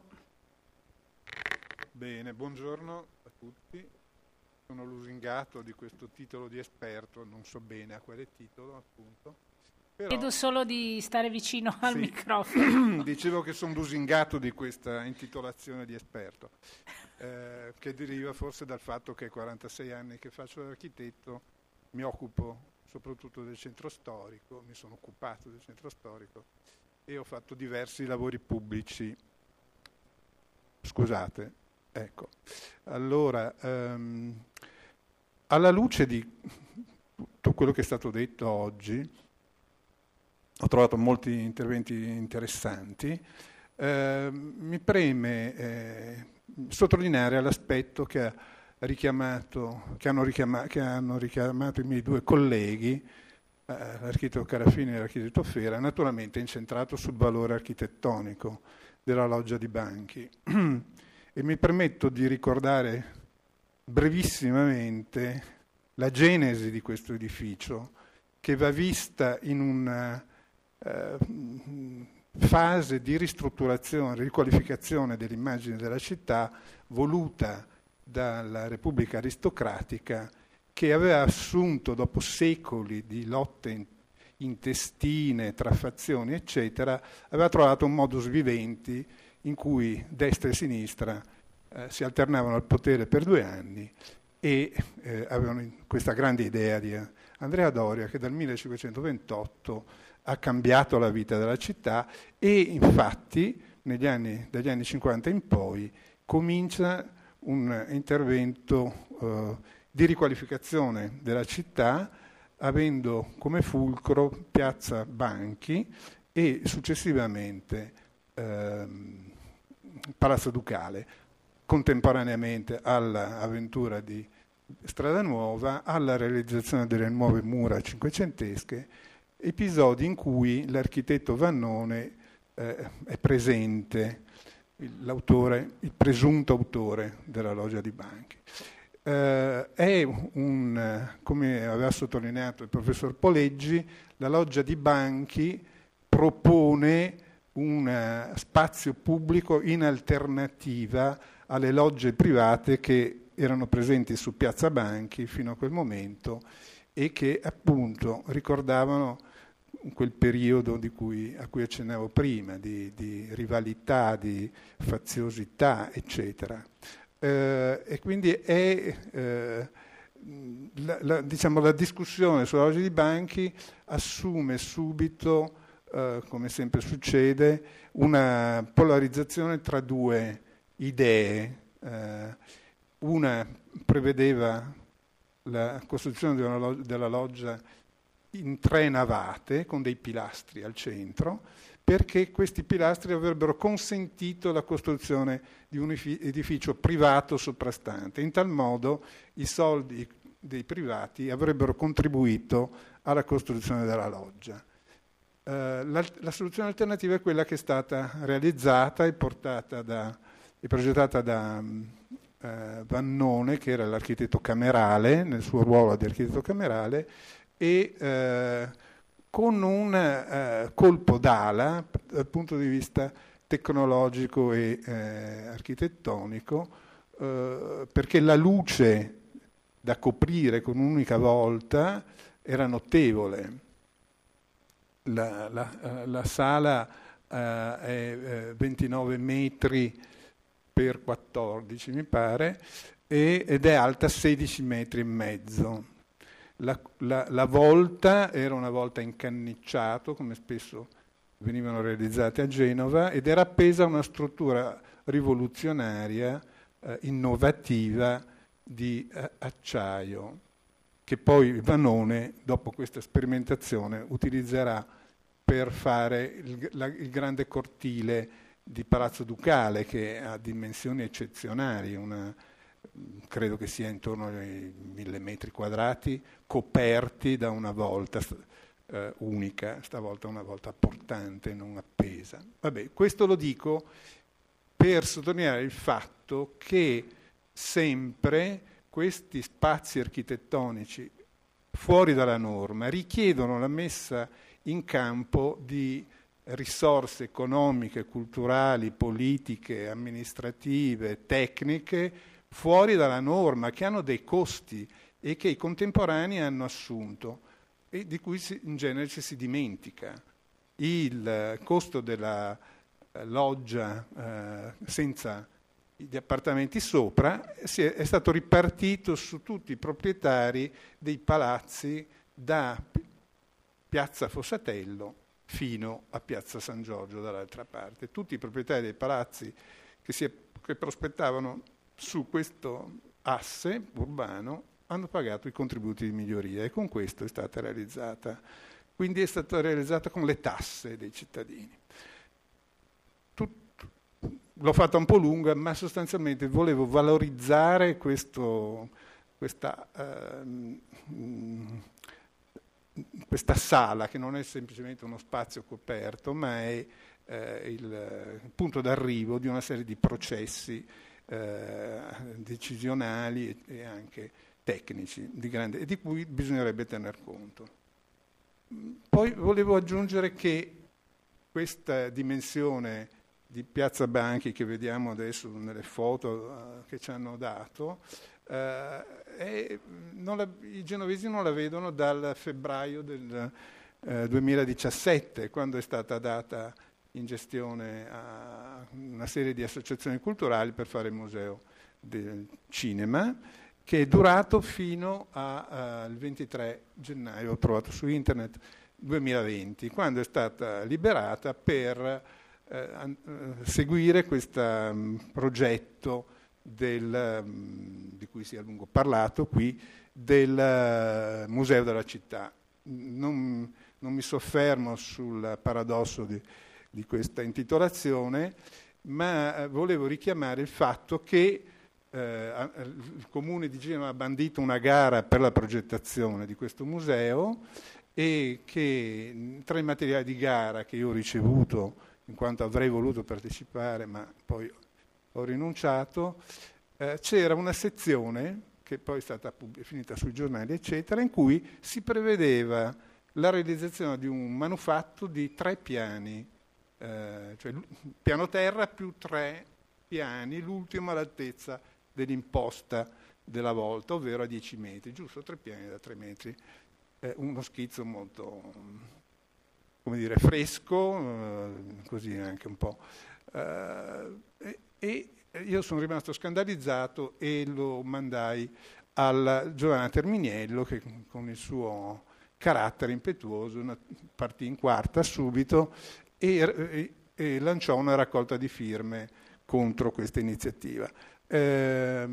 Bene, buongiorno a tutti. Sono lusingato di questo titolo di esperto, non so bene a quale titolo appunto. Però...
Chiedo solo di stare vicino al
sì.
microfono.
Dicevo che sono lusingato di questa intitolazione di esperto, eh, che deriva forse dal fatto che quarantasei anni che faccio l'architetto, mi occupo soprattutto del centro storico, mi sono occupato del centro storico e ho fatto diversi lavori pubblici. Scusate, ecco. Allora, ehm, alla luce di tutto quello che è stato detto oggi, ho trovato molti interventi interessanti, eh, mi preme eh, sottolineare l'aspetto che, ha richiamato, che, hanno richiama, che hanno richiamato i miei due colleghi, eh, l'architetto Caraffini e l'architetto Fera, naturalmente incentrato sul valore architettonico della Loggia di Banchi. E mi permetto di ricordare brevissimamente la genesi di questo edificio, che va vista in una eh, fase di ristrutturazione, riqualificazione dell'immagine della città voluta dalla Repubblica aristocratica, che aveva assunto, dopo secoli di lotte intestine, tra fazioni, eccetera, aveva trovato un modus vivendi in cui destra e sinistra eh, si alternavano al potere per due anni e eh, avevano questa grande idea di Andrea Doria, che dal millecinquecentoventotto ha cambiato la vita della città e infatti negli anni, dagli anni cinquanta in poi comincia un intervento eh, di riqualificazione della città, avendo come fulcro Piazza Banchi e successivamente ehm, Palazzo Ducale, contemporaneamente all'avventura di Strada Nuova, alla realizzazione delle nuove mura cinquecentesche, episodi in cui l'architetto Vannone eh, è presente, l'autore, il presunto autore della Loggia di Banchi. Eh, è un, come aveva sottolineato il professor Poleggi, la Loggia di Banchi propone un spazio pubblico in alternativa alle logge private che erano presenti su Piazza Banchi fino a quel momento e che appunto ricordavano quel periodo di cui, a cui accennavo prima, di, di rivalità, di faziosità, eccetera. Eh, e quindi è, eh, la, la, diciamo, la discussione sulla Loggia di Banchi assume subito, eh, come sempre succede, una polarizzazione tra due idee. Eh, una prevedeva la costruzione della loggia, della loggia in tre navate con dei pilastri al centro, perché questi pilastri avrebbero consentito la costruzione di un edificio privato soprastante. In tal modo i soldi dei privati avrebbero contribuito alla costruzione della loggia. Eh, la, la soluzione alternativa è quella che è stata realizzata e portata da, e progettata da eh, Vannone, che era l'architetto camerale, nel suo ruolo di architetto camerale, e eh, con un eh, colpo d'ala dal punto di vista tecnologico e eh, architettonico, eh, perché la luce da coprire con un'unica volta era notevole. La, la, la sala uh, è uh, ventinove metri per quattordici, mi pare, e, ed è alta sedici metri e mezzo. La, la, la volta era una volta in cannicciato, come spesso venivano realizzate a Genova, ed era appesa a una struttura rivoluzionaria, uh, innovativa, di uh, acciaio, che poi Vannone, dopo questa sperimentazione, utilizzerà per fare il, la, il grande cortile di Palazzo Ducale, che ha dimensioni eccezionali, una, credo che sia intorno ai mille metri quadrati, coperti da una volta eh, unica, stavolta una volta portante, non appesa. Vabbè, questo lo dico per sottolineare il fatto che sempre questi spazi architettonici fuori dalla norma richiedono la messa in campo di risorse economiche, culturali, politiche, amministrative, tecniche fuori dalla norma, che hanno dei costi e che i contemporanei hanno assunto e di cui si, in genere ci si dimentica. Il costo della loggia eh, senza gli appartamenti sopra si è, è stato ripartito su tutti i proprietari dei palazzi da Piazza Fossatello fino a Piazza San Giorgio dall'altra parte. Tutti i proprietari dei palazzi che, si è, che prospettavano su questo asse urbano hanno pagato i contributi di miglioria e con questo è stata realizzata. Quindi è stata realizzata con le tasse dei cittadini. L'ho fatta un po' lunga, ma sostanzialmente volevo valorizzare questo, questa, uh, questa sala, che non è semplicemente uno spazio coperto, ma è uh, il punto d'arrivo di una serie di processi uh, decisionali e, e anche tecnici di grande, e di cui bisognerebbe tener conto. Poi volevo aggiungere che questa dimensione di Piazza Banchi che vediamo adesso nelle foto uh, che ci hanno dato, uh, è, non la, i genovesi non la vedono dal febbraio del uh, duemiladiciassette, quando è stata data in gestione a una serie di associazioni culturali per fare il Museo del Cinema, che è durato fino al uh, ventitré gennaio, ho trovato su internet, duemilaventi, quando è stata liberata per Eh, seguire questo um, progetto del, um, di cui si è a lungo parlato qui, del uh, Museo della Città. Non, non mi soffermo sul paradosso di di questa intitolazione, ma eh, volevo richiamare il fatto che eh, il Comune di Genova ha bandito una gara per la progettazione di questo museo e che tra i materiali di gara che io ho ricevuto, in quanto avrei voluto partecipare ma poi ho rinunciato, eh, c'era una sezione che poi è stata pub- finita sui giornali eccetera, in cui si prevedeva la realizzazione di un manufatto di tre piani, eh, cioè piano terra più tre piani, l'ultimo all'altezza dell'imposta della volta, ovvero a dieci metri, giusto, tre piani da tre metri. Eh, uno schizzo molto, come dire, fresco, eh, così anche un po'. Eh, e, e io sono rimasto scandalizzato e lo mandai a Giovanna Terminiello, che con il suo carattere impetuoso una, partì in quarta subito e, e, e lanciò una raccolta di firme contro questa iniziativa. Eh,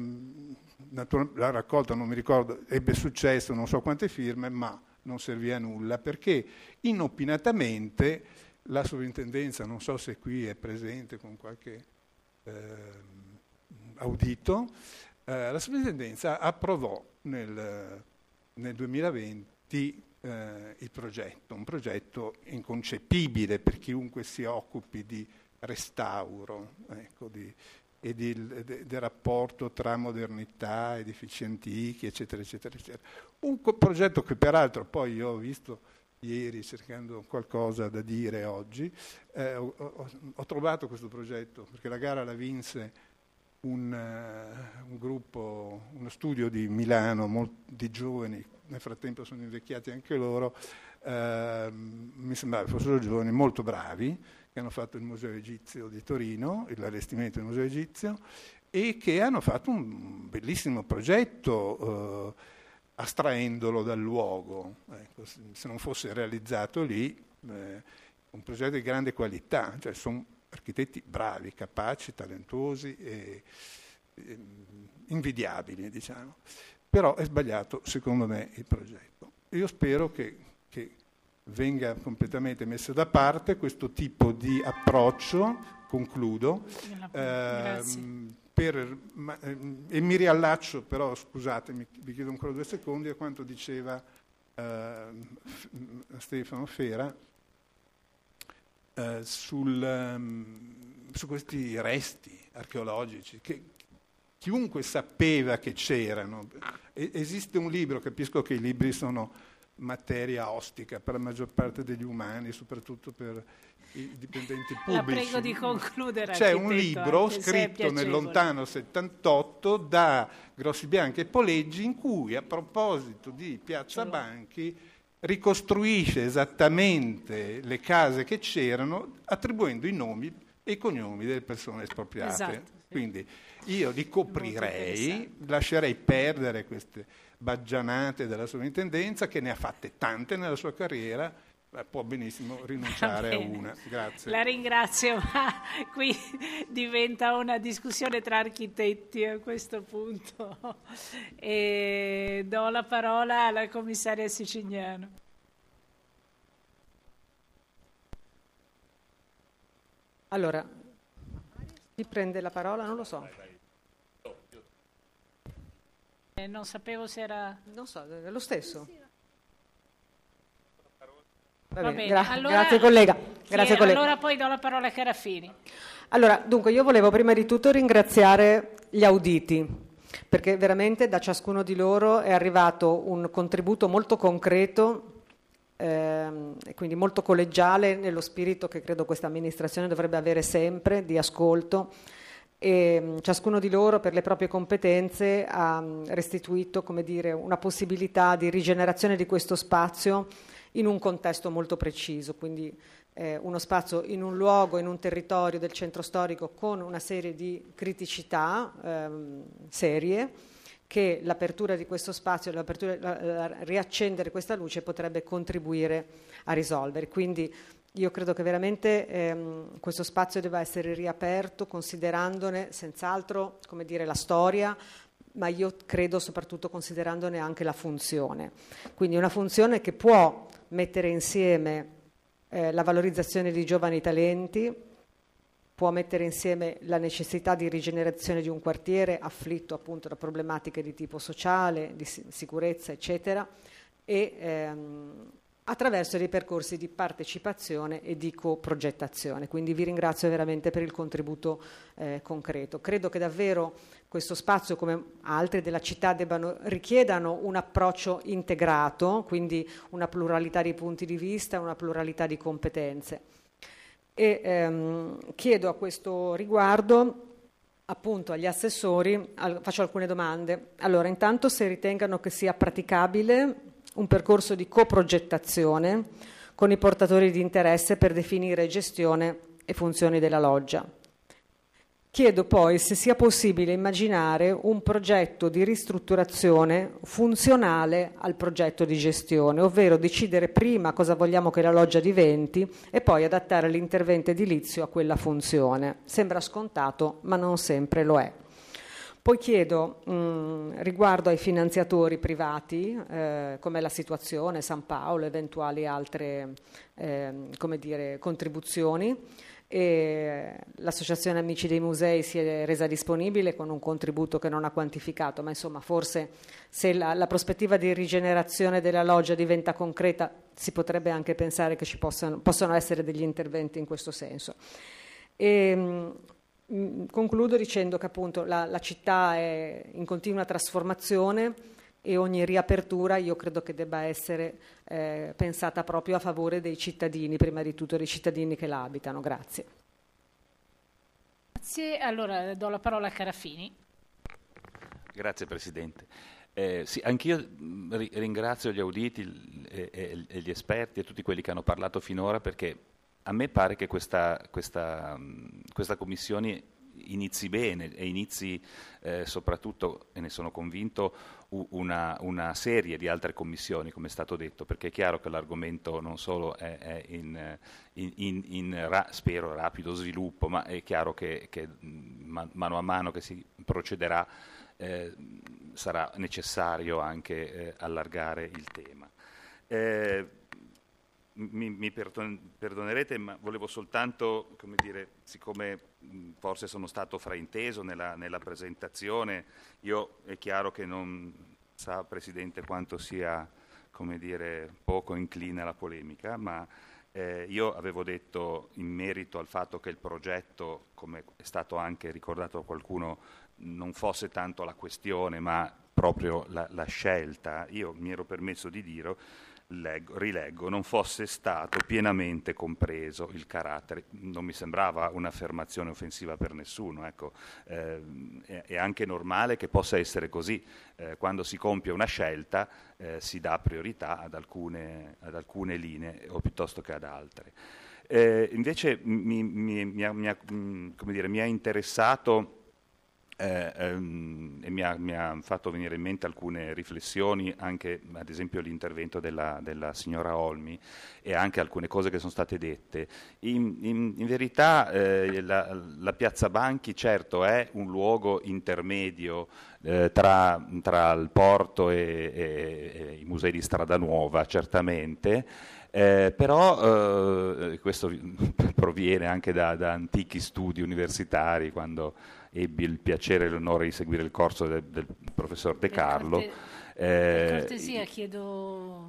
la raccolta, non mi ricordo, ebbe successo, non so quante firme, ma non servì a nulla, perché inopinatamente la sovrintendenza, non so se qui è presente con qualche eh, audito, eh, la sovrintendenza approvò nel, nel duemilaventi eh, il progetto, un progetto inconcepibile per chiunque si occupi di restauro, ecco, di, e di, de, del rapporto tra modernità, edifici antichi, eccetera, eccetera, eccetera. Un co- progetto che peraltro poi io ho visto ieri cercando qualcosa da dire oggi, eh, ho, ho, ho trovato questo progetto, perché la gara la vinse un, uh, un gruppo, uno studio di Milano, molti giovani, nel frattempo sono invecchiati anche loro, uh, mi sembrava fossero giovani molto bravi, che hanno fatto il Museo Egizio di Torino, l'allestimento del Museo Egizio, e che hanno fatto un bellissimo progetto, eh, astraendolo dal luogo. Ecco, se non fosse realizzato lì, eh, un progetto di grande qualità, cioè sono architetti bravi, capaci, talentuosi e, e invidiabili, diciamo. Però è sbagliato, secondo me, il progetto. Io spero che, che venga completamente messo da parte questo tipo di approccio, concludo, ehm, per, ma, ehm, e mi riallaccio però, scusatemi, vi chiedo ancora due secondi, a quanto diceva ehm, Stefano Fera eh, sul, um, su questi resti archeologici che chiunque sapeva che c'erano. E, esiste un libro, capisco che i libri sono materia ostica per la maggior parte degli umani, soprattutto per i dipendenti pubblici.
La prego di concludere.
C'è un libro scritto nel lontano settantotto da Grossi-Bianchi e Poleggi in cui, a proposito di Piazza Banchi, ricostruisce esattamente le case che c'erano, attribuendo i nomi e i cognomi delle persone espropriate.
Esatto, sì.
Quindi io li coprirei, lascerei perdere queste baggianate della sovrintendenza, che ne ha fatte tante nella sua carriera, può benissimo rinunciare a una. Grazie.
La ringrazio, ma qui diventa una discussione tra architetti a questo punto. E do la parola alla commissaria Sicignano.
Allora, chi prende la parola? Non lo so.
Eh, non sapevo se era...
Non so, è lo stesso. Va
Va
bene,
bene,
gra-
allora,
grazie collega. Grazie,
eh,
collega.
Allora poi do la parola a Carafini.
Allora, dunque, io volevo prima di tutto ringraziare gli auditi, perché veramente da ciascuno di loro è arrivato un contributo molto concreto ehm, e quindi molto collegiale, nello spirito che credo questa amministrazione dovrebbe avere sempre, di ascolto. E ciascuno di loro, per le proprie competenze, ha restituito, come dire, una possibilità di rigenerazione di questo spazio in un contesto molto preciso, quindi eh, uno spazio in un luogo, in un territorio del centro storico con una serie di criticità ehm, serie, che l'apertura di questo spazio, l'apertura, la, la, riaccendere questa luce potrebbe contribuire a risolvere. Quindi io credo che veramente ehm, questo spazio debba essere riaperto, considerandone senz'altro, come dire, la storia, ma io credo soprattutto considerandone anche la funzione. Quindi una funzione che può mettere insieme eh, la valorizzazione di giovani talenti, può mettere insieme la necessità di rigenerazione di un quartiere afflitto appunto da problematiche di tipo sociale, di sicurezza, eccetera, e ehm, attraverso dei percorsi di partecipazione e di coprogettazione. Quindi vi ringrazio veramente per il contributo eh, concreto. Credo che davvero questo spazio, come altri della città, debbano, richiedano un approccio integrato, quindi una pluralità di punti di vista, una pluralità di competenze. E ehm, chiedo a questo riguardo appunto agli assessori, al, faccio alcune domande. Allora, intanto se ritengano che sia praticabile un percorso di coprogettazione con i portatori di interesse per definire gestione e funzioni della loggia. Chiedo poi se sia possibile immaginare un progetto di ristrutturazione funzionale al progetto di gestione, ovvero decidere prima cosa vogliamo che la loggia diventi e poi adattare l'intervento edilizio a quella funzione. Sembra scontato, ma non sempre lo è. Poi chiedo mh, riguardo ai finanziatori privati, eh, com'è la situazione, San Paolo, eventuali altre eh, come dire, contribuzioni. E l'Associazione Amici dei Musei si è resa disponibile con un contributo che non ha quantificato, ma insomma forse se la, la prospettiva di rigenerazione della loggia diventa concreta si potrebbe anche pensare che ci possano, possono essere degli interventi in questo senso. E, mh, concludo dicendo che appunto la, la città è in continua trasformazione e ogni riapertura io credo che debba essere eh, pensata proprio a favore dei cittadini, prima di tutto dei cittadini che la abitano. Grazie.
Grazie. Allora do la parola a Carafini.
Grazie Presidente. Eh, sì, anch'io ri- ringrazio gli auditi e, e, e gli esperti e tutti quelli che hanno parlato finora, perché a me pare che questa, questa, questa commissione inizi bene e inizi eh, soprattutto, e ne sono convinto, una, una serie di altre commissioni, come è stato detto, perché è chiaro che l'argomento non solo è, è in, in, in, in ra, spero rapido sviluppo, ma è chiaro che, che man, mano a mano che si procederà eh, sarà necessario anche eh, allargare il tema. Eh, Mi, mi perdon- perdonerete, ma volevo soltanto, come dire, siccome mh, forse sono stato frainteso nella, nella presentazione, io è chiaro che non sa, Presidente, quanto sia, come dire, poco incline alla polemica, ma eh, io avevo detto in merito al fatto che il progetto, come è stato anche ricordato da qualcuno, non fosse tanto la questione, ma proprio la, la scelta, io mi ero permesso di dire, Leggo, rileggo, non fosse stato pienamente compreso il carattere. Non mi sembrava un'affermazione offensiva per nessuno, ecco. eh, è, è anche normale che possa essere così. Eh, quando si compie una scelta eh, si dà priorità ad alcune, ad alcune linee o piuttosto che ad altre. Eh, invece mi, mi, mi, ha, mi, ha, come dire, mi ha interessato Eh, ehm, e mi ha, mi ha fatto venire in mente alcune riflessioni, anche ad esempio l'intervento della, della signora Olmi e anche alcune cose che sono state dette. In, in, in verità eh, la, la Piazza Banchi certo è un luogo intermedio eh, tra, tra il porto e, e, e i musei di Strada Nuova, certamente. Eh, però eh, questo proviene anche da, da antichi studi universitari, quando ebbi il piacere e l'onore di seguire il corso del, del professor De Carlo.
Per, corte-
eh,
per cortesia chiedo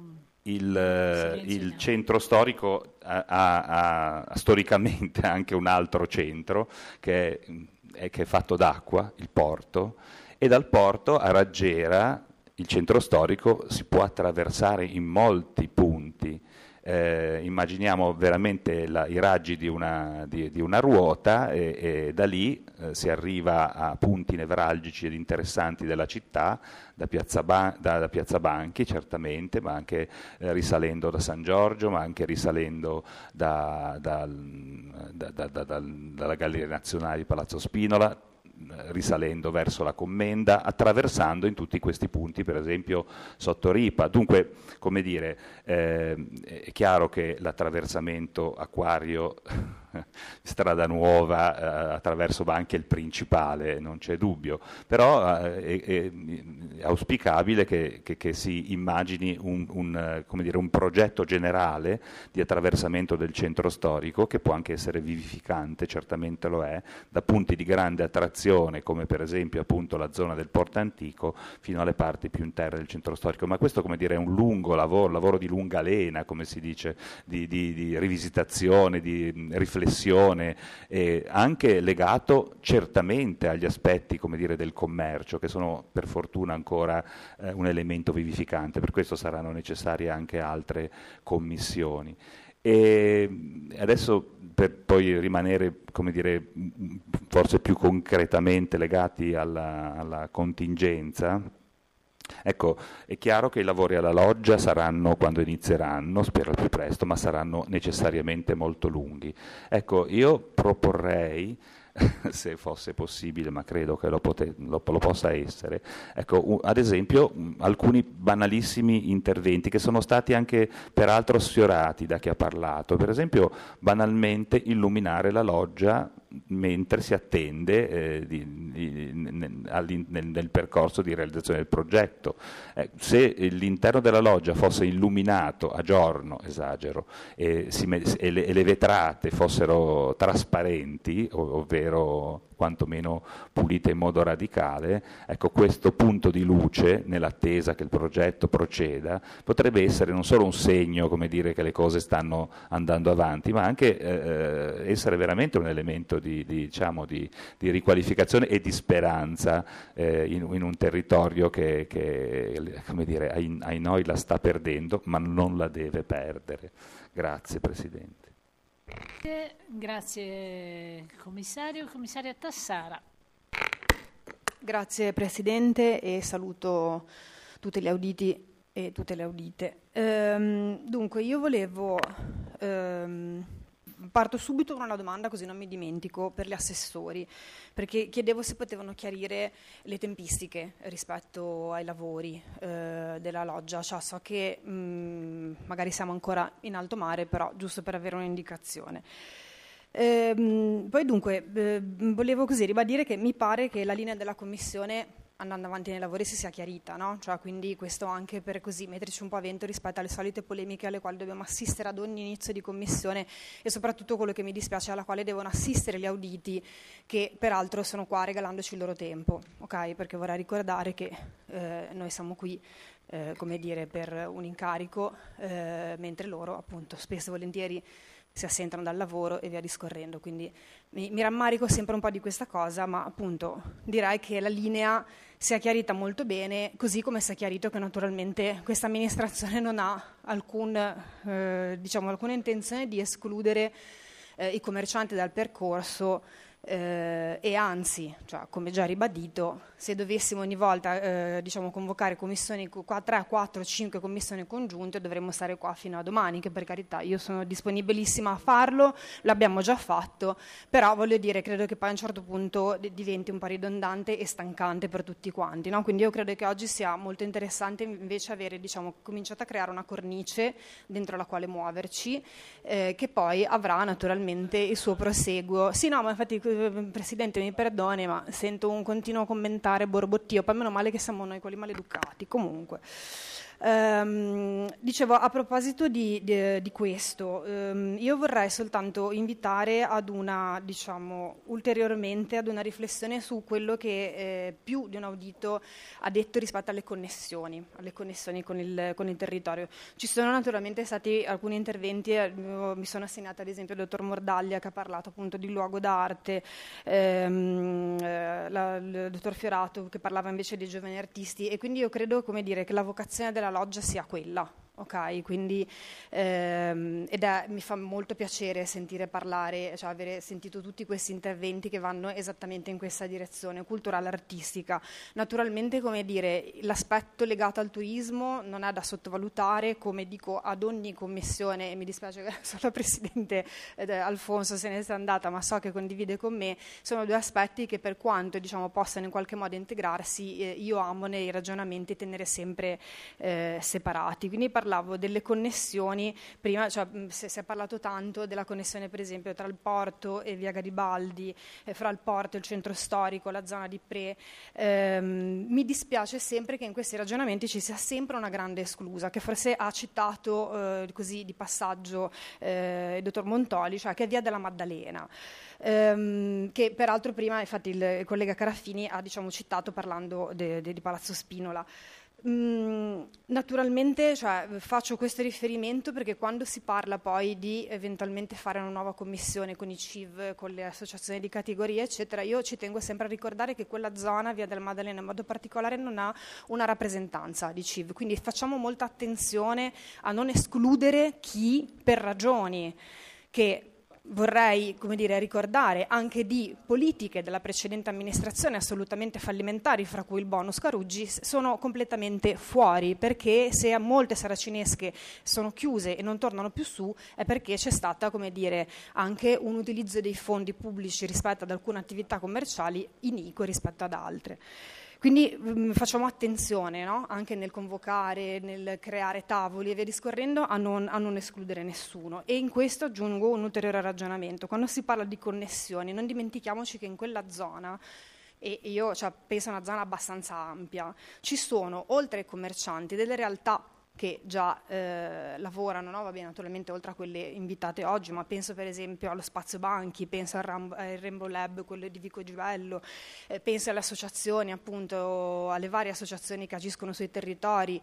il, il centro storico ha, ha, ha storicamente anche un altro centro che è, che è fatto d'acqua, il porto, e dal porto a Raggiera il centro storico si può attraversare in molti punti. Eh, immaginiamo veramente la, i raggi di una, di, di una ruota e, e da lì eh, si arriva a punti nevralgici ed interessanti della città, da Piazza, ba- da, da Piazza Banchi certamente, ma anche eh, risalendo da San Giorgio, ma anche risalendo da, da, da, da, da, da, dalla Galleria Nazionale di Palazzo Spinola, risalendo verso la Commenda, attraversando in tutti questi punti, per esempio sotto Ripa. Dunque, come dire, eh, è chiaro che l'attraversamento acquario strada nuova eh, attraverso anche il principale, non c'è dubbio, però eh, è, è auspicabile che, che, che si immagini un, un, come dire, un progetto generale di attraversamento del centro storico che può anche essere vivificante, certamente lo è, da punti di grande attrazione come per esempio appunto la zona del Porto Antico fino alle parti più interne del centro storico, ma questo come dire è un lungo lavoro, lavoro di lunga lena, come si dice, di, di, di rivisitazione, di riflessione, eh, anche legato certamente agli aspetti come dire del commercio, che sono per fortuna ancora eh, un elemento vivificante, per questo saranno necessarie anche altre commissioni. E adesso per poi rimanere come dire forse più concretamente legati alla, alla contingenza, ecco, è chiaro che i lavori alla loggia saranno quando inizieranno, spero al più presto, ma saranno necessariamente molto lunghi. Ecco, io proporrei, se fosse possibile, ma credo che lo, pote- lo, lo possa essere, ecco, u- ad esempio mh, alcuni banalissimi interventi che sono stati anche peraltro sfiorati da chi ha parlato, per esempio banalmente illuminare la loggia mentre si attende eh, di, di, nel, nel, nel percorso di realizzazione del progetto. Eh, se l'interno della loggia fosse illuminato a giorno, esagero, e, si, e, le, e le vetrate fossero trasparenti, ov- ovvero quantomeno pulite in modo radicale, ecco, questo punto di luce nell'attesa che il progetto proceda potrebbe essere non solo un segno, come dire, che le cose stanno andando avanti, ma anche eh, essere veramente un elemento di, di, diciamo, di, di riqualificazione e di speranza eh, in, in un territorio che, che come dire, ai, ai noi la sta perdendo, ma non la deve perdere. Grazie Presidente.
Grazie, grazie commissario. Commissaria Tassara.
Grazie Presidente e saluto tutti gli auditi e tutte le audite. Ehm, dunque io volevo, ehm, parto subito con una domanda così non mi dimentico, per gli assessori, perché chiedevo se potevano chiarire le tempistiche rispetto ai lavori eh, della loggia, cioè so che mh, magari siamo ancora in alto mare, però giusto per avere un'indicazione. Ehm, poi dunque eh, volevo così ribadire che mi pare che la linea della Commissione andando avanti nei lavori si sia chiarita, no? Cioè, quindi questo anche per così metterci un po' a vento rispetto alle solite polemiche alle quali dobbiamo assistere ad ogni inizio di commissione e soprattutto quello che mi dispiace alla quale devono assistere gli auditi che peraltro sono qua regalandoci il loro tempo, ok? Perché vorrei ricordare che eh, noi siamo qui eh, come dire per un incarico eh, mentre loro appunto spesso e volentieri si assentano dal lavoro e via discorrendo, quindi mi, mi rammarico sempre un po' di questa cosa, ma appunto direi che la linea si è chiarita molto bene, così come si è chiarito che naturalmente questa amministrazione non ha alcun, eh, diciamo, alcuna intenzione di escludere eh, i commercianti dal percorso eh, e anzi, cioè, come già ribadito, se dovessimo ogni volta eh, diciamo, convocare commissioni, tre, quattro, cinque commissioni congiunte, dovremmo stare qua fino a domani, che per carità io sono disponibilissima a farlo, l'abbiamo già fatto, però voglio dire, credo che poi a un certo punto diventi un po' ridondante e stancante per tutti quanti, no? Quindi io credo che oggi sia molto interessante invece avere, diciamo, cominciato a creare una cornice dentro la quale muoverci, eh, che poi avrà naturalmente il suo proseguo. Sì, no, ma infatti Presidente mi perdoni, ma sento un continuo commentare borbottio, poi meno male che siamo noi quelli maleducati. Comunque, ehm, dicevo, a proposito di, di, di questo, ehm, io vorrei soltanto invitare ad una, diciamo, ulteriormente ad una riflessione su quello che eh, più di un audito ha detto rispetto alle connessioni, alle connessioni con il, con il territorio. Ci sono naturalmente stati alcuni interventi, eh, mi sono assegnata ad esempio il dottor Mordaglia che ha parlato appunto di luogo d'arte, ehm, eh, la, il dottor Fiorato che parlava invece dei giovani artisti, e quindi io credo, come dire, che la vocazione della loggia sia quella. Ok, quindi ehm, ed è, mi fa molto piacere sentire parlare, cioè avere sentito tutti questi interventi che vanno esattamente in questa direzione culturale artistica. Naturalmente, come dire, l'aspetto legato al turismo non è da sottovalutare, come dico ad ogni commissione, e mi dispiace che solo il Presidente eh, Alfonso se ne sia andata, ma so che condivide con me, sono due aspetti che per quanto, diciamo, possano in qualche modo integrarsi, eh, io amo nei ragionamenti tenere sempre eh, separati. Quindi parlavo delle connessioni, prima cioè, si, si è parlato tanto della connessione per esempio tra il porto e via Garibaldi, eh, fra il porto e il centro storico, la zona di Pre. Ehm, mi dispiace sempre che in questi ragionamenti ci sia sempre una grande esclusa, che forse ha citato eh, così di passaggio eh, il dottor Montoli, cioè che è via della Maddalena. Ehm, che peraltro prima infatti il, il collega Caraffini ha diciamo, citato parlando de, de, di Palazzo Spinola. Mm, naturalmente cioè, faccio questo riferimento perché quando si parla poi di eventualmente fare una nuova commissione con i C I V, con le associazioni di categoria eccetera, io ci tengo sempre a ricordare che quella zona, via della Maddalena in modo particolare, non ha una rappresentanza di C I V, quindi facciamo molta attenzione a non escludere chi per ragioni che vorrei come dire, ricordare anche di politiche della precedente amministrazione assolutamente fallimentari, fra cui il bonus Caruggi, sono completamente fuori, perché se molte saracinesche sono chiuse e non tornano più su è perché c'è stata come dire, anche un utilizzo dei fondi pubblici rispetto ad alcune attività commerciali iniquo rispetto ad altre. Quindi mh, facciamo attenzione no? anche nel convocare, nel creare tavoli e via discorrendo a non, a non escludere nessuno. E in questo aggiungo un ulteriore ragionamento. Quando si parla di connessioni, non dimentichiamoci che in quella zona, e io cioè, penso a una zona abbastanza ampia, ci sono, oltre ai commercianti, delle realtà che già eh, lavorano, no? Va bene, naturalmente oltre a quelle invitate oggi, ma penso per esempio allo Spazio Banchi, penso al, Ram- al Rainbow Lab, quello di Vico Givello, eh, penso alle associazioni, appunto, alle varie associazioni che agiscono sui territori,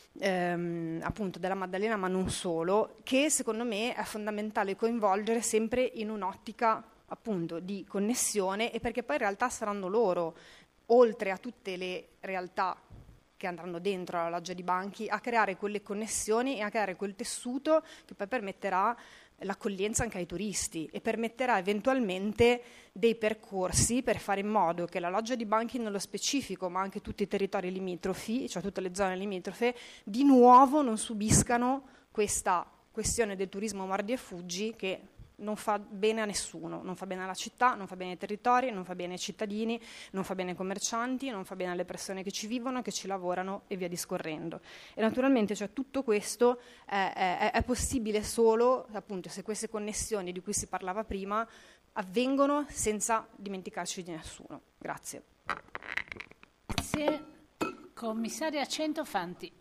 ehm, appunto della Maddalena, ma non solo, che secondo me è fondamentale coinvolgere sempre in un'ottica appunto di connessione, e perché poi in realtà saranno loro, oltre a tutte le realtà che andranno dentro la loggia di Banchi, a creare quelle connessioni e a creare quel tessuto che poi permetterà l'accoglienza anche ai turisti e permetterà eventualmente dei percorsi per fare in modo che la loggia di Banchi nello specifico, ma anche tutti i territori limitrofi, cioè tutte le zone limitrofe, di nuovo non subiscano questa questione del turismo mordi e fuggi che non fa bene a nessuno, non fa bene alla città, non fa bene ai territori, non fa bene ai cittadini, non fa bene ai commercianti, non fa bene alle persone che ci vivono, che ci lavorano e via discorrendo. E naturalmente cioè, tutto questo è, è, è possibile solo appunto se queste connessioni di cui si parlava prima avvengono senza dimenticarci di nessuno. Grazie.
Grazie. Commissaria Centofanti.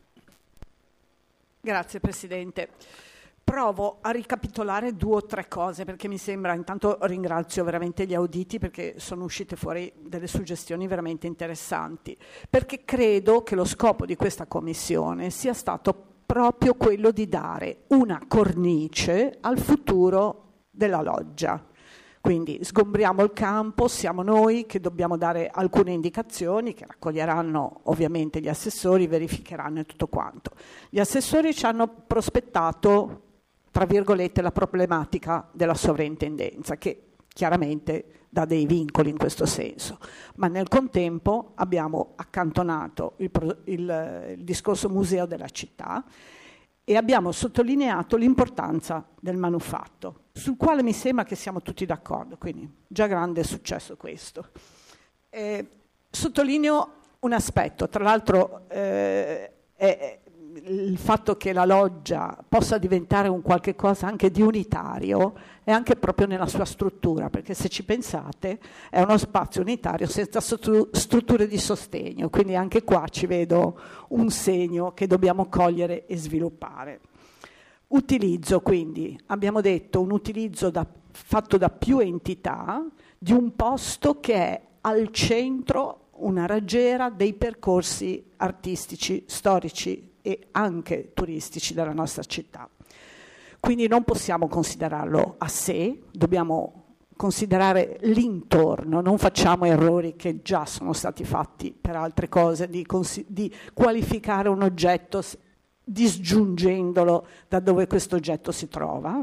Grazie Presidente. Provo a ricapitolare due o tre cose perché mi sembra, intanto ringrazio veramente gli auditi perché sono uscite fuori delle suggestioni veramente interessanti, perché credo che lo scopo di questa commissione sia stato proprio quello di dare una cornice al futuro della loggia. Quindi sgombriamo il campo, siamo noi che dobbiamo dare alcune indicazioni che raccoglieranno ovviamente gli assessori, verificheranno e tutto quanto. Gli assessori ci hanno prospettato tra virgolette la problematica della sovrintendenza che chiaramente dà dei vincoli in questo senso, ma nel contempo abbiamo accantonato il, il, il discorso museo della città e abbiamo sottolineato l'importanza del manufatto, sul quale mi sembra che siamo tutti d'accordo, quindi già grande successo questo. Eh, sottolineo un aspetto, tra l'altro eh, è il fatto che la loggia possa diventare un qualche cosa anche di unitario è anche proprio nella sua struttura, perché se ci pensate è uno spazio unitario senza strutture di sostegno, quindi anche qua ci vedo un segno che dobbiamo cogliere e sviluppare. Utilizzo quindi, abbiamo detto, un utilizzo da, fatto da più entità di un posto che è al centro, una raggiera dei percorsi artistici, storici e anche turistici della nostra città. Quindi non possiamo considerarlo a sé, dobbiamo considerare l'intorno, non facciamo errori che già sono stati fatti per altre cose, di, consi- di qualificare un oggetto disgiungendolo da dove questo oggetto si trova.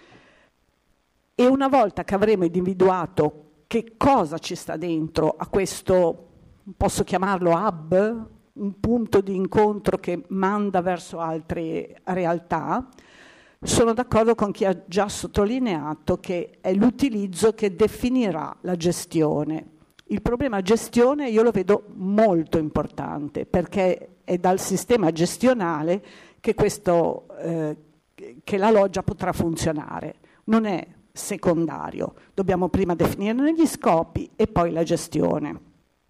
E una volta che avremo individuato che cosa ci sta dentro a questo, posso chiamarlo hub, un punto di incontro che manda verso altre realtà, sono d'accordo con chi ha già sottolineato che è l'utilizzo che definirà la gestione. Il problema gestione io lo vedo molto importante perché è dal sistema gestionale che, questo, eh, che la loggia potrà funzionare. Non è secondario, dobbiamo prima definirne gli scopi e poi la gestione.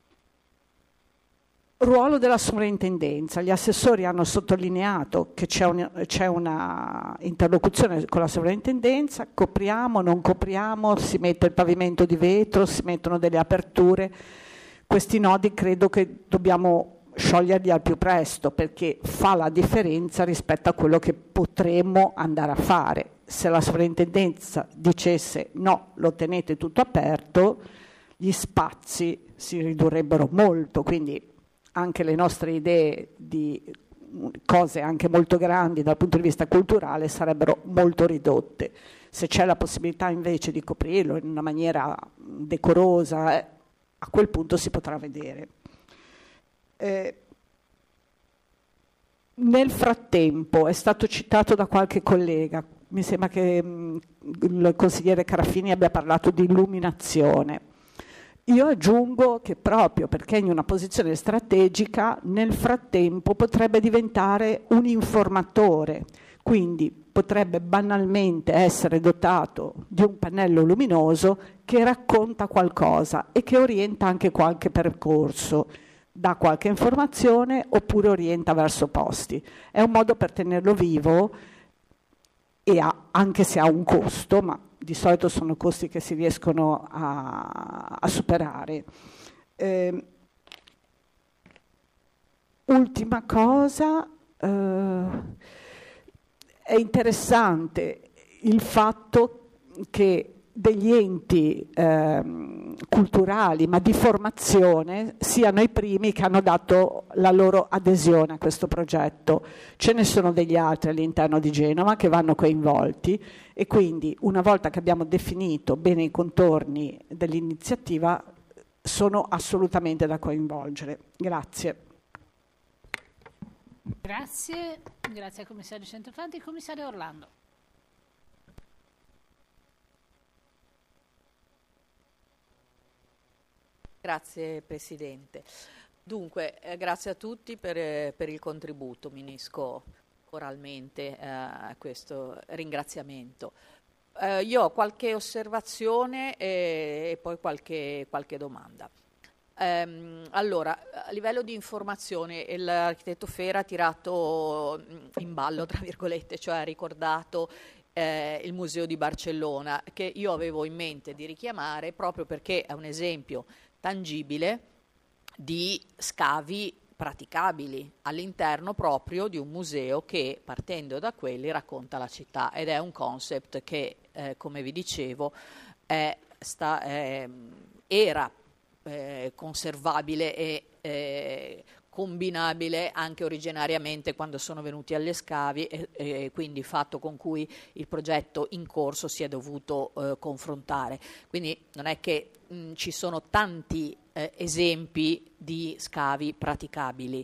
Ruolo della sovrintendenza. Gli assessori hanno sottolineato che c'è, un, c'è una interlocuzione con la sovrintendenza, copriamo, non copriamo, si mette il pavimento di vetro, si mettono delle aperture. Questi nodi credo che dobbiamo scioglierli al più presto, perché fa la differenza rispetto a quello che potremmo andare a fare. Se la sovrintendenza dicesse no, lo tenete tutto aperto, gli spazi si ridurrebbero molto, quindi anche le nostre idee di cose anche molto grandi dal punto di vista culturale sarebbero molto ridotte. Se c'è la possibilità invece di coprirlo in una maniera decorosa, eh, a quel punto si potrà vedere. Eh, nel frattempo è stato citato da qualche collega, mi sembra che mh, il consigliere Carafini abbia parlato di illuminazione. Io aggiungo che proprio perché è in una posizione strategica, nel frattempo potrebbe diventare un informatore, quindi potrebbe banalmente essere dotato di un pannello luminoso che racconta qualcosa e che orienta anche qualche percorso, dà qualche informazione oppure orienta verso posti. È un modo per tenerlo vivo, e ha, anche se ha un costo, ma di solito sono costi che si riescono a, a superare. Eh, ultima cosa, eh, è interessante il fatto che degli enti eh, culturali, ma di formazione, siano i primi che hanno dato la loro adesione a questo progetto. Ce ne sono degli altri all'interno di Genova che vanno coinvolti e quindi una volta che abbiamo definito bene i contorni dell'iniziativa sono assolutamente da coinvolgere. Grazie.
Grazie, grazie al commissario Centofanti. Il commissario Orlando.
Grazie Presidente. Dunque, eh, grazie a tutti per, eh, per il contributo, mi unisco oralmente eh, a questo ringraziamento. Eh, io ho qualche osservazione e, e poi qualche, qualche domanda. Ehm, allora, a livello di informazione, l'architetto Fera ha tirato in ballo, tra virgolette, cioè ha ricordato eh, il Museo di Barcellona, che io avevo in mente di richiamare proprio perché è un esempio tangibile di scavi praticabili all'interno proprio di un museo che, partendo da quelli, racconta la città, ed è un concept che, eh, come vi dicevo, è, sta, è, era eh, conservabile e eh, combinabile anche originariamente quando sono venuti agli scavi e, e quindi fatto con cui il progetto in corso si è dovuto eh, confrontare. Quindi non è che mh, ci sono tanti eh, esempi di scavi praticabili.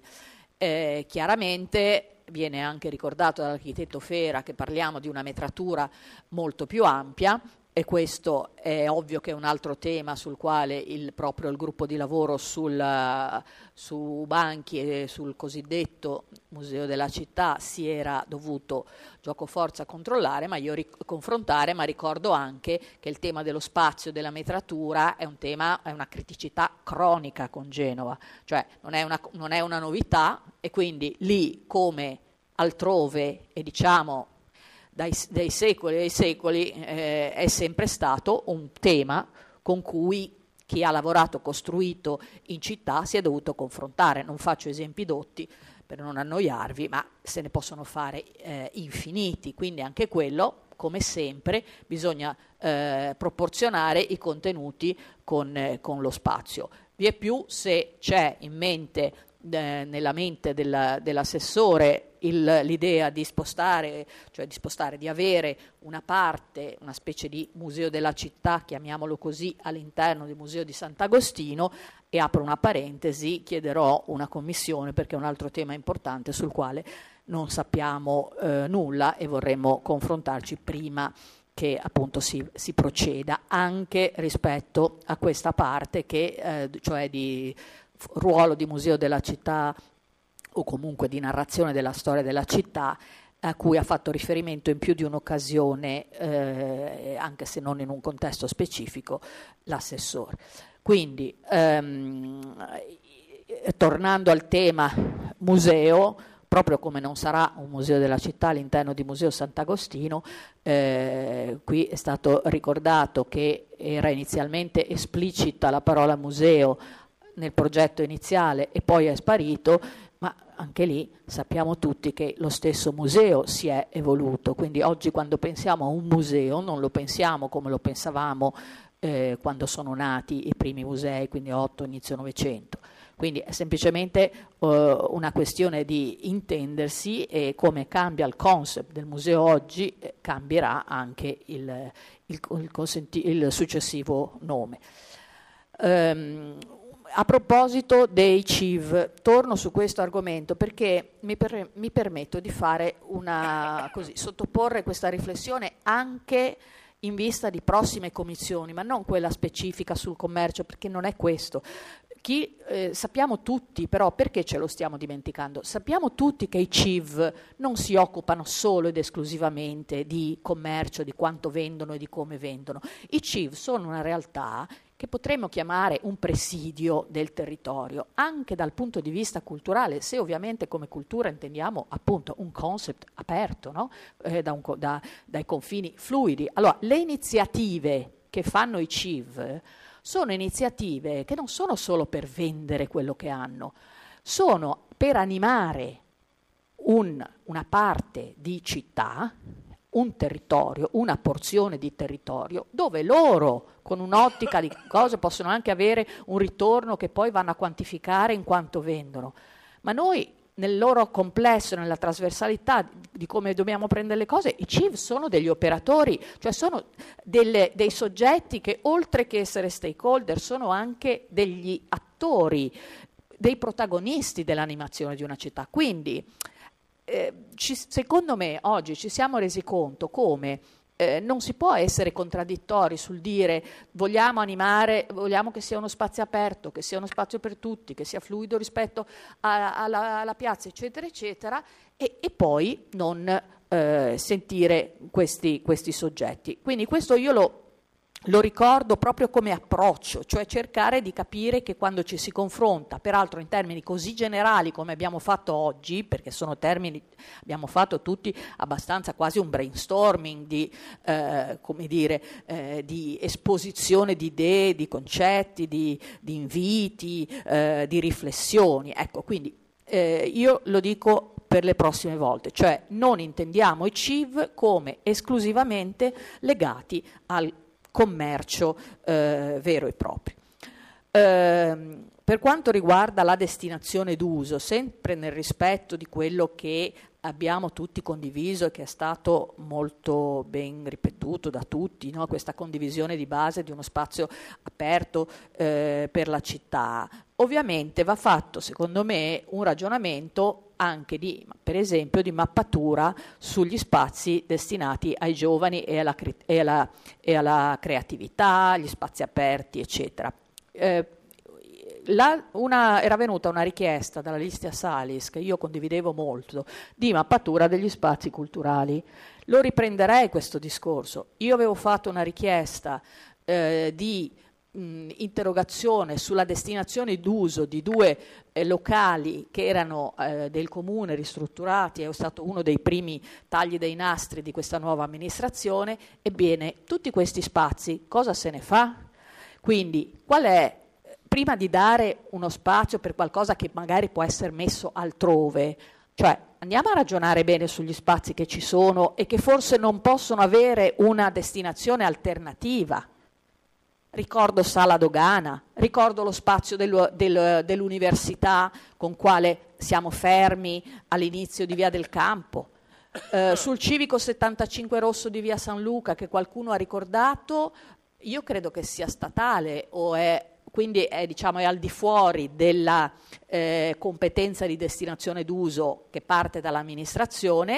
Eh, chiaramente viene anche ricordato dall'architetto Fera che parliamo di una metratura molto più ampia, e questo è ovvio che è un altro tema sul quale il, proprio il gruppo di lavoro sul, su banchi e sul cosiddetto Museo della Città si era dovuto gioco forza controllare, ma io ric- confrontare, ma ricordo anche che il tema dello spazio e della metratura è un tema, è una criticità cronica con Genova, cioè non è una, non è una novità, e quindi lì come altrove e diciamo Dai, dai secoli e dai secoli eh, è sempre stato un tema con cui chi ha lavorato, costruito in città si è dovuto confrontare. Non faccio esempi dotti per non annoiarvi, ma se ne possono fare eh, infiniti, quindi anche quello, come sempre, bisogna eh, proporzionare i contenuti con, eh, con lo spazio. Vi è più se c'è in mente, eh, nella mente della, dell'assessore, Il, l'idea di spostare, cioè di spostare, di avere una parte, una specie di museo della città, chiamiamolo così, all'interno del museo di Sant'Agostino, e apro una parentesi, chiederò una commissione perché è un altro tema importante sul quale non sappiamo eh, nulla e vorremmo confrontarci prima che appunto si, si proceda, anche rispetto a questa parte che, eh, cioè di ruolo di museo della città o comunque di narrazione della storia della città, a cui ha fatto riferimento in più di un'occasione, eh, anche se non in un contesto specifico, l'assessore. Quindi, ehm, tornando al tema museo, proprio come non sarà un museo della città all'interno di Museo Sant'Agostino, eh, qui è stato ricordato che era inizialmente esplicita la parola museo nel progetto iniziale e poi è sparito, ma anche lì sappiamo tutti che lo stesso museo si è evoluto, quindi oggi quando pensiamo a un museo non lo pensiamo come lo pensavamo eh, quando sono nati i primi musei, quindi otto inizio Novecento. Quindi è semplicemente uh, una questione di intendersi, e come cambia il concept del museo oggi eh, cambierà anche il, il, il, consenti- il successivo nome. Um, a proposito dei C I V, torno su questo argomento perché mi, per, mi permetto di fare una, così, sottoporre questa riflessione anche in vista di prossime commissioni, ma non quella specifica sul commercio, perché non è questo. Chi, eh, sappiamo tutti, però perché ce lo stiamo dimenticando? Sappiamo tutti che i C I V non si occupano solo ed esclusivamente di commercio, di quanto vendono e di come vendono. I C I V sono una realtà che potremmo chiamare un presidio del territorio, anche dal punto di vista culturale, se ovviamente come cultura intendiamo appunto un concept aperto, no? eh, da un, da, dai confini fluidi. Allora, le iniziative che fanno i C I V sono iniziative che non sono solo per vendere quello che hanno, sono per animare un, una parte di città, un territorio, una porzione di territorio, dove loro, con un'ottica di cose, possono anche avere un ritorno che poi vanno a quantificare in quanto vendono. Ma noi, nel loro complesso, nella trasversalità di come dobbiamo prendere le cose, i C I V sono degli operatori, cioè sono delle, dei soggetti che oltre che essere stakeholder sono anche degli attori, dei protagonisti dell'animazione di una città. Quindi eh, ci, secondo me oggi ci siamo resi conto come Eh, non si può essere contraddittori sul dire vogliamo animare, vogliamo che sia uno spazio aperto, che sia uno spazio per tutti, che sia fluido rispetto a, a, alla, alla piazza, eccetera, eccetera, e, e poi non eh, sentire questi, questi soggetti. Quindi questo io lo Lo ricordo proprio come approccio, cioè cercare di capire che quando ci si confronta, peraltro in termini così generali come abbiamo fatto oggi, perché sono termini, abbiamo fatto tutti abbastanza quasi un brainstorming di, eh, come dire, eh, di esposizione di idee, di concetti, di, di inviti, eh, di riflessioni. Ecco, quindi eh, io lo dico per le prossime volte, cioè non intendiamo i C I V come esclusivamente legati al commercio eh, vero e proprio. Eh, per quanto riguarda la destinazione d'uso, sempre nel rispetto di quello che abbiamo tutti condiviso e che è stato molto ben ripetuto da tutti, no? Questa condivisione di base di uno spazio aperto eh, per la città, ovviamente va fatto, secondo me, un ragionamento anche di, per esempio, di mappatura sugli spazi destinati ai giovani e alla, e alla, e alla creatività, gli spazi aperti, eccetera. Eh, la, una, era venuta una richiesta dalla Listia Salis, che io condividevo molto, di mappatura degli spazi culturali. Lo riprenderei questo discorso. Io avevo fatto una richiesta eh, di Mh, interrogazione sulla destinazione d'uso di due eh, locali che erano eh, del comune ristrutturati, è stato uno dei primi tagli dei nastri di questa nuova amministrazione. Ebbene, tutti questi spazi cosa se ne fa? Quindi qual è, prima di dare uno spazio per qualcosa che magari può essere messo altrove, cioè andiamo a ragionare bene sugli spazi che ci sono e che forse non possono avere una destinazione alternativa. Ricordo Sala Dogana, ricordo lo spazio del, del, dell'università con quale siamo fermi all'inizio di Via del Campo, eh, sul civico settantacinque rosso di Via San Luca che qualcuno ha ricordato, io credo che sia statale o è, quindi è, diciamo, è al di fuori della eh, competenza di destinazione d'uso che parte dall'amministrazione.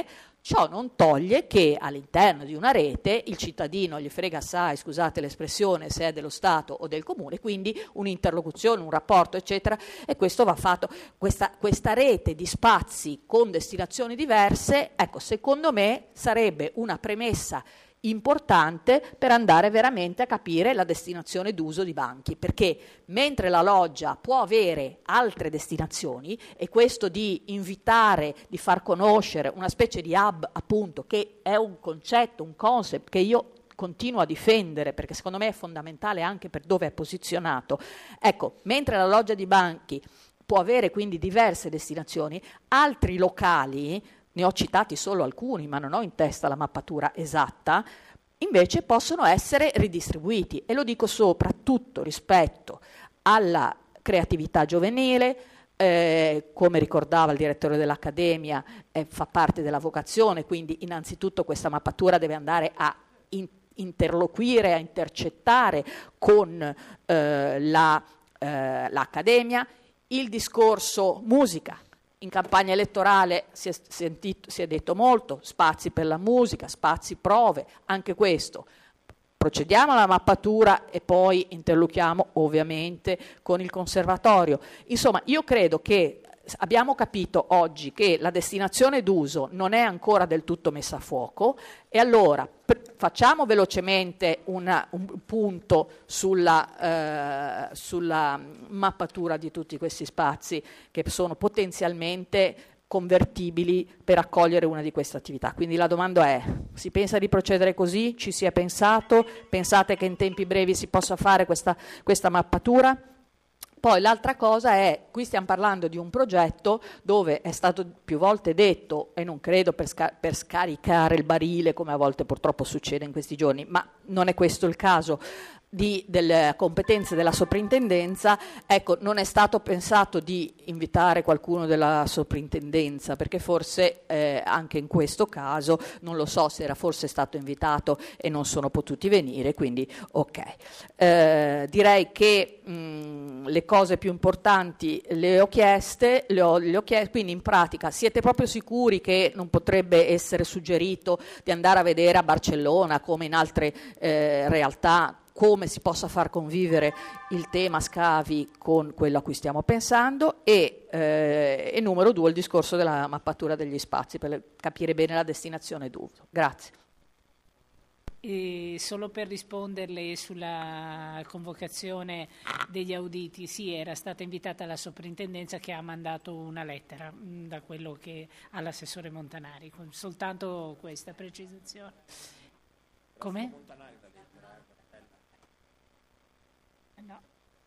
Ciò non toglie che all'interno di una rete il cittadino gli frega assai, scusate l'espressione, se è dello Stato o del Comune, quindi un'interlocuzione, un rapporto, eccetera, e questo va fatto. Questa, questa rete di spazi con destinazioni diverse, ecco, secondo me sarebbe una premessa importante per andare veramente a capire la destinazione d'uso di banchi, perché mentre la loggia può avere altre destinazioni, e questo di invitare, di far conoscere una specie di hub, appunto, che è un concetto, un concept che io continuo a difendere perché secondo me è fondamentale anche per dove è posizionato. Ecco, mentre la loggia di banchi può avere quindi diverse destinazioni, altri locali, ne ho citati solo alcuni, ma non ho in testa la mappatura esatta, invece possono essere ridistribuiti, e lo dico soprattutto rispetto alla creatività giovanile, eh, come ricordava il direttore dell'Accademia, eh, fa parte della vocazione, quindi innanzitutto questa mappatura deve andare a in- interloquire, a intercettare con eh, la, eh, l'Accademia. Il discorso musica. In campagna elettorale si è, sentito, si è detto molto, spazi per la musica, spazi prove, anche questo. Procediamo alla mappatura e poi interlochiamo ovviamente con il conservatorio. Insomma, io credo che abbiamo capito oggi che la destinazione d'uso non è ancora del tutto messa a fuoco, e allora pr- facciamo velocemente una, un punto sulla, eh, sulla mappatura di tutti questi spazi che sono potenzialmente convertibili per accogliere una di queste attività. Quindi la domanda è: si pensa di procedere così? Ci si è pensato? Pensate che in tempi brevi si possa fare questa, questa mappatura? Poi l'altra cosa è, qui stiamo parlando di un progetto dove è stato più volte detto, e non credo per, sca- per scaricare il barile come a volte purtroppo succede in questi giorni, ma non è questo il caso, di, delle competenze della soprintendenza, ecco, non è stato pensato di invitare qualcuno della soprintendenza, perché forse eh, anche in questo caso, non lo so se era forse stato invitato e non sono potuti venire, quindi ok. Eh, direi che mh, le cose più importanti le ho chieste, le ho, le ho chieste, quindi in pratica siete proprio sicuri che non potrebbe essere suggerito di andare a vedere a Barcellona, come in altre eh, realtà, come si possa far convivere il tema scavi con quello a cui stiamo pensando, e, eh, e numero due il discorso della mappatura degli spazi per capire bene la destinazione d'uso. Grazie.
E solo per risponderle sulla convocazione degli auditi, sì, era stata invitata la soprintendenza che ha mandato una lettera mh, da quello che all'assessore Montanari, con soltanto questa precisazione. Come? No.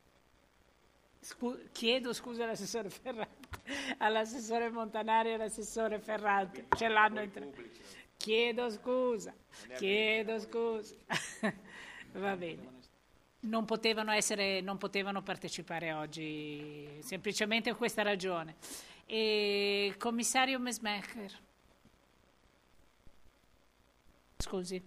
Scu- chiedo scusa all'assessore Ferrante, all'assessore Montanari e all'assessore Ferrante, ce l'hanno entrambi. Chiedo scusa, chiedo scusa. Va bene. Non potevano essere, non potevano partecipare oggi, semplicemente per questa ragione. E commissario Mesmaeker. Scusi.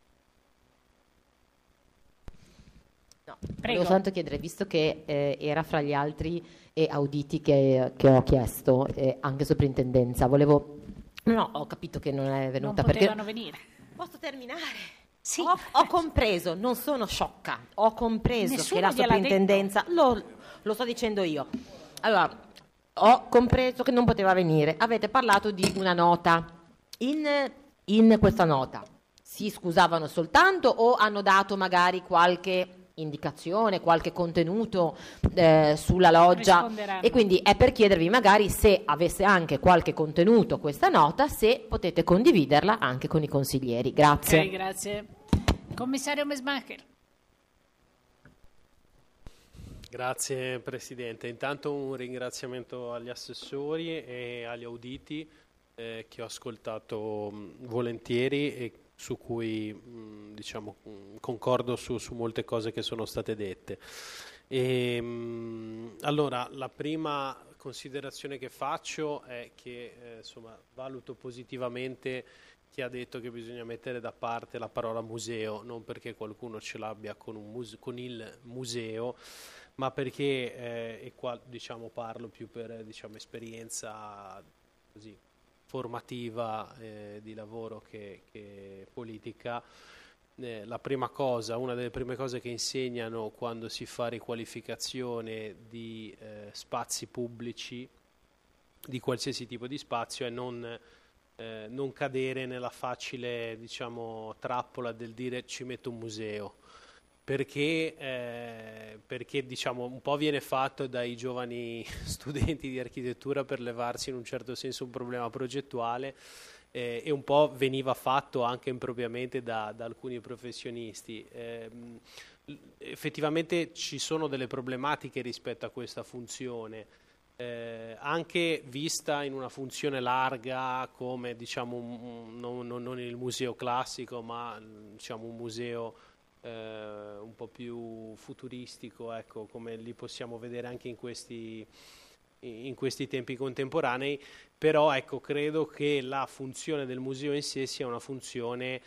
No,
Prego.
volevo soltanto chiedere, visto che eh, era fra gli altri eh, auditi che, che ho chiesto, eh, anche soprintendenza, volevo... No, no, ho capito che non è venuta
Non
perché...
potevano venire.
Posso terminare? Sì. Ho, ho compreso, non sono sciocca, ho compreso
Nessuno
che la
gliel'ha
soprintendenza, lo, lo sto dicendo io, allora, ho compreso che non poteva venire, avete parlato di una nota, in, in questa nota si scusavano soltanto o hanno dato magari qualche indicazione, qualche contenuto eh, sulla loggia, e quindi è per chiedervi magari se avesse anche qualche contenuto questa nota, se potete condividerla anche con i consiglieri. Grazie.
Ok, grazie. Commissario Mesmaeker.
Grazie Presidente. Intanto un ringraziamento agli assessori e agli auditi eh, che ho ascoltato mh, volentieri e su cui mh, diciamo, mh, concordo su, su molte cose che sono state dette. E, mh, allora, la prima considerazione che faccio è che eh, insomma, valuto positivamente chi ha detto che bisogna mettere da parte la parola museo, non perché qualcuno ce l'abbia con, un muse- con il museo, ma perché, eh, e qua diciamo, parlo più per diciamo, esperienza così formativa eh, di lavoro che, che politica. Eh, la prima cosa, una delle prime cose che insegnano quando si fa riqualificazione di eh, spazi pubblici, di qualsiasi tipo di spazio, è non, eh, non cadere nella facile, diciamo, trappola del dire ci metto un museo, perché, eh, perché diciamo, un po' viene fatto dai giovani studenti di architettura per levarsi in un certo senso un problema progettuale, Eh, e un po' veniva fatto anche impropriamente da, da alcuni professionisti. Eh, effettivamente ci sono delle problematiche rispetto a questa funzione, eh, anche vista in una funzione larga come, diciamo, un, non, non il museo classico, ma diciamo un museo eh, un po' più futuristico, ecco, come li possiamo vedere anche in questi in questi tempi contemporanei. Però ecco, credo che la funzione del museo in sé sia una funzione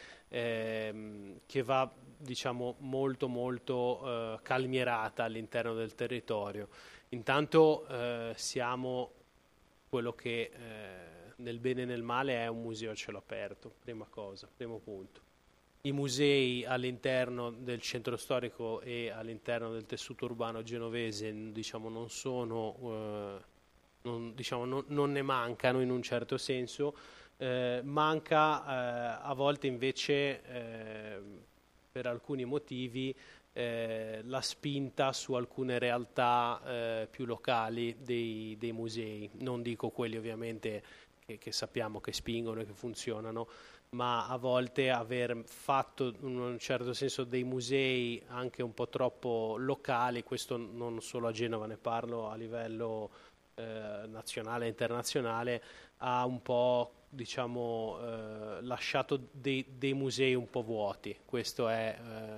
ehm, che va, diciamo, molto molto eh, calmierata all'interno del territorio. Intanto eh, siamo quello che eh, nel bene e nel male è un museo a cielo aperto, prima cosa, primo punto. I musei all'interno del centro storico e all'interno del tessuto urbano genovese, diciamo, non sono, eh, non, diciamo, non, non ne mancano in un certo senso, eh, manca eh, a volte invece eh, per alcuni motivi eh, la spinta su alcune realtà eh, più locali dei, dei musei. Non dico quelli ovviamente che, che sappiamo che spingono e che funzionano, ma a volte aver fatto in un certo senso dei musei anche un po' troppo locali, questo non solo a Genova, ne parlo a livello eh, nazionale e internazionale, ha un po', diciamo, eh, lasciato dei, dei musei un po' vuoti. Questa è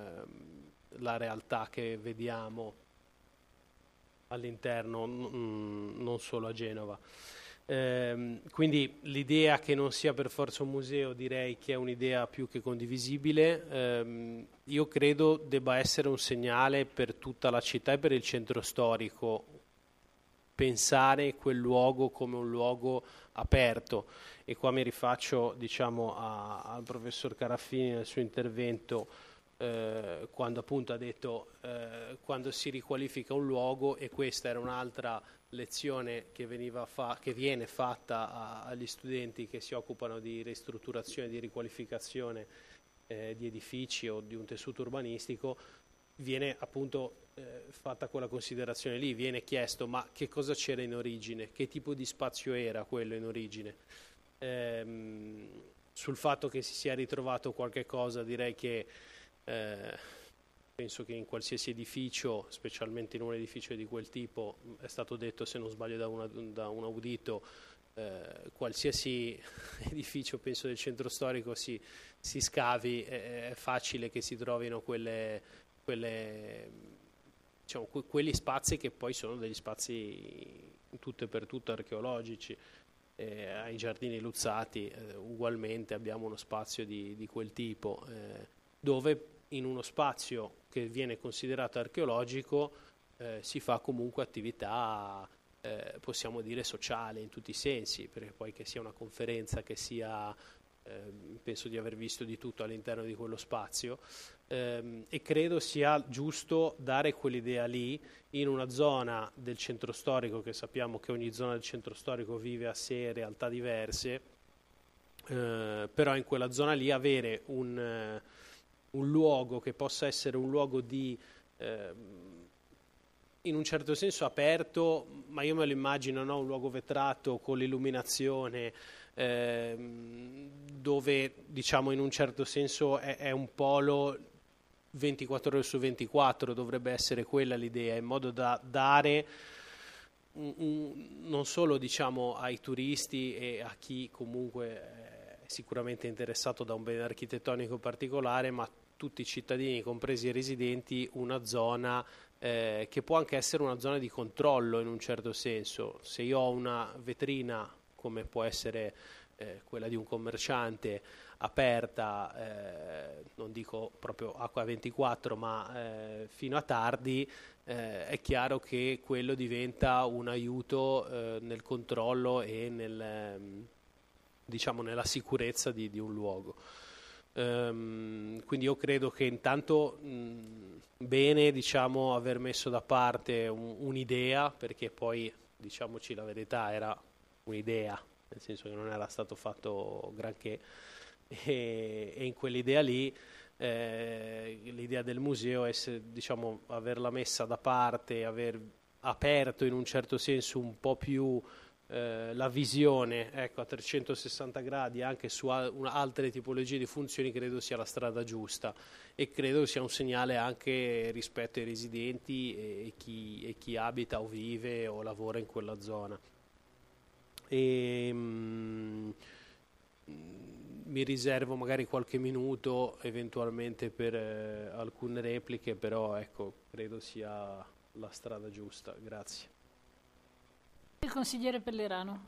eh, la realtà che vediamo all'interno, mh, non solo a Genova. Eh, quindi l'idea che non sia per forza un museo, direi che è un'idea più che condivisibile. Eh, io credo debba essere un segnale per tutta la città e per il centro storico pensare quel luogo come un luogo aperto, e qua mi rifaccio, diciamo, a, al professor Caraffini nel suo intervento, eh, quando appunto ha detto eh, quando si riqualifica un luogo, e questa era un'altra lezione che, veniva fa- che viene fatta a- agli studenti che si occupano di ristrutturazione, di riqualificazione eh, di edifici o di un tessuto urbanistico, viene appunto eh, fatta quella considerazione lì, viene chiesto ma che cosa c'era in origine, che tipo di spazio era quello in origine. Ehm, sul fatto che si sia ritrovato qualche cosa, direi che eh, penso che in qualsiasi edificio, specialmente in un edificio di quel tipo, è stato detto, se non sbaglio da, una, da un audito, eh, qualsiasi edificio, penso del centro storico, si, si scavi, è, è facile che si trovino quelle, quelle, diciamo, que, quelli spazi che poi sono degli spazi tutto e per tutto archeologici. Eh, ai Giardini Luzzati eh, ugualmente abbiamo uno spazio di, di quel tipo, eh, dove in uno spazio che viene considerato archeologico eh, si fa comunque attività, eh, possiamo dire, sociale in tutti i sensi, perché poi che sia una conferenza, che sia, eh, penso di aver visto di tutto all'interno di quello spazio, ehm, e credo sia giusto dare quell'idea lì in una zona del centro storico, che sappiamo che ogni zona del centro storico vive a sé realtà diverse, eh, però in quella zona lì avere un un luogo che possa essere un luogo di, eh, in un certo senso aperto, ma io me lo immagino, no? Un luogo vetrato con l'illuminazione, eh, dove, diciamo, in un certo senso è, è un polo ventiquattro ore su ventiquattro, dovrebbe essere quella l'idea, in modo da dare un, un, non solo, diciamo, ai turisti e a chi comunque è sicuramente interessato da un bene architettonico particolare, ma tutti i cittadini, compresi i residenti, una zona eh, che può anche essere una zona di controllo in un certo senso. Se io ho una vetrina, come può essere eh, quella di un commerciante, aperta, eh, non dico proprio acqua ventiquattro, ma eh, fino a tardi, eh, è chiaro che quello diventa un aiuto eh, nel controllo e nel... diciamo, nella sicurezza di, di un luogo. Um, quindi io credo che intanto mh, bene, diciamo, aver messo da parte un, un'idea, perché poi, diciamoci la verità, era un'idea, nel senso che non era stato fatto granché, e, e in quell'idea lì eh, l'idea del museo è, se, diciamo, averla messa da parte, aver aperto in un certo senso un po' più Eh, la visione, ecco, a trecentosessanta gradi anche su al- una, altre tipologie di funzioni, credo sia la strada giusta, e credo sia un segnale anche rispetto ai residenti e, e, chi, e chi abita o vive o lavora in quella zona. E, mm, mi riservo magari qualche minuto eventualmente per eh, alcune repliche, però ecco, credo sia la strada giusta. Grazie.
Il consigliere Pellerano.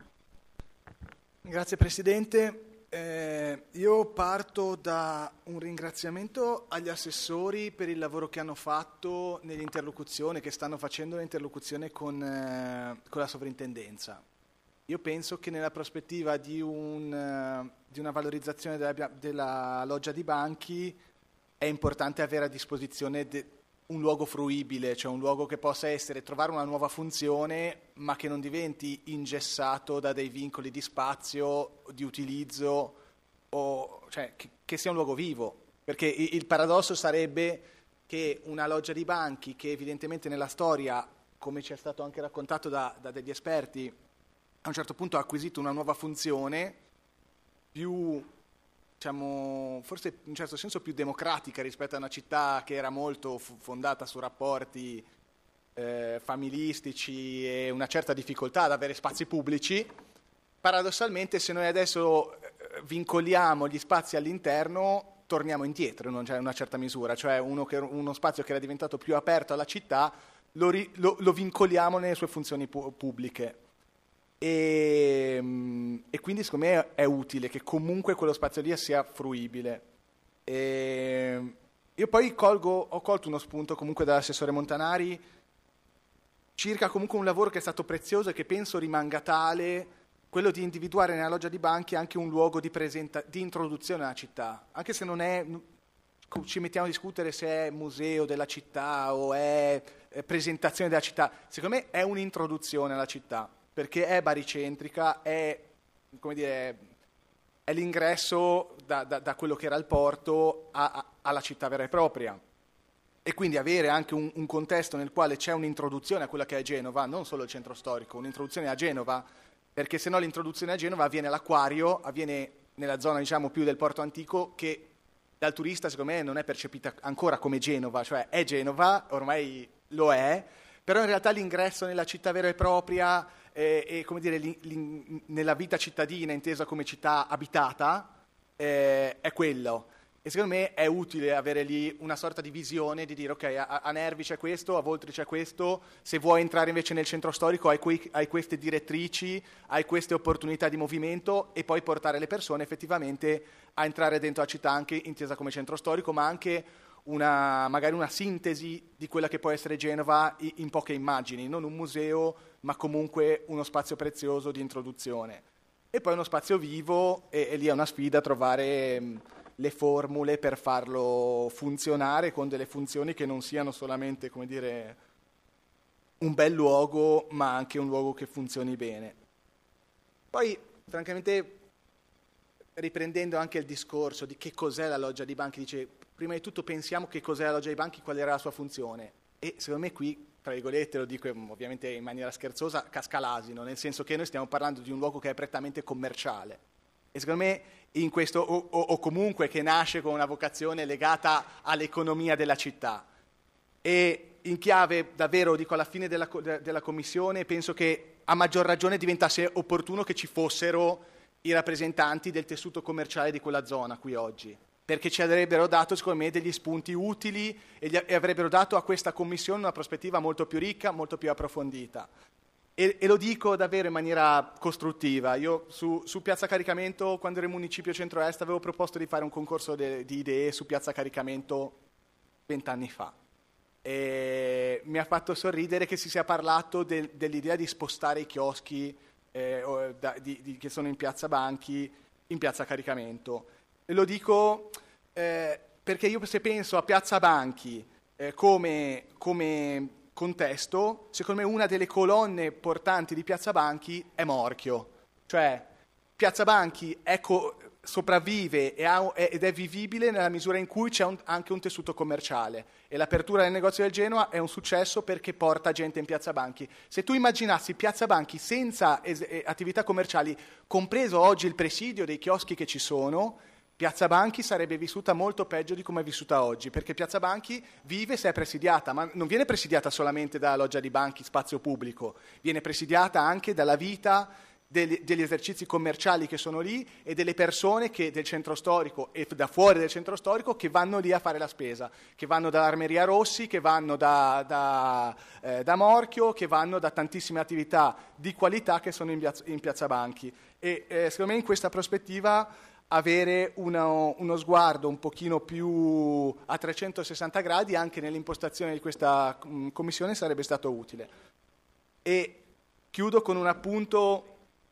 Grazie Presidente. Eh, io parto da un ringraziamento agli assessori per il lavoro che hanno fatto nell'interlocuzione, che stanno facendo l'interlocuzione con, eh, con la sovrintendenza. Io penso che nella prospettiva di, un, uh, di una valorizzazione della, della loggia di banchi è importante avere a disposizione de, un luogo fruibile, cioè un luogo che possa essere, trovare una nuova funzione, ma che non diventi ingessato da dei vincoli di spazio, di utilizzo, o, cioè che, che sia un luogo vivo. Perché il, il paradosso sarebbe che una loggia di banchi, che evidentemente nella storia, come ci è stato anche raccontato da, da degli esperti, a un certo punto ha acquisito una nuova funzione più, diciamo, forse in un certo senso più democratica rispetto a una città che era molto f- fondata su rapporti eh, familistici e una certa difficoltà ad avere spazi pubblici. Paradossalmente, se noi adesso eh, vincoliamo gli spazi all'interno, torniamo indietro in una certa misura, cioè uno, che, uno spazio che era diventato più aperto alla città lo, ri, lo, lo vincoliamo nelle sue funzioni pu- pubbliche. E, e quindi secondo me è utile che comunque quello spazio lì sia fruibile. E io poi colgo, ho colto uno spunto comunque dall'assessore Montanari circa comunque un lavoro che è stato prezioso e che penso rimanga tale, quello di individuare nella loggia di banchi anche un luogo di, presenta- di introduzione alla città, anche se non è, ci mettiamo a discutere se è museo della città o è, è presentazione della città. Secondo me è un'introduzione alla città, perché è baricentrica, è, come dire, è l'ingresso da, da, da quello che era il porto a, a, alla città vera e propria. E quindi avere anche un, un contesto nel quale c'è un'introduzione a quella che è Genova, non solo il centro storico, un'introduzione a Genova, perché se no l'introduzione a Genova avviene all'acquario, avviene nella zona, diciamo, più del porto antico, che dal turista secondo me non è percepita ancora come Genova, cioè è Genova, ormai lo è, però in realtà l'ingresso nella città vera e propria eh, e come dire, l'in, l'in, nella vita cittadina intesa come città abitata eh, è quello. E secondo me è utile avere lì una sorta di visione di dire ok, a, a Nervi c'è questo, a Voltri c'è questo, se vuoi entrare invece nel centro storico hai, quei, hai queste direttrici, hai queste opportunità di movimento, e poi portare le persone effettivamente a entrare dentro la città anche intesa come centro storico, ma anche una, magari una sintesi di quella che può essere Genova in poche immagini, non un museo ma comunque uno spazio prezioso di introduzione. E poi uno spazio vivo, e, e lì è una sfida trovare mh, le formule per farlo funzionare con delle funzioni che non siano solamente, come dire, un bel luogo, ma anche un luogo che funzioni bene. Poi, francamente, riprendendo anche il discorso di che cos'è la loggia di banchi, dice, prima di tutto pensiamo che cos'è la loggia di banchi, qual era la sua funzione. E secondo me qui, tra virgolette, lo dico ovviamente in maniera scherzosa, casca l'asino, nel senso che noi stiamo parlando di un luogo che è prettamente commerciale. E secondo me in questo, o, o, o comunque che nasce con una vocazione legata all'economia della città. E in chiave, davvero, dico alla fine della, della commissione, penso che a maggior ragione diventasse opportuno che ci fossero i rappresentanti del tessuto commerciale di quella zona qui oggi, perché ci avrebbero dato, secondo me, degli spunti utili e, gli, e avrebbero dato a questa commissione una prospettiva molto più ricca, molto più approfondita. E, e lo dico davvero in maniera costruttiva. Io su, su Piazza Caricamento, quando ero in Municipio Centro-Est, avevo proposto di fare un concorso de, di idee su Piazza Caricamento vent'anni fa. E mi ha fatto sorridere che si sia parlato del, dell'idea di spostare i chioschi eh, da, di, di, che sono in Piazza Banchi in piazza Caricamento. E lo dico eh, perché io se penso a Piazza Banchi eh, come, come contesto, secondo me una delle colonne portanti di Piazza Banchi è Morchio. Cioè, Piazza Banchi è co- sopravvive e ha, è, ed è vivibile nella misura in cui c'è un, anche un tessuto commerciale, e l'apertura del negozio del Genoa è un successo perché porta gente in Piazza Banchi. Se tu immaginassi Piazza Banchi senza es- attività commerciali, compreso oggi il presidio dei chioschi che ci sono, Piazza Banchi sarebbe vissuta molto peggio di come è vissuta oggi, perché Piazza Banchi vive se è presidiata, ma non viene presidiata solamente dalla loggia di banchi, spazio pubblico, viene presidiata anche dalla vita degli, degli esercizi commerciali che sono lì e delle persone che, del centro storico e da fuori del centro storico che vanno lì a fare la spesa, che vanno dall'Armeria Rossi, che vanno da, da, eh, da Morchio, che vanno da tantissime attività di qualità che sono in Piazza, in Piazza Banchi. E eh, secondo me in questa prospettiva avere uno, uno sguardo un pochino più a trecentosessanta gradi anche nell'impostazione di questa mh, commissione sarebbe stato utile. E chiudo con un appunto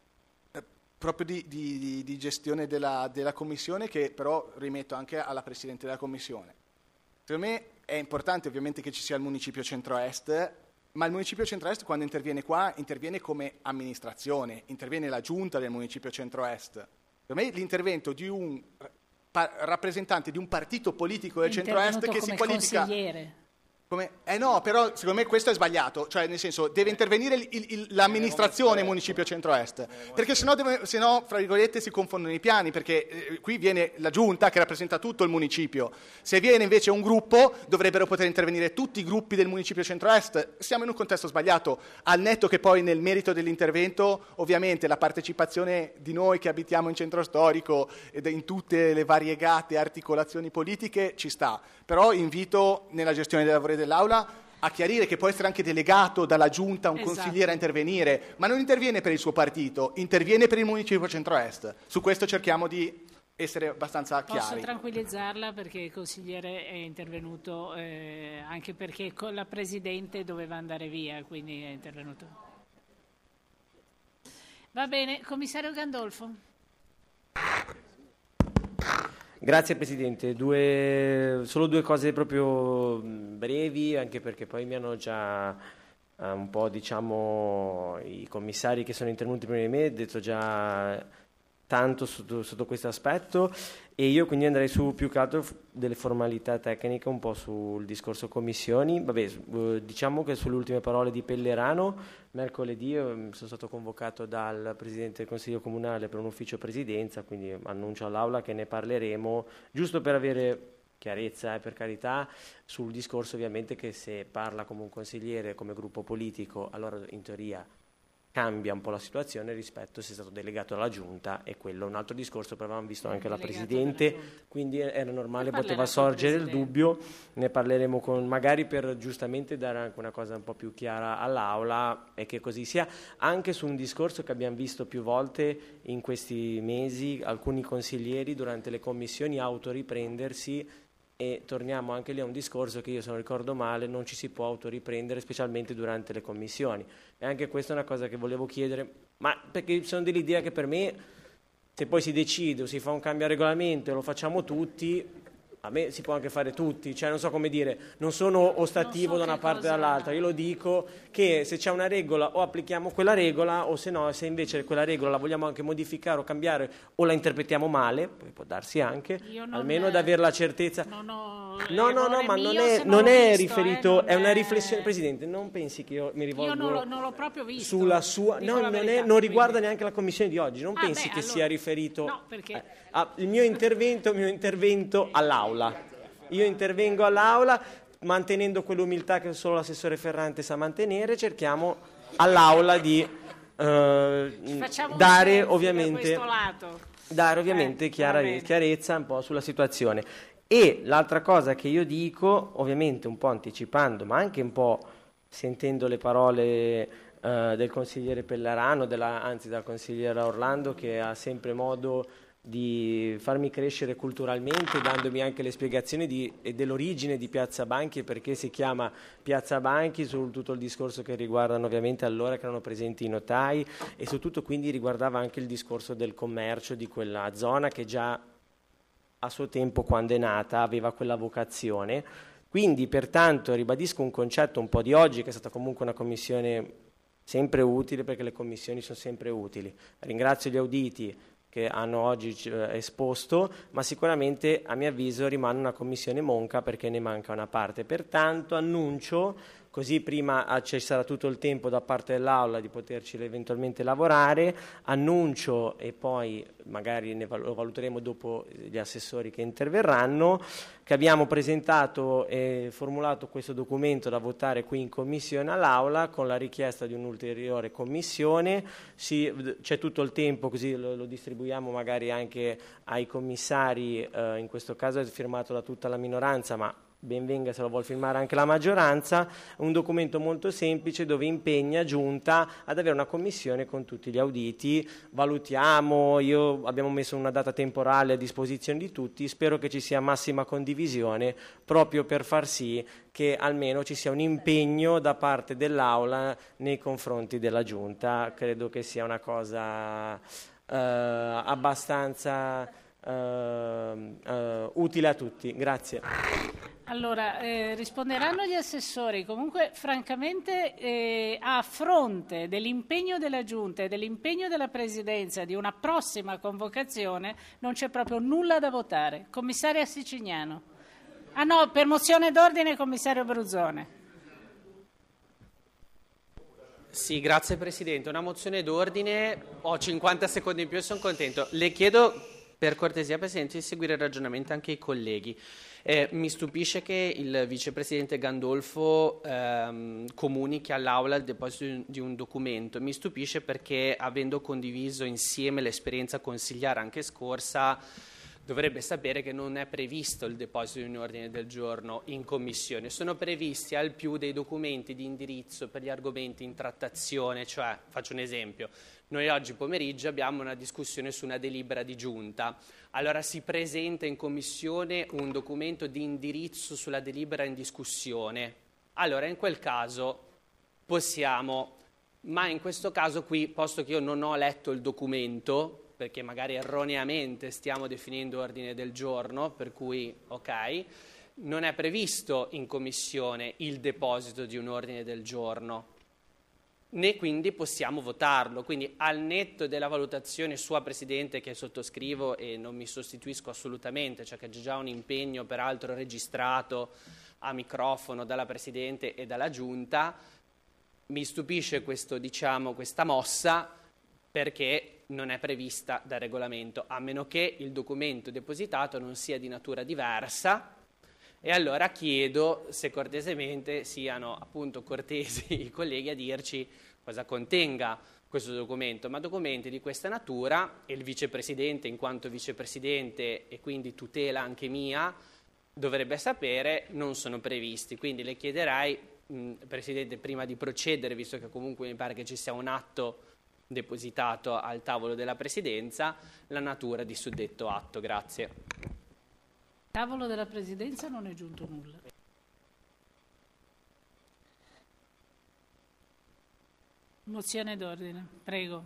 proprio di, di, di gestione della, della Commissione, che però rimetto anche alla Presidente della Commissione. Secondo me è importante ovviamente che ci sia il Municipio Centro-Est, ma il Municipio Centro-Est quando interviene qua interviene come amministrazione, interviene la Giunta del Municipio Centro-Est. Per me l'intervento di un pa- rappresentante di un partito politico del Centro-Est che si qualifica...
consigliere.
Come? Eh no, però secondo me questo è sbagliato, cioè nel senso deve intervenire il, il, l'amministrazione municipio centro-est, perché sennò, deve, sennò fra virgolette si confondono i piani, perché eh, qui viene la giunta che rappresenta tutto il municipio, se viene invece un gruppo dovrebbero poter intervenire tutti i gruppi del municipio centro-est. Siamo in un contesto sbagliato, al netto che poi nel merito dell'intervento ovviamente la partecipazione di noi che abitiamo in centro storico ed in tutte le variegate articolazioni politiche ci sta, però invito nella gestione dei lavori dell'Aula a chiarire che può essere anche delegato dalla Giunta un
Esatto.
consigliere a intervenire, ma non interviene per il suo partito, interviene per il Municipio Centro-Est. Su questo cerchiamo di essere abbastanza chiari.
Posso tranquillizzarla perché il consigliere è intervenuto eh, anche perché con la Presidente doveva andare via, quindi è intervenuto. Va bene, Commissario Gandolfo.
Grazie Presidente, due, solo due cose proprio brevi, anche perché poi mi hanno già eh, un po', diciamo, i commissari che sono intervenuti prima di me, detto già tanto sotto, sotto questo aspetto, e io quindi andrei su più che altro delle formalità tecniche, un po' sul discorso commissioni. Vabbè, diciamo che sulle ultime parole di Pellerano, mercoledì sono stato convocato dal Presidente del Consiglio Comunale per un ufficio presidenza, quindi annuncio all'Aula che ne parleremo, giusto per avere chiarezza, eh, per carità, sul discorso ovviamente che se parla come un consigliere, come gruppo politico, allora in teoria cambia un po' la situazione rispetto se è stato delegato alla Giunta, e quello è un altro discorso, però avevamo visto anche la Presidente, quindi era normale, poteva sorgere il dubbio, ne parleremo con, magari per giustamente dare anche una cosa un po' più chiara all'Aula e che così sia, anche su un discorso che abbiamo visto più volte in questi mesi, alcuni consiglieri durante le commissioni autoriprendersi. E torniamo anche lì a un discorso che io, se non ricordo male, non ci si può autoriprendere, specialmente durante le commissioni. E anche questa è una cosa che volevo chiedere, ma perché sono dell'idea che per me, se poi si decide o si fa un cambio al regolamento e lo facciamo tutti, a me si può anche fare tutti, cioè non so come dire, non sono ostativo non so da una parte o cosa... dall'altra, io lo dico che se c'è una regola o applichiamo quella regola, o se no, se invece quella regola la vogliamo anche modificare o cambiare o la interpretiamo male, poi può darsi anche, almeno ad avere la certezza.
Non ho
no, no, no, ma non è, non è riferito, eh, non è una riflessione, Presidente, non pensi che io mi rivolgo
io non, lo, non l'ho proprio visto
sulla sua, no, non,
verità,
è, non riguarda neanche la Commissione di oggi, non
ah,
pensi
beh,
che
allora,
sia riferito
no, perché...
eh, a, il mio intervento, il mio intervento all'Aula. Io intervengo all'Aula mantenendo quell'umiltà che solo l'assessore Ferrante sa mantenere, cerchiamo all'Aula di eh, dare ovviamente, dare ovviamente
eh,
chiara, chiarezza un po' sulla situazione. E l'altra cosa che io dico, ovviamente un po' anticipando, ma anche un po' sentendo le parole eh, del consigliere Pellerano, della, anzi dal consigliere Orlando, che ha sempre modo di farmi crescere culturalmente, dandomi anche le spiegazioni di, e dell'origine di Piazza Banchi e perché si chiama Piazza Banchi, su tutto il discorso che riguardano ovviamente allora che erano presenti i notai e su tutto quindi riguardava anche il discorso del commercio di quella zona che già a suo tempo, quando è nata, aveva quella vocazione. Quindi pertanto ribadisco un concetto un po' di oggi, che è stata comunque una commissione sempre utile, perché le commissioni sono sempre utili. Ringrazio gli auditi che hanno oggi eh, esposto, ma sicuramente a mio avviso rimane una commissione monca perché ne manca una parte. Pertanto annuncio, così prima ci sarà tutto il tempo da parte dell'Aula di poterci eventualmente lavorare, annuncio e poi magari ne val- lo valuteremo dopo gli assessori che interverranno, che abbiamo presentato e formulato questo documento da votare qui in commissione all'Aula con la richiesta di un'ulteriore commissione. Si, c'è tutto il tempo, così lo, lo distribuiamo magari anche ai commissari, eh, in questo caso è firmato da tutta la minoranza, ma ben venga se lo vuol firmare anche la maggioranza, un documento molto semplice dove impegna Giunta ad avere una commissione con tutti gli auditi, valutiamo, io abbiamo messo una data temporale a disposizione di tutti, spero che ci sia massima condivisione proprio per far sì che almeno ci sia un impegno da parte dell'Aula nei confronti della Giunta, credo che sia una cosa eh, abbastanza eh, eh, utile a tutti, grazie.
Allora, eh, risponderanno gli assessori. Comunque, francamente, eh, a fronte dell'impegno della Giunta e dell'impegno della Presidenza di una prossima convocazione, non c'è proprio nulla da votare. Commissaria Siciliano. Ah no, per mozione d'ordine, commissario Bruzzone.
Sì, grazie Presidente. Una mozione d'ordine, ho cinquanta secondi in più e sono contento. Le chiedo per cortesia, Presidente, di seguire il ragionamento anche ai colleghi. Eh, mi stupisce che il vicepresidente Gandolfo ehm, comunichi all'Aula il deposito di un documento. Mi stupisce perché, avendo condiviso insieme l'esperienza consigliare anche scorsa, dovrebbe sapere che non è previsto il deposito di un ordine del giorno in commissione. Sono previsti al più dei documenti di indirizzo per gli argomenti in trattazione, cioè, faccio un esempio, noi oggi pomeriggio abbiamo una discussione su una delibera di giunta, allora si presenta in commissione un documento di indirizzo sulla delibera in discussione, allora in quel caso possiamo, ma in questo caso qui, posto che io non ho letto il documento, perché magari erroneamente stiamo definendo ordine del giorno, per cui ok, non è previsto in commissione il deposito di un ordine del giorno, né quindi possiamo votarlo. Quindi al netto della valutazione sua Presidente, che sottoscrivo e non mi sostituisco assolutamente, cioè che c'è già un impegno peraltro registrato a microfono dalla Presidente e dalla Giunta, mi stupisce questo, diciamo, questa mossa perché non è prevista dal regolamento, a meno che il documento depositato non sia di natura diversa, e allora chiedo se cortesemente siano appunto cortesi i colleghi a dirci cosa contenga questo documento, ma documenti di questa natura, e il vicepresidente in quanto vicepresidente e quindi tutela anche mia, dovrebbe sapere, non sono previsti. Quindi le chiederei, mh, Presidente, prima di procedere, visto che comunque mi pare che ci sia un atto depositato al tavolo della Presidenza, la natura di suddetto atto. Grazie.
Tavolo della Presidenza non è giunto nulla. Mozione d'ordine, prego.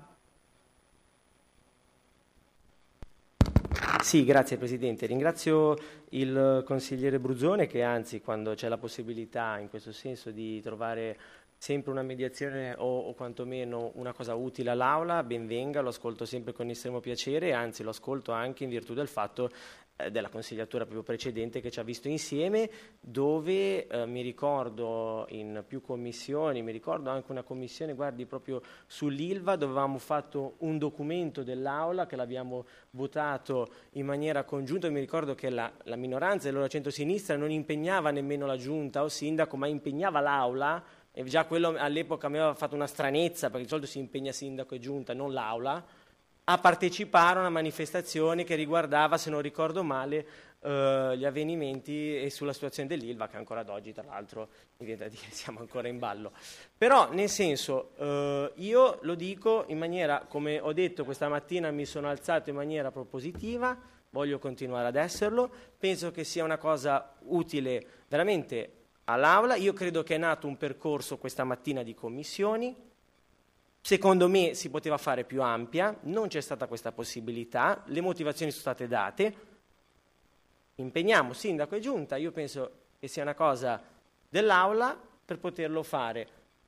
Sì, grazie Presidente. Ringrazio il consigliere Bruzzone che anzi, quando c'è la possibilità in questo senso di trovare sempre una mediazione o, o quantomeno una cosa utile all'Aula, ben venga, lo ascolto sempre con estremo piacere, anzi lo ascolto anche in virtù del fatto eh, della consigliatura proprio precedente che ci ha visto insieme, dove eh, mi ricordo in più commissioni, mi ricordo anche una commissione, guardi, proprio sull'Ilva, dove avevamo fatto un documento dell'Aula che l'abbiamo votato in maniera congiunta. Mi ricordo che la, la minoranza dell'ora centrosinistra non impegnava nemmeno la Giunta o Sindaco, ma impegnava l'Aula. E già quello all'epoca mi aveva fatto una stranezza, perché di solito si impegna sindaco e giunta, non l'Aula, a partecipare a una manifestazione che riguardava, se non ricordo male, eh, gli avvenimenti e sulla situazione dell'Ilva, che ancora ad oggi tra l'altro mi viene da dire siamo ancora in ballo. Però nel senso, eh, io lo dico in maniera, come ho detto questa mattina, mi sono alzato in maniera propositiva, voglio continuare ad esserlo, penso che sia una cosa utile veramente all'Aula. Io credo che è nato un percorso questa mattina di commissioni, secondo me si poteva fare più ampia, non c'è stata questa possibilità, le motivazioni sono state date, impegniamo sindaco e giunta, io penso che sia una cosa dell'Aula per poterlo fare.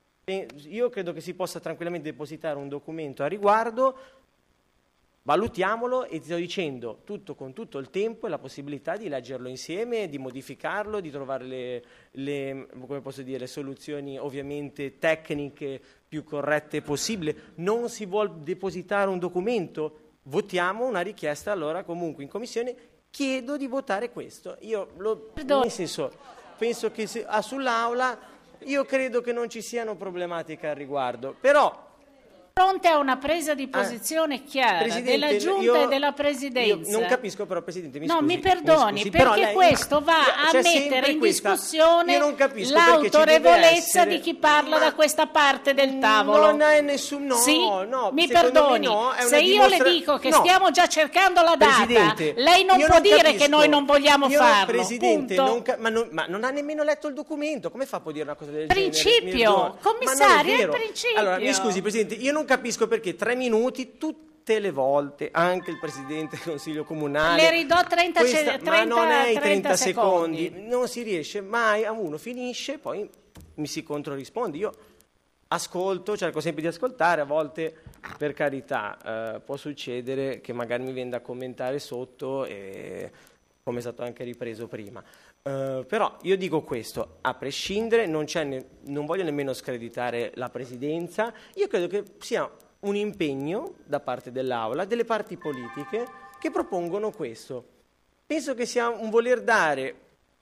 Io credo che si possa tranquillamente depositare un documento a riguardo, valutiamolo, e ti sto dicendo tutto con tutto il tempo e la possibilità di leggerlo insieme, di modificarlo, di trovare le, le, come posso dire, soluzioni ovviamente tecniche più corrette possibile. Non si vuol depositare un documento, votiamo una richiesta, allora comunque in commissione chiedo di votare questo. Io lo, nel senso, penso che se, ah, sull'Aula io credo che non ci siano problematiche al riguardo, però
fronte a una presa di posizione ah, chiara della Giunta
io,
e della Presidenza.
Io non capisco però, Presidente, mi
no,
scusi.
mi perdoni,
mi scusi,
perché
lei,
questo va a mettere in
questa,
discussione l'autorevolezza di chi parla da questa parte del tavolo.
Non è nessun no,
sì?
no.
Mi perdoni,
no,
se io
dimostra...
le dico che
no.
stiamo già cercando la data,
Presidente,
lei non può
non
dire
capisco.
che noi non vogliamo
io,
farlo.
Presidente, non
ca-
ma, non, ma non ha nemmeno letto il documento, come fa a poter dire una cosa del
principio,
genere?
commissario, è il principio.
Allora, mi scusi Presidente, io non capisco perché tre minuti tutte le volte, anche il Presidente del Consiglio Comunale,
le ridò trenta,
questa,
trenta,
ma non è i trenta,
trenta
secondi.
secondi,
non si riesce mai, a uno finisce, poi mi si controrisponde. Io ascolto, cerco sempre di ascoltare, a volte per carità eh, può succedere che magari mi viene da commentare sotto, e, come è stato anche ripreso prima. Uh, però io dico questo, a prescindere, non, c'è ne- non voglio nemmeno screditare la Presidenza, io credo che sia un impegno da parte dell'Aula, delle parti politiche che propongono questo. Penso che sia un voler dare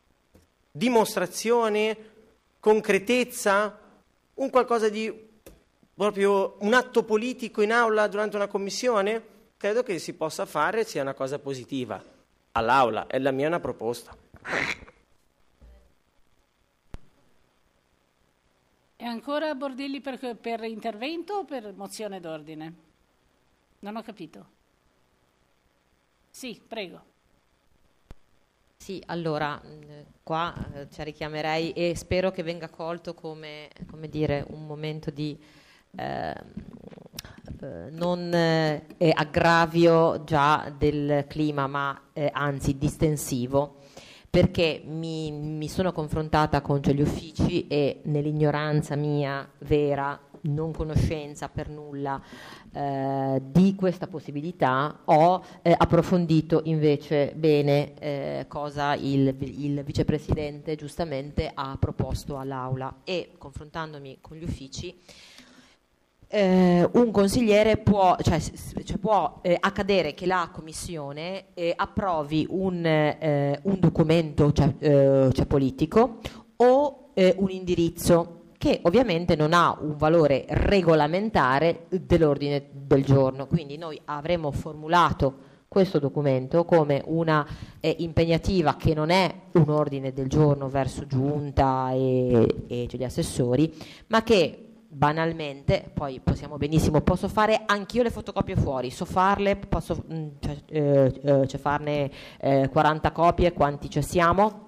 dimostrazione, concretezza, un qualcosa di proprio un atto politico in aula durante una commissione. Credo che si possa fare, sia una cosa positiva all'Aula, è la mia una proposta.
E ancora Bordilli per, per intervento o per mozione d'ordine? Non ho capito. Sì, prego.
Sì, allora, qua eh, ci richiamerei e spero che venga colto come, come dire, un momento di eh, eh, non eh, aggravio già del clima, ma eh, anzi distensivo, perché mi, mi sono confrontata con gli uffici e nell'ignoranza mia vera, non conoscenza per nulla eh, di questa possibilità, ho eh, approfondito invece bene eh, cosa il, il vicepresidente giustamente ha proposto all'Aula, e confrontandomi con gli uffici Eh, un consigliere può, cioè, cioè può eh, accadere che la commissione eh, approvi un, eh, un documento cioè, eh, cioè politico o eh, un indirizzo che ovviamente non ha un valore regolamentare dell'ordine del giorno. Quindi noi avremmo formulato questo documento come una eh, impegnativa che non è un ordine del giorno verso giunta e, e gli assessori, ma che banalmente, poi possiamo benissimo, posso fare anch'io le fotocopie fuori, so farle, posso mh, cioè, eh, eh, cioè farne eh, quaranta copie, quanti ci siamo,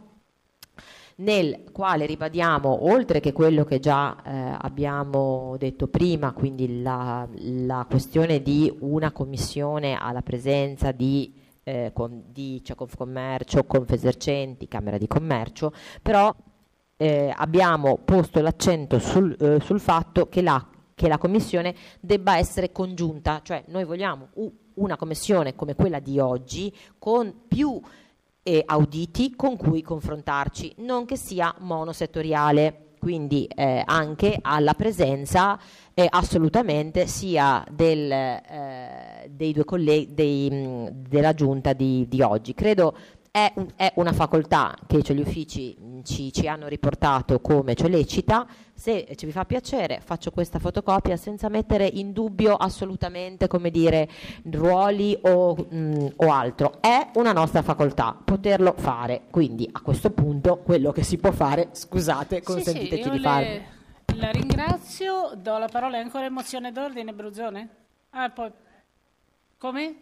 nel quale ribadiamo, oltre che quello che già eh, abbiamo detto prima, quindi la, la questione di una commissione alla presenza di, eh, con, di cioè, Confcommercio, Confesercenti, Camera di Commercio, però Eh, abbiamo posto l'accento sul, eh, sul fatto che la, che la commissione debba essere congiunta, cioè noi vogliamo u- una commissione come quella di oggi con più eh, auditi con cui confrontarci, non che sia monosettoriale, quindi eh, anche alla presenza eh, assolutamente sia del, eh, dei due colleghi dei, mh, della giunta di, di oggi. Credo è, un, è una facoltà che cioè, gli uffici ci, ci hanno riportato come cioè, lecita. Se ci vi fa piacere faccio questa fotocopia senza mettere in dubbio assolutamente, come dire, ruoli o, mh, o altro. È una nostra facoltà poterlo fare, quindi a questo punto quello che si può fare, scusate, consentiteci
sì, sì,
di
le,
farlo.
La ringrazio, do la parola. È ancora in mozione d'ordine, Bruzone? Ah, poi... Come?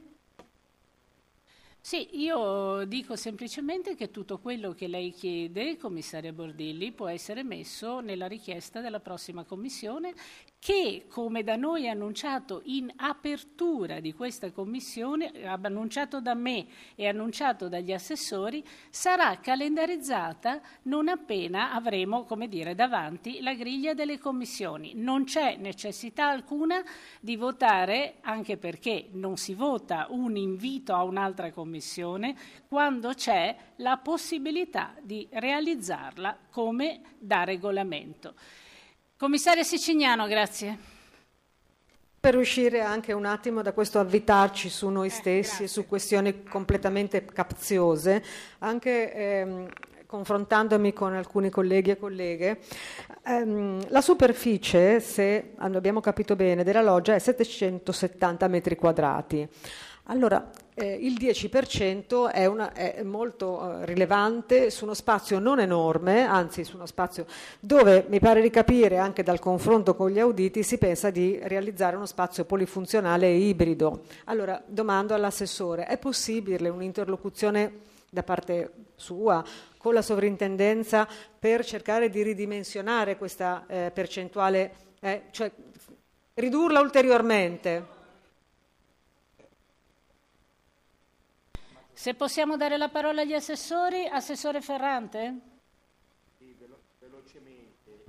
Sì, io dico semplicemente che tutto quello che lei chiede, commissaria Bordilli, può essere messo nella richiesta della prossima commissione che, come da noi annunciato in apertura di questa commissione, annunciato da me e annunciato dagli assessori, sarà calendarizzata non appena avremo, come dire, davanti la griglia delle commissioni. Non c'è necessità alcuna di votare, anche perché non si vota un invito a un'altra commissione quando c'è la possibilità di realizzarla come da regolamento. Commissaria Sicignano, grazie.
Per uscire anche un attimo da questo avvitarci su noi stessi e su questioni completamente capziose, anche ehm, confrontandomi con alcuni colleghi e colleghe, ehm, la superficie, se abbiamo capito bene, della loggia è settecentosettanta metri quadrati. Allora, eh, il dieci per cento è, una, è molto eh, rilevante su uno spazio non enorme, anzi su uno spazio dove, mi pare di capire, anche dal confronto con gli auditi, si pensa di realizzare uno spazio polifunzionale e ibrido. Allora, domando all'assessore, è possibile un'interlocuzione da parte sua con la sovrintendenza per cercare di ridimensionare questa eh, percentuale, eh, cioè ridurla ulteriormente?
Se possiamo dare la parola agli assessori, assessore Ferrante?
Sì, velocemente.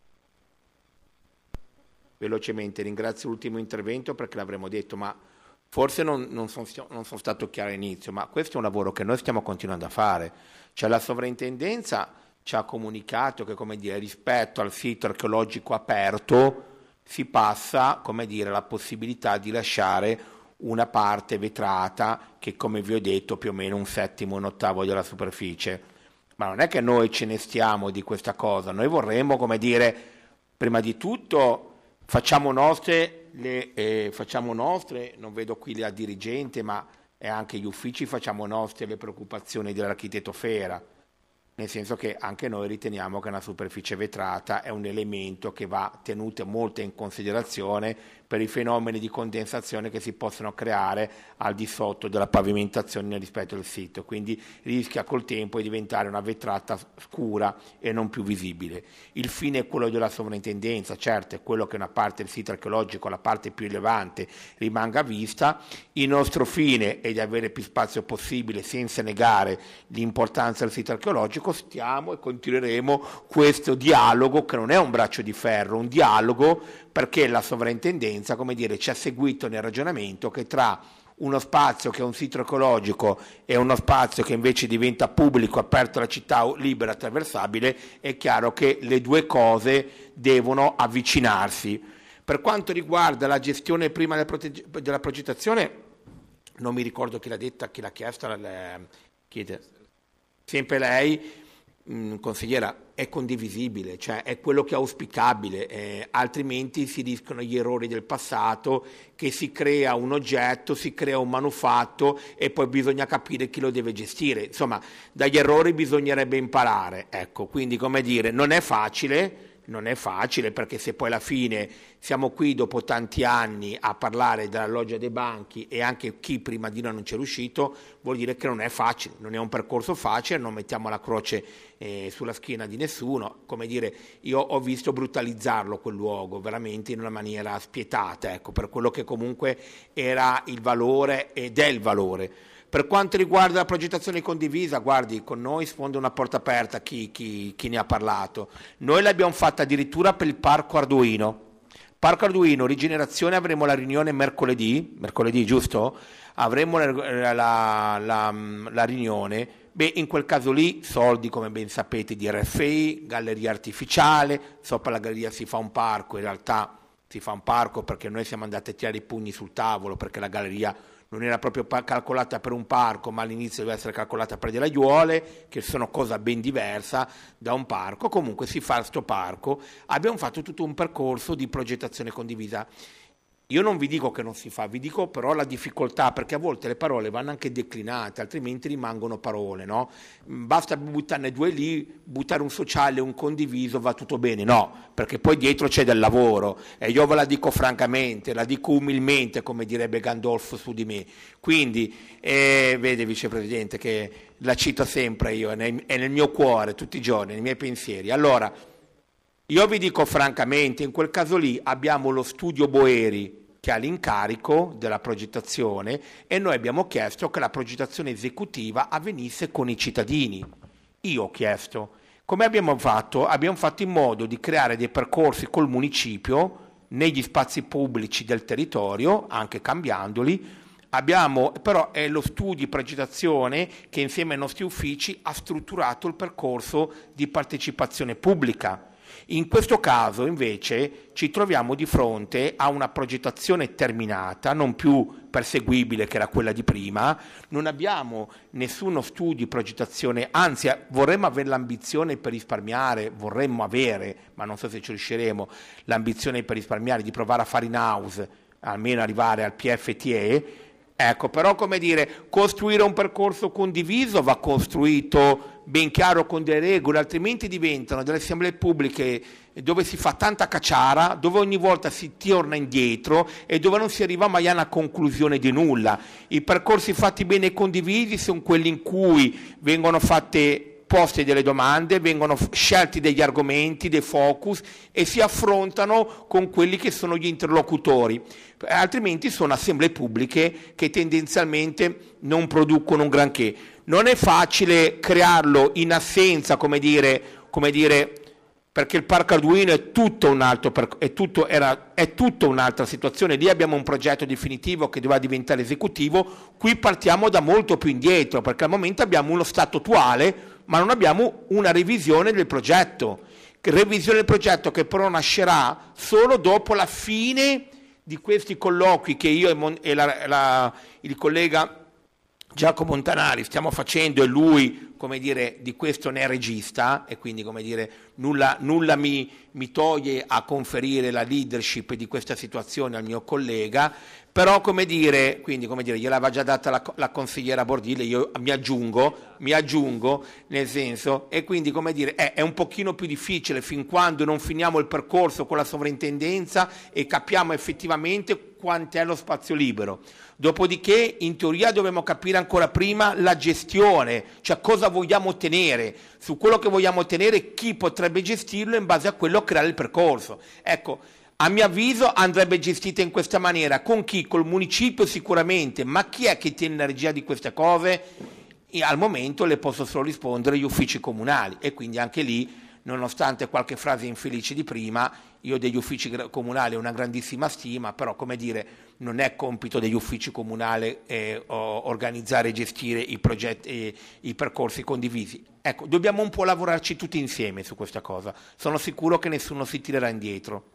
Velocemente, ringrazio l'ultimo intervento perché l'avremmo detto, ma forse non, non, sono, non sono stato chiaro all'inizio, ma questo è un lavoro che noi stiamo continuando a fare. Cioè la sovrintendenza ci ha comunicato che, come dire, rispetto al sito archeologico aperto si passa, come dire, la possibilità di lasciare una parte vetrata che, come vi ho detto, più o meno un settimo, un ottavo della superficie. Ma non è che noi ce ne stiamo di questa cosa, noi vorremmo, come dire, prima di tutto facciamo nostre, le, eh, facciamo nostre, non vedo qui la dirigente, ma è anche gli uffici, facciamo nostre le preoccupazioni dell'architetto Fera, nel senso che anche noi riteniamo che una superficie vetrata è un elemento che va tenuto molto in considerazione per i fenomeni di condensazione che si possono creare al di sotto della pavimentazione rispetto al sito, quindi rischia col tempo di diventare una vetrata scura e non più visibile. Il fine è quello della sovrintendenza, certo è quello che una parte del sito archeologico, la parte più rilevante, rimanga vista. Il nostro fine è di avere più spazio possibile senza negare l'importanza del sito archeologico. Stiamo e continueremo questo dialogo, che non è un braccio di ferro, un dialogo, perché la sovrintendenza, come dire, ci ha seguito nel ragionamento che tra uno spazio che è un sito archeologico e uno spazio che invece diventa pubblico, aperto alla città, libera, attraversabile, è chiaro che le due cose devono avvicinarsi. Per quanto riguarda la gestione prima della, protegge- della progettazione, non mi ricordo chi l'ha detta, chi l'ha chiesta, le, chiede, sempre lei, mh, consigliera, è condivisibile, cioè è quello che è auspicabile, eh, altrimenti si rischiano gli errori del passato, che si crea un oggetto, si crea un manufatto e poi bisogna capire chi lo deve gestire. Insomma, dagli errori bisognerebbe imparare, ecco, quindi come dire, non è facile, non è facile, perché se poi alla fine siamo qui dopo tanti anni a parlare della loggia dei banchi e anche chi prima di noi non c'è riuscito, vuol dire che non è facile, non è un percorso facile, non mettiamo la croce eh, sulla schiena di nessuno. Come dire, io ho visto brutalizzarlo quel luogo veramente in una maniera spietata, ecco, per quello che comunque era il valore ed è il valore. Per quanto riguarda la progettazione condivisa, guardi, con noi sfonda una porta aperta chi, chi, chi ne ha parlato. Noi l'abbiamo fatta addirittura per il Parco Arduino. Parco Arduino, rigenerazione, avremo la riunione mercoledì, mercoledì giusto? Avremo la, la, la, la riunione, beh, in quel caso lì soldi, come ben sapete, di R F I, galleria artificiale, sopra la galleria si fa un parco, in realtà si fa un parco perché noi siamo andati a tirare i pugni sul tavolo perché la galleria non era proprio pa- calcolata per un parco, ma all'inizio deve essere calcolata per delle aiuole, che sono cosa ben diversa da un parco. Comunque si fa sto parco, abbiamo fatto tutto un percorso di progettazione condivisa. Io non vi dico che non si fa, vi dico però la difficoltà, perché a volte le parole vanno anche declinate, altrimenti rimangono parole, no? Basta buttarne due lì, buttare un sociale, un condiviso, va tutto bene, no, perché poi dietro c'è del lavoro, e io ve la dico francamente, la dico umilmente, come direbbe Gandolfo su di me. Quindi, eh, vede Vicepresidente che la cito sempre io, è nel, è nel mio cuore tutti i giorni, nei miei pensieri. Allora, io vi dico francamente, in quel caso lì abbiamo lo studio Boeri che ha l'incarico della progettazione e noi abbiamo chiesto che la progettazione esecutiva avvenisse con i cittadini. Io ho chiesto. Come abbiamo fatto? Abbiamo fatto in modo di creare dei percorsi col municipio negli spazi pubblici del territorio, anche cambiandoli. Abbiamo, però è lo studio di progettazione che insieme ai nostri uffici ha strutturato il percorso di partecipazione pubblica. In questo caso invece ci troviamo di fronte a una progettazione terminata, non più perseguibile che era quella di prima, non abbiamo nessuno studio di progettazione, anzi vorremmo avere l'ambizione per risparmiare, vorremmo avere, ma non so se ci riusciremo, l'ambizione per risparmiare, di provare a fare in house, almeno arrivare al P F T E. Ecco, però come dire, costruire un percorso condiviso va costruito ben chiaro con delle regole, altrimenti diventano delle assemblee pubbliche dove si fa tanta cacciara, dove ogni volta si torna indietro e dove non si arriva mai a una conclusione di nulla. I percorsi fatti bene e condivisi sono quelli in cui vengono fatte poste delle domande, vengono scelti degli argomenti, dei focus e si affrontano con quelli che sono gli interlocutori, altrimenti sono assemblee pubbliche che tendenzialmente non producono un granché. Non è facile crearlo in assenza, come dire, come dire perché il Parco Arduino è tutto un altro, è tutto, era, è tutta un'altra situazione. Lì abbiamo un progetto definitivo che doveva diventare esecutivo, qui partiamo da molto più indietro, perché al momento abbiamo uno stato attuale, ma non abbiamo una revisione del progetto, revisione del progetto che però nascerà solo dopo la fine di questi colloqui che io e, Mon- e la, la, il collega Giacomo Montanari stiamo facendo, e lui, come dire, di questo ne è regista, e quindi, come dire, nulla, nulla mi, mi toglie a conferire la leadership di questa situazione al mio collega, però, come dire, quindi, come dire, gliel'aveva già data la, la consigliera Bordile, io mi aggiungo, mi aggiungo, nel senso, e quindi, come dire, è, è un pochino più difficile fin quando non finiamo il percorso con la sovrintendenza e capiamo effettivamente quant'è lo spazio libero. Dopodiché, in teoria, dobbiamo capire ancora prima la gestione, cioè cosa vogliamo ottenere, su quello che vogliamo ottenere, chi potrebbe gestirlo, in base a quello creare il percorso. Ecco, a mio avviso andrebbe gestita in questa maniera, con chi? Col municipio sicuramente, ma chi è che tiene la regia di queste cose? E al momento le posso solo rispondere gli uffici comunali, e quindi anche lì, nonostante qualche frase infelice di prima, io degli uffici comunali ho una grandissima stima, però, come dire, non è compito degli uffici comunali eh, organizzare e gestire i progetti, eh, i percorsi condivisi. Ecco, dobbiamo un po' lavorarci tutti insieme su questa cosa. Sono sicuro che nessuno si tirerà indietro.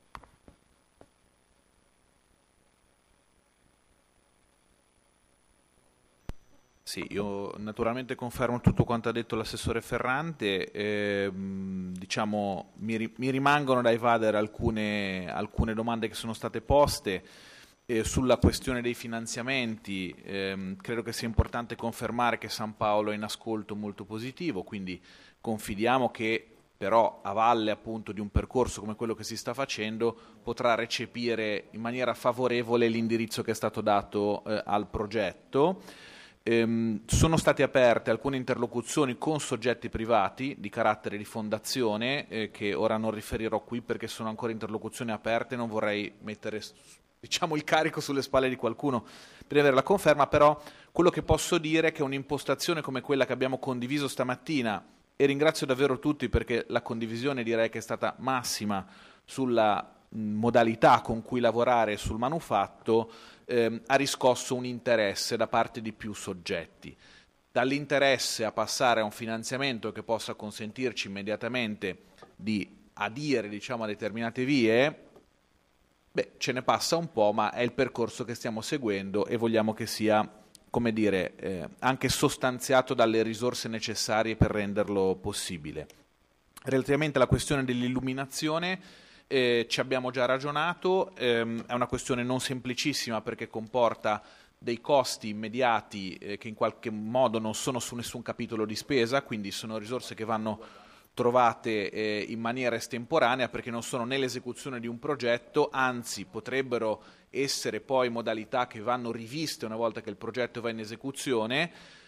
Sì, io naturalmente confermo tutto quanto ha detto l'assessore Ferrante, eh, diciamo mi, ri, mi rimangono da evadere alcune, alcune domande che sono state poste eh, sulla questione dei finanziamenti. Eh, credo che sia importante confermare che San Paolo è in ascolto molto positivo, quindi confidiamo che però a valle appunto di un percorso come quello che si sta facendo potrà recepire in maniera favorevole l'indirizzo che è stato dato eh, al progetto. Ehm, sono state aperte alcune interlocuzioni con soggetti privati di carattere di fondazione eh, che ora non riferirò qui perché sono ancora interlocuzioni aperte, non vorrei mettere, diciamo, il carico sulle spalle di qualcuno per avere la conferma, però quello che posso dire è che un'impostazione come quella che abbiamo condiviso stamattina, e ringrazio davvero tutti perché la condivisione direi che è stata massima sulla modalità con cui lavorare sul manufatto, ehm, ha riscosso un interesse da parte di più soggetti. Dall'interesse a passare a un finanziamento che possa consentirci immediatamente di adire, diciamo, a determinate vie, Beh, ce ne passa un po', ma è il percorso che stiamo seguendo e vogliamo che sia, come dire, eh, anche sostanziato dalle risorse necessarie per renderlo possibile. Relativamente alla questione dell'illuminazione, eh, ci abbiamo già ragionato, ehm, è una questione non semplicissima perché comporta dei costi immediati eh, che in qualche modo non sono su nessun capitolo di spesa, quindi sono risorse che vanno trovate eh, in maniera estemporanea perché non sono né l'esecuzione di un progetto, anzi potrebbero essere poi modalità che vanno riviste una volta che il progetto va in esecuzione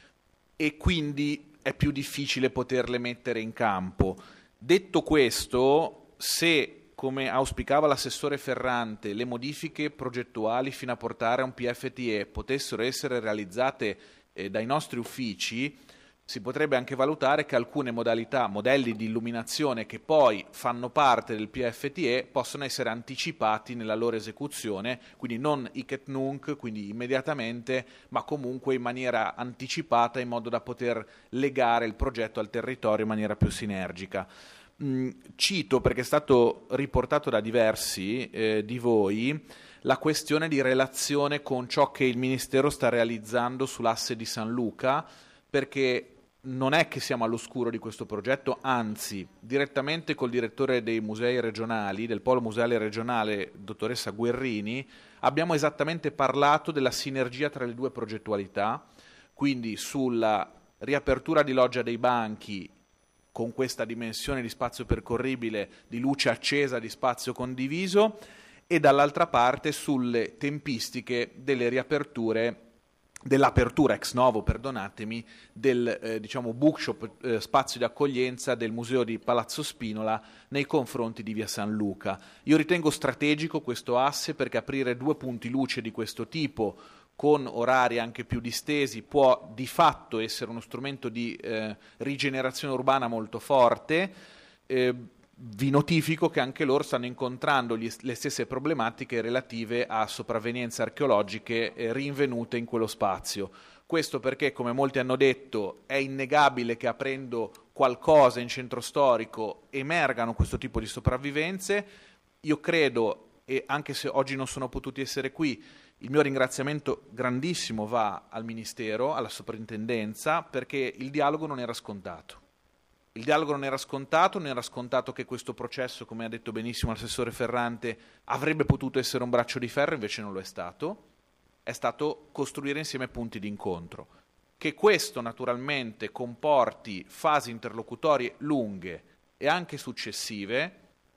e quindi è più difficile poterle mettere in campo. Detto questo, se, come auspicava l'assessore Ferrante, le modifiche progettuali fino a portare a un P F T E potessero essere realizzate eh, dai nostri uffici, si potrebbe anche valutare che alcune modalità, modelli di illuminazione che poi fanno parte del P F T E possono essere anticipati nella loro esecuzione, quindi non hic et nunc, quindi immediatamente, ma comunque in maniera anticipata in modo da poter legare il progetto al territorio in maniera più sinergica. Mm, cito, perché è stato riportato da diversi eh, di voi, la questione di relazione con ciò che il Ministero sta realizzando sull'asse di San Luca, perché non è che siamo all'oscuro di questo progetto, anzi, direttamente col direttore dei musei regionali, del Polo Museale Regionale, dottoressa Guerrini, abbiamo esattamente parlato della sinergia tra le due progettualità, quindi sulla riapertura di Loggia dei Banchi con questa dimensione di spazio percorribile, di luce accesa, di spazio condiviso, e dall'altra parte sulle tempistiche delle riaperture dell'apertura ex novo, perdonatemi, del eh, diciamo bookshop, eh, spazio di accoglienza del Museo di Palazzo Spinola nei confronti di Via San Luca. Io ritengo strategico questo asse perché aprire due punti luce di questo tipo con orari anche più distesi può di fatto essere uno strumento di eh, rigenerazione urbana molto forte. Eh, Vi notifico che anche loro stanno incontrando gli, le stesse problematiche relative a sopravvenienze archeologiche eh, rinvenute in quello spazio. Questo perché, come molti hanno detto, è innegabile che aprendo qualcosa in centro storico emergano questo tipo di sopravvivenze. Io credo, e anche se oggi non sono potuti essere qui, il mio ringraziamento grandissimo va al Ministero, alla Soprintendenza, perché il dialogo non era scontato. Il dialogo non era scontato, non era scontato che questo processo, come ha detto benissimo l'assessore Ferrante, avrebbe potuto essere un braccio di ferro, invece non lo è stato. È stato costruire insieme punti di incontro. Che questo naturalmente comporti fasi interlocutorie lunghe e anche successive,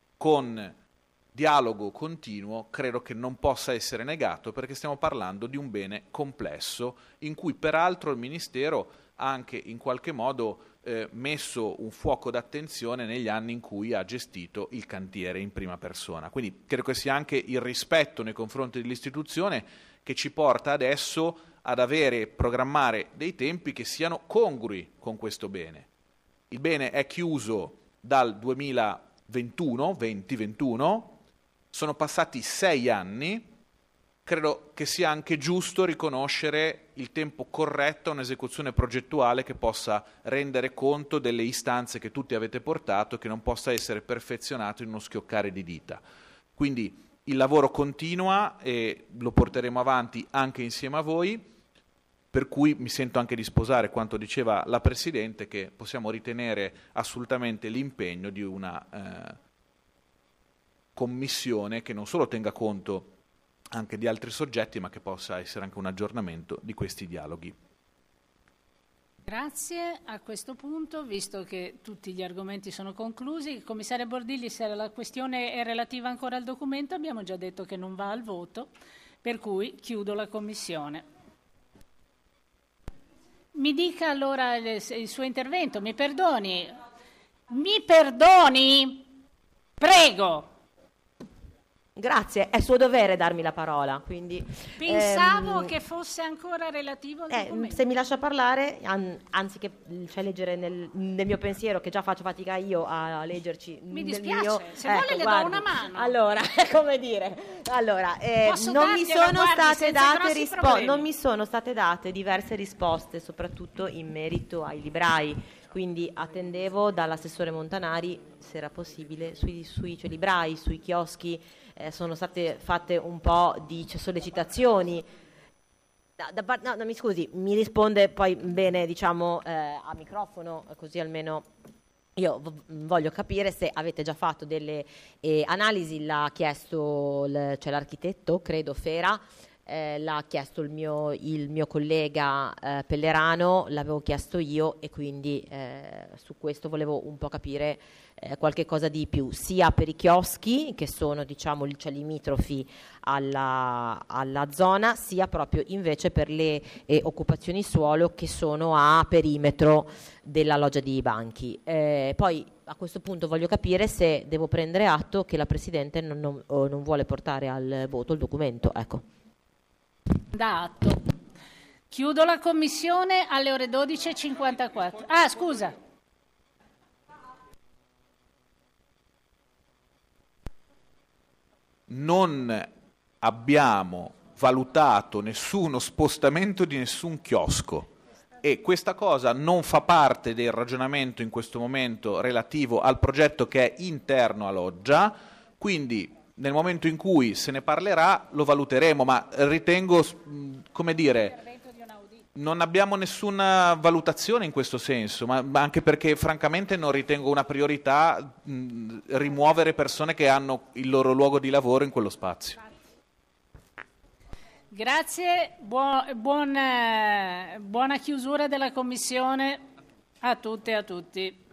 con dialogo continuo, credo che non possa essere negato, perché stiamo parlando di un bene complesso, in cui peraltro il Ministero ha anche in qualche modo Eh, messo un fuoco d'attenzione negli anni in cui ha gestito il cantiere in prima persona. Quindi credo che sia anche il rispetto nei confronti dell'istituzione che ci porta adesso ad avere e programmare dei tempi che siano congrui con questo bene. Il bene è chiuso dal duemilaventuno, venti ventuno, sono passati sei anni. Credo che sia anche giusto riconoscere il tempo corretto a un'esecuzione progettuale che possa rendere conto delle istanze che tutti avete portato e che non possa essere perfezionato in uno schioccare di dita. Quindi il lavoro continua e lo porteremo avanti anche insieme a voi, per cui mi sento anche di sposare quanto diceva la Presidente, che possiamo ritenere assolutamente l'impegno di una eh, commissione che non solo tenga conto anche di altri soggetti, ma che possa essere anche un aggiornamento di questi dialoghi.
Grazie. A questo punto, visto che tutti gli argomenti sono conclusi, commissaria Bordigli, se la questione è relativa ancora al documento, abbiamo già detto che non va al voto, per cui chiudo la commissione. Mi dica allora il, il suo intervento, mi perdoni. Mi perdoni? Prego.
Grazie, è suo dovere darmi la parola, quindi
pensavo
ehm,
che fosse ancora relativo al
eh,
documento.
Se mi lascia parlare, an- anziché cioè, leggere nel, nel mio pensiero, che già faccio fatica io a leggerci.
Mi
nel
dispiace,
mio,
se
ecco,
vuole le
guardi,
do una mano.
Allora, come dire, allora, eh, non mi
dargliela,
sono
guardi,
state
senza
date
grossi
rispo-
problemi.
non mi sono state date diverse risposte, soprattutto in merito ai librai. quindi attendevo dall'assessore Montanari se era possibile sui, sui librai, sui chioschi, eh, sono state fatte un po' di sollecitazioni. Da, da, no, no, mi scusi, mi risponde poi bene, diciamo, eh, a microfono, così almeno io v- voglio capire se avete già fatto delle eh, analisi. L'ha chiesto l- cioè l'architetto, credo Fera, eh, l'ha chiesto il mio, il mio collega eh, Pellerano, l'avevo chiesto io, e quindi eh, su questo volevo un po' capire eh, qualche cosa di più, sia per i chioschi che sono, diciamo, cioè, limitrofi alla, alla zona, sia proprio invece per le eh, occupazioni suolo che sono a perimetro della loggia di Banchi. Eh, poi a questo punto voglio capire se devo prendere atto che la Presidente non, non, o non vuole portare al voto il documento. Ecco.
Da atto. Chiudo la commissione alle ore dodici e cinquantaquattro. Ah, scusa.
Non abbiamo valutato nessuno spostamento di nessun chiosco e questa cosa non fa parte del ragionamento in questo momento relativo al progetto che è interno a Loggia, quindi nel momento in cui se ne parlerà lo valuteremo, ma ritengo, come dire, non abbiamo nessuna valutazione in questo senso, ma, ma anche perché francamente non ritengo una priorità mh, rimuovere persone che hanno il loro luogo di lavoro in quello spazio.
Grazie, buon, buon, eh, buona chiusura della commissione a tutte e a tutti.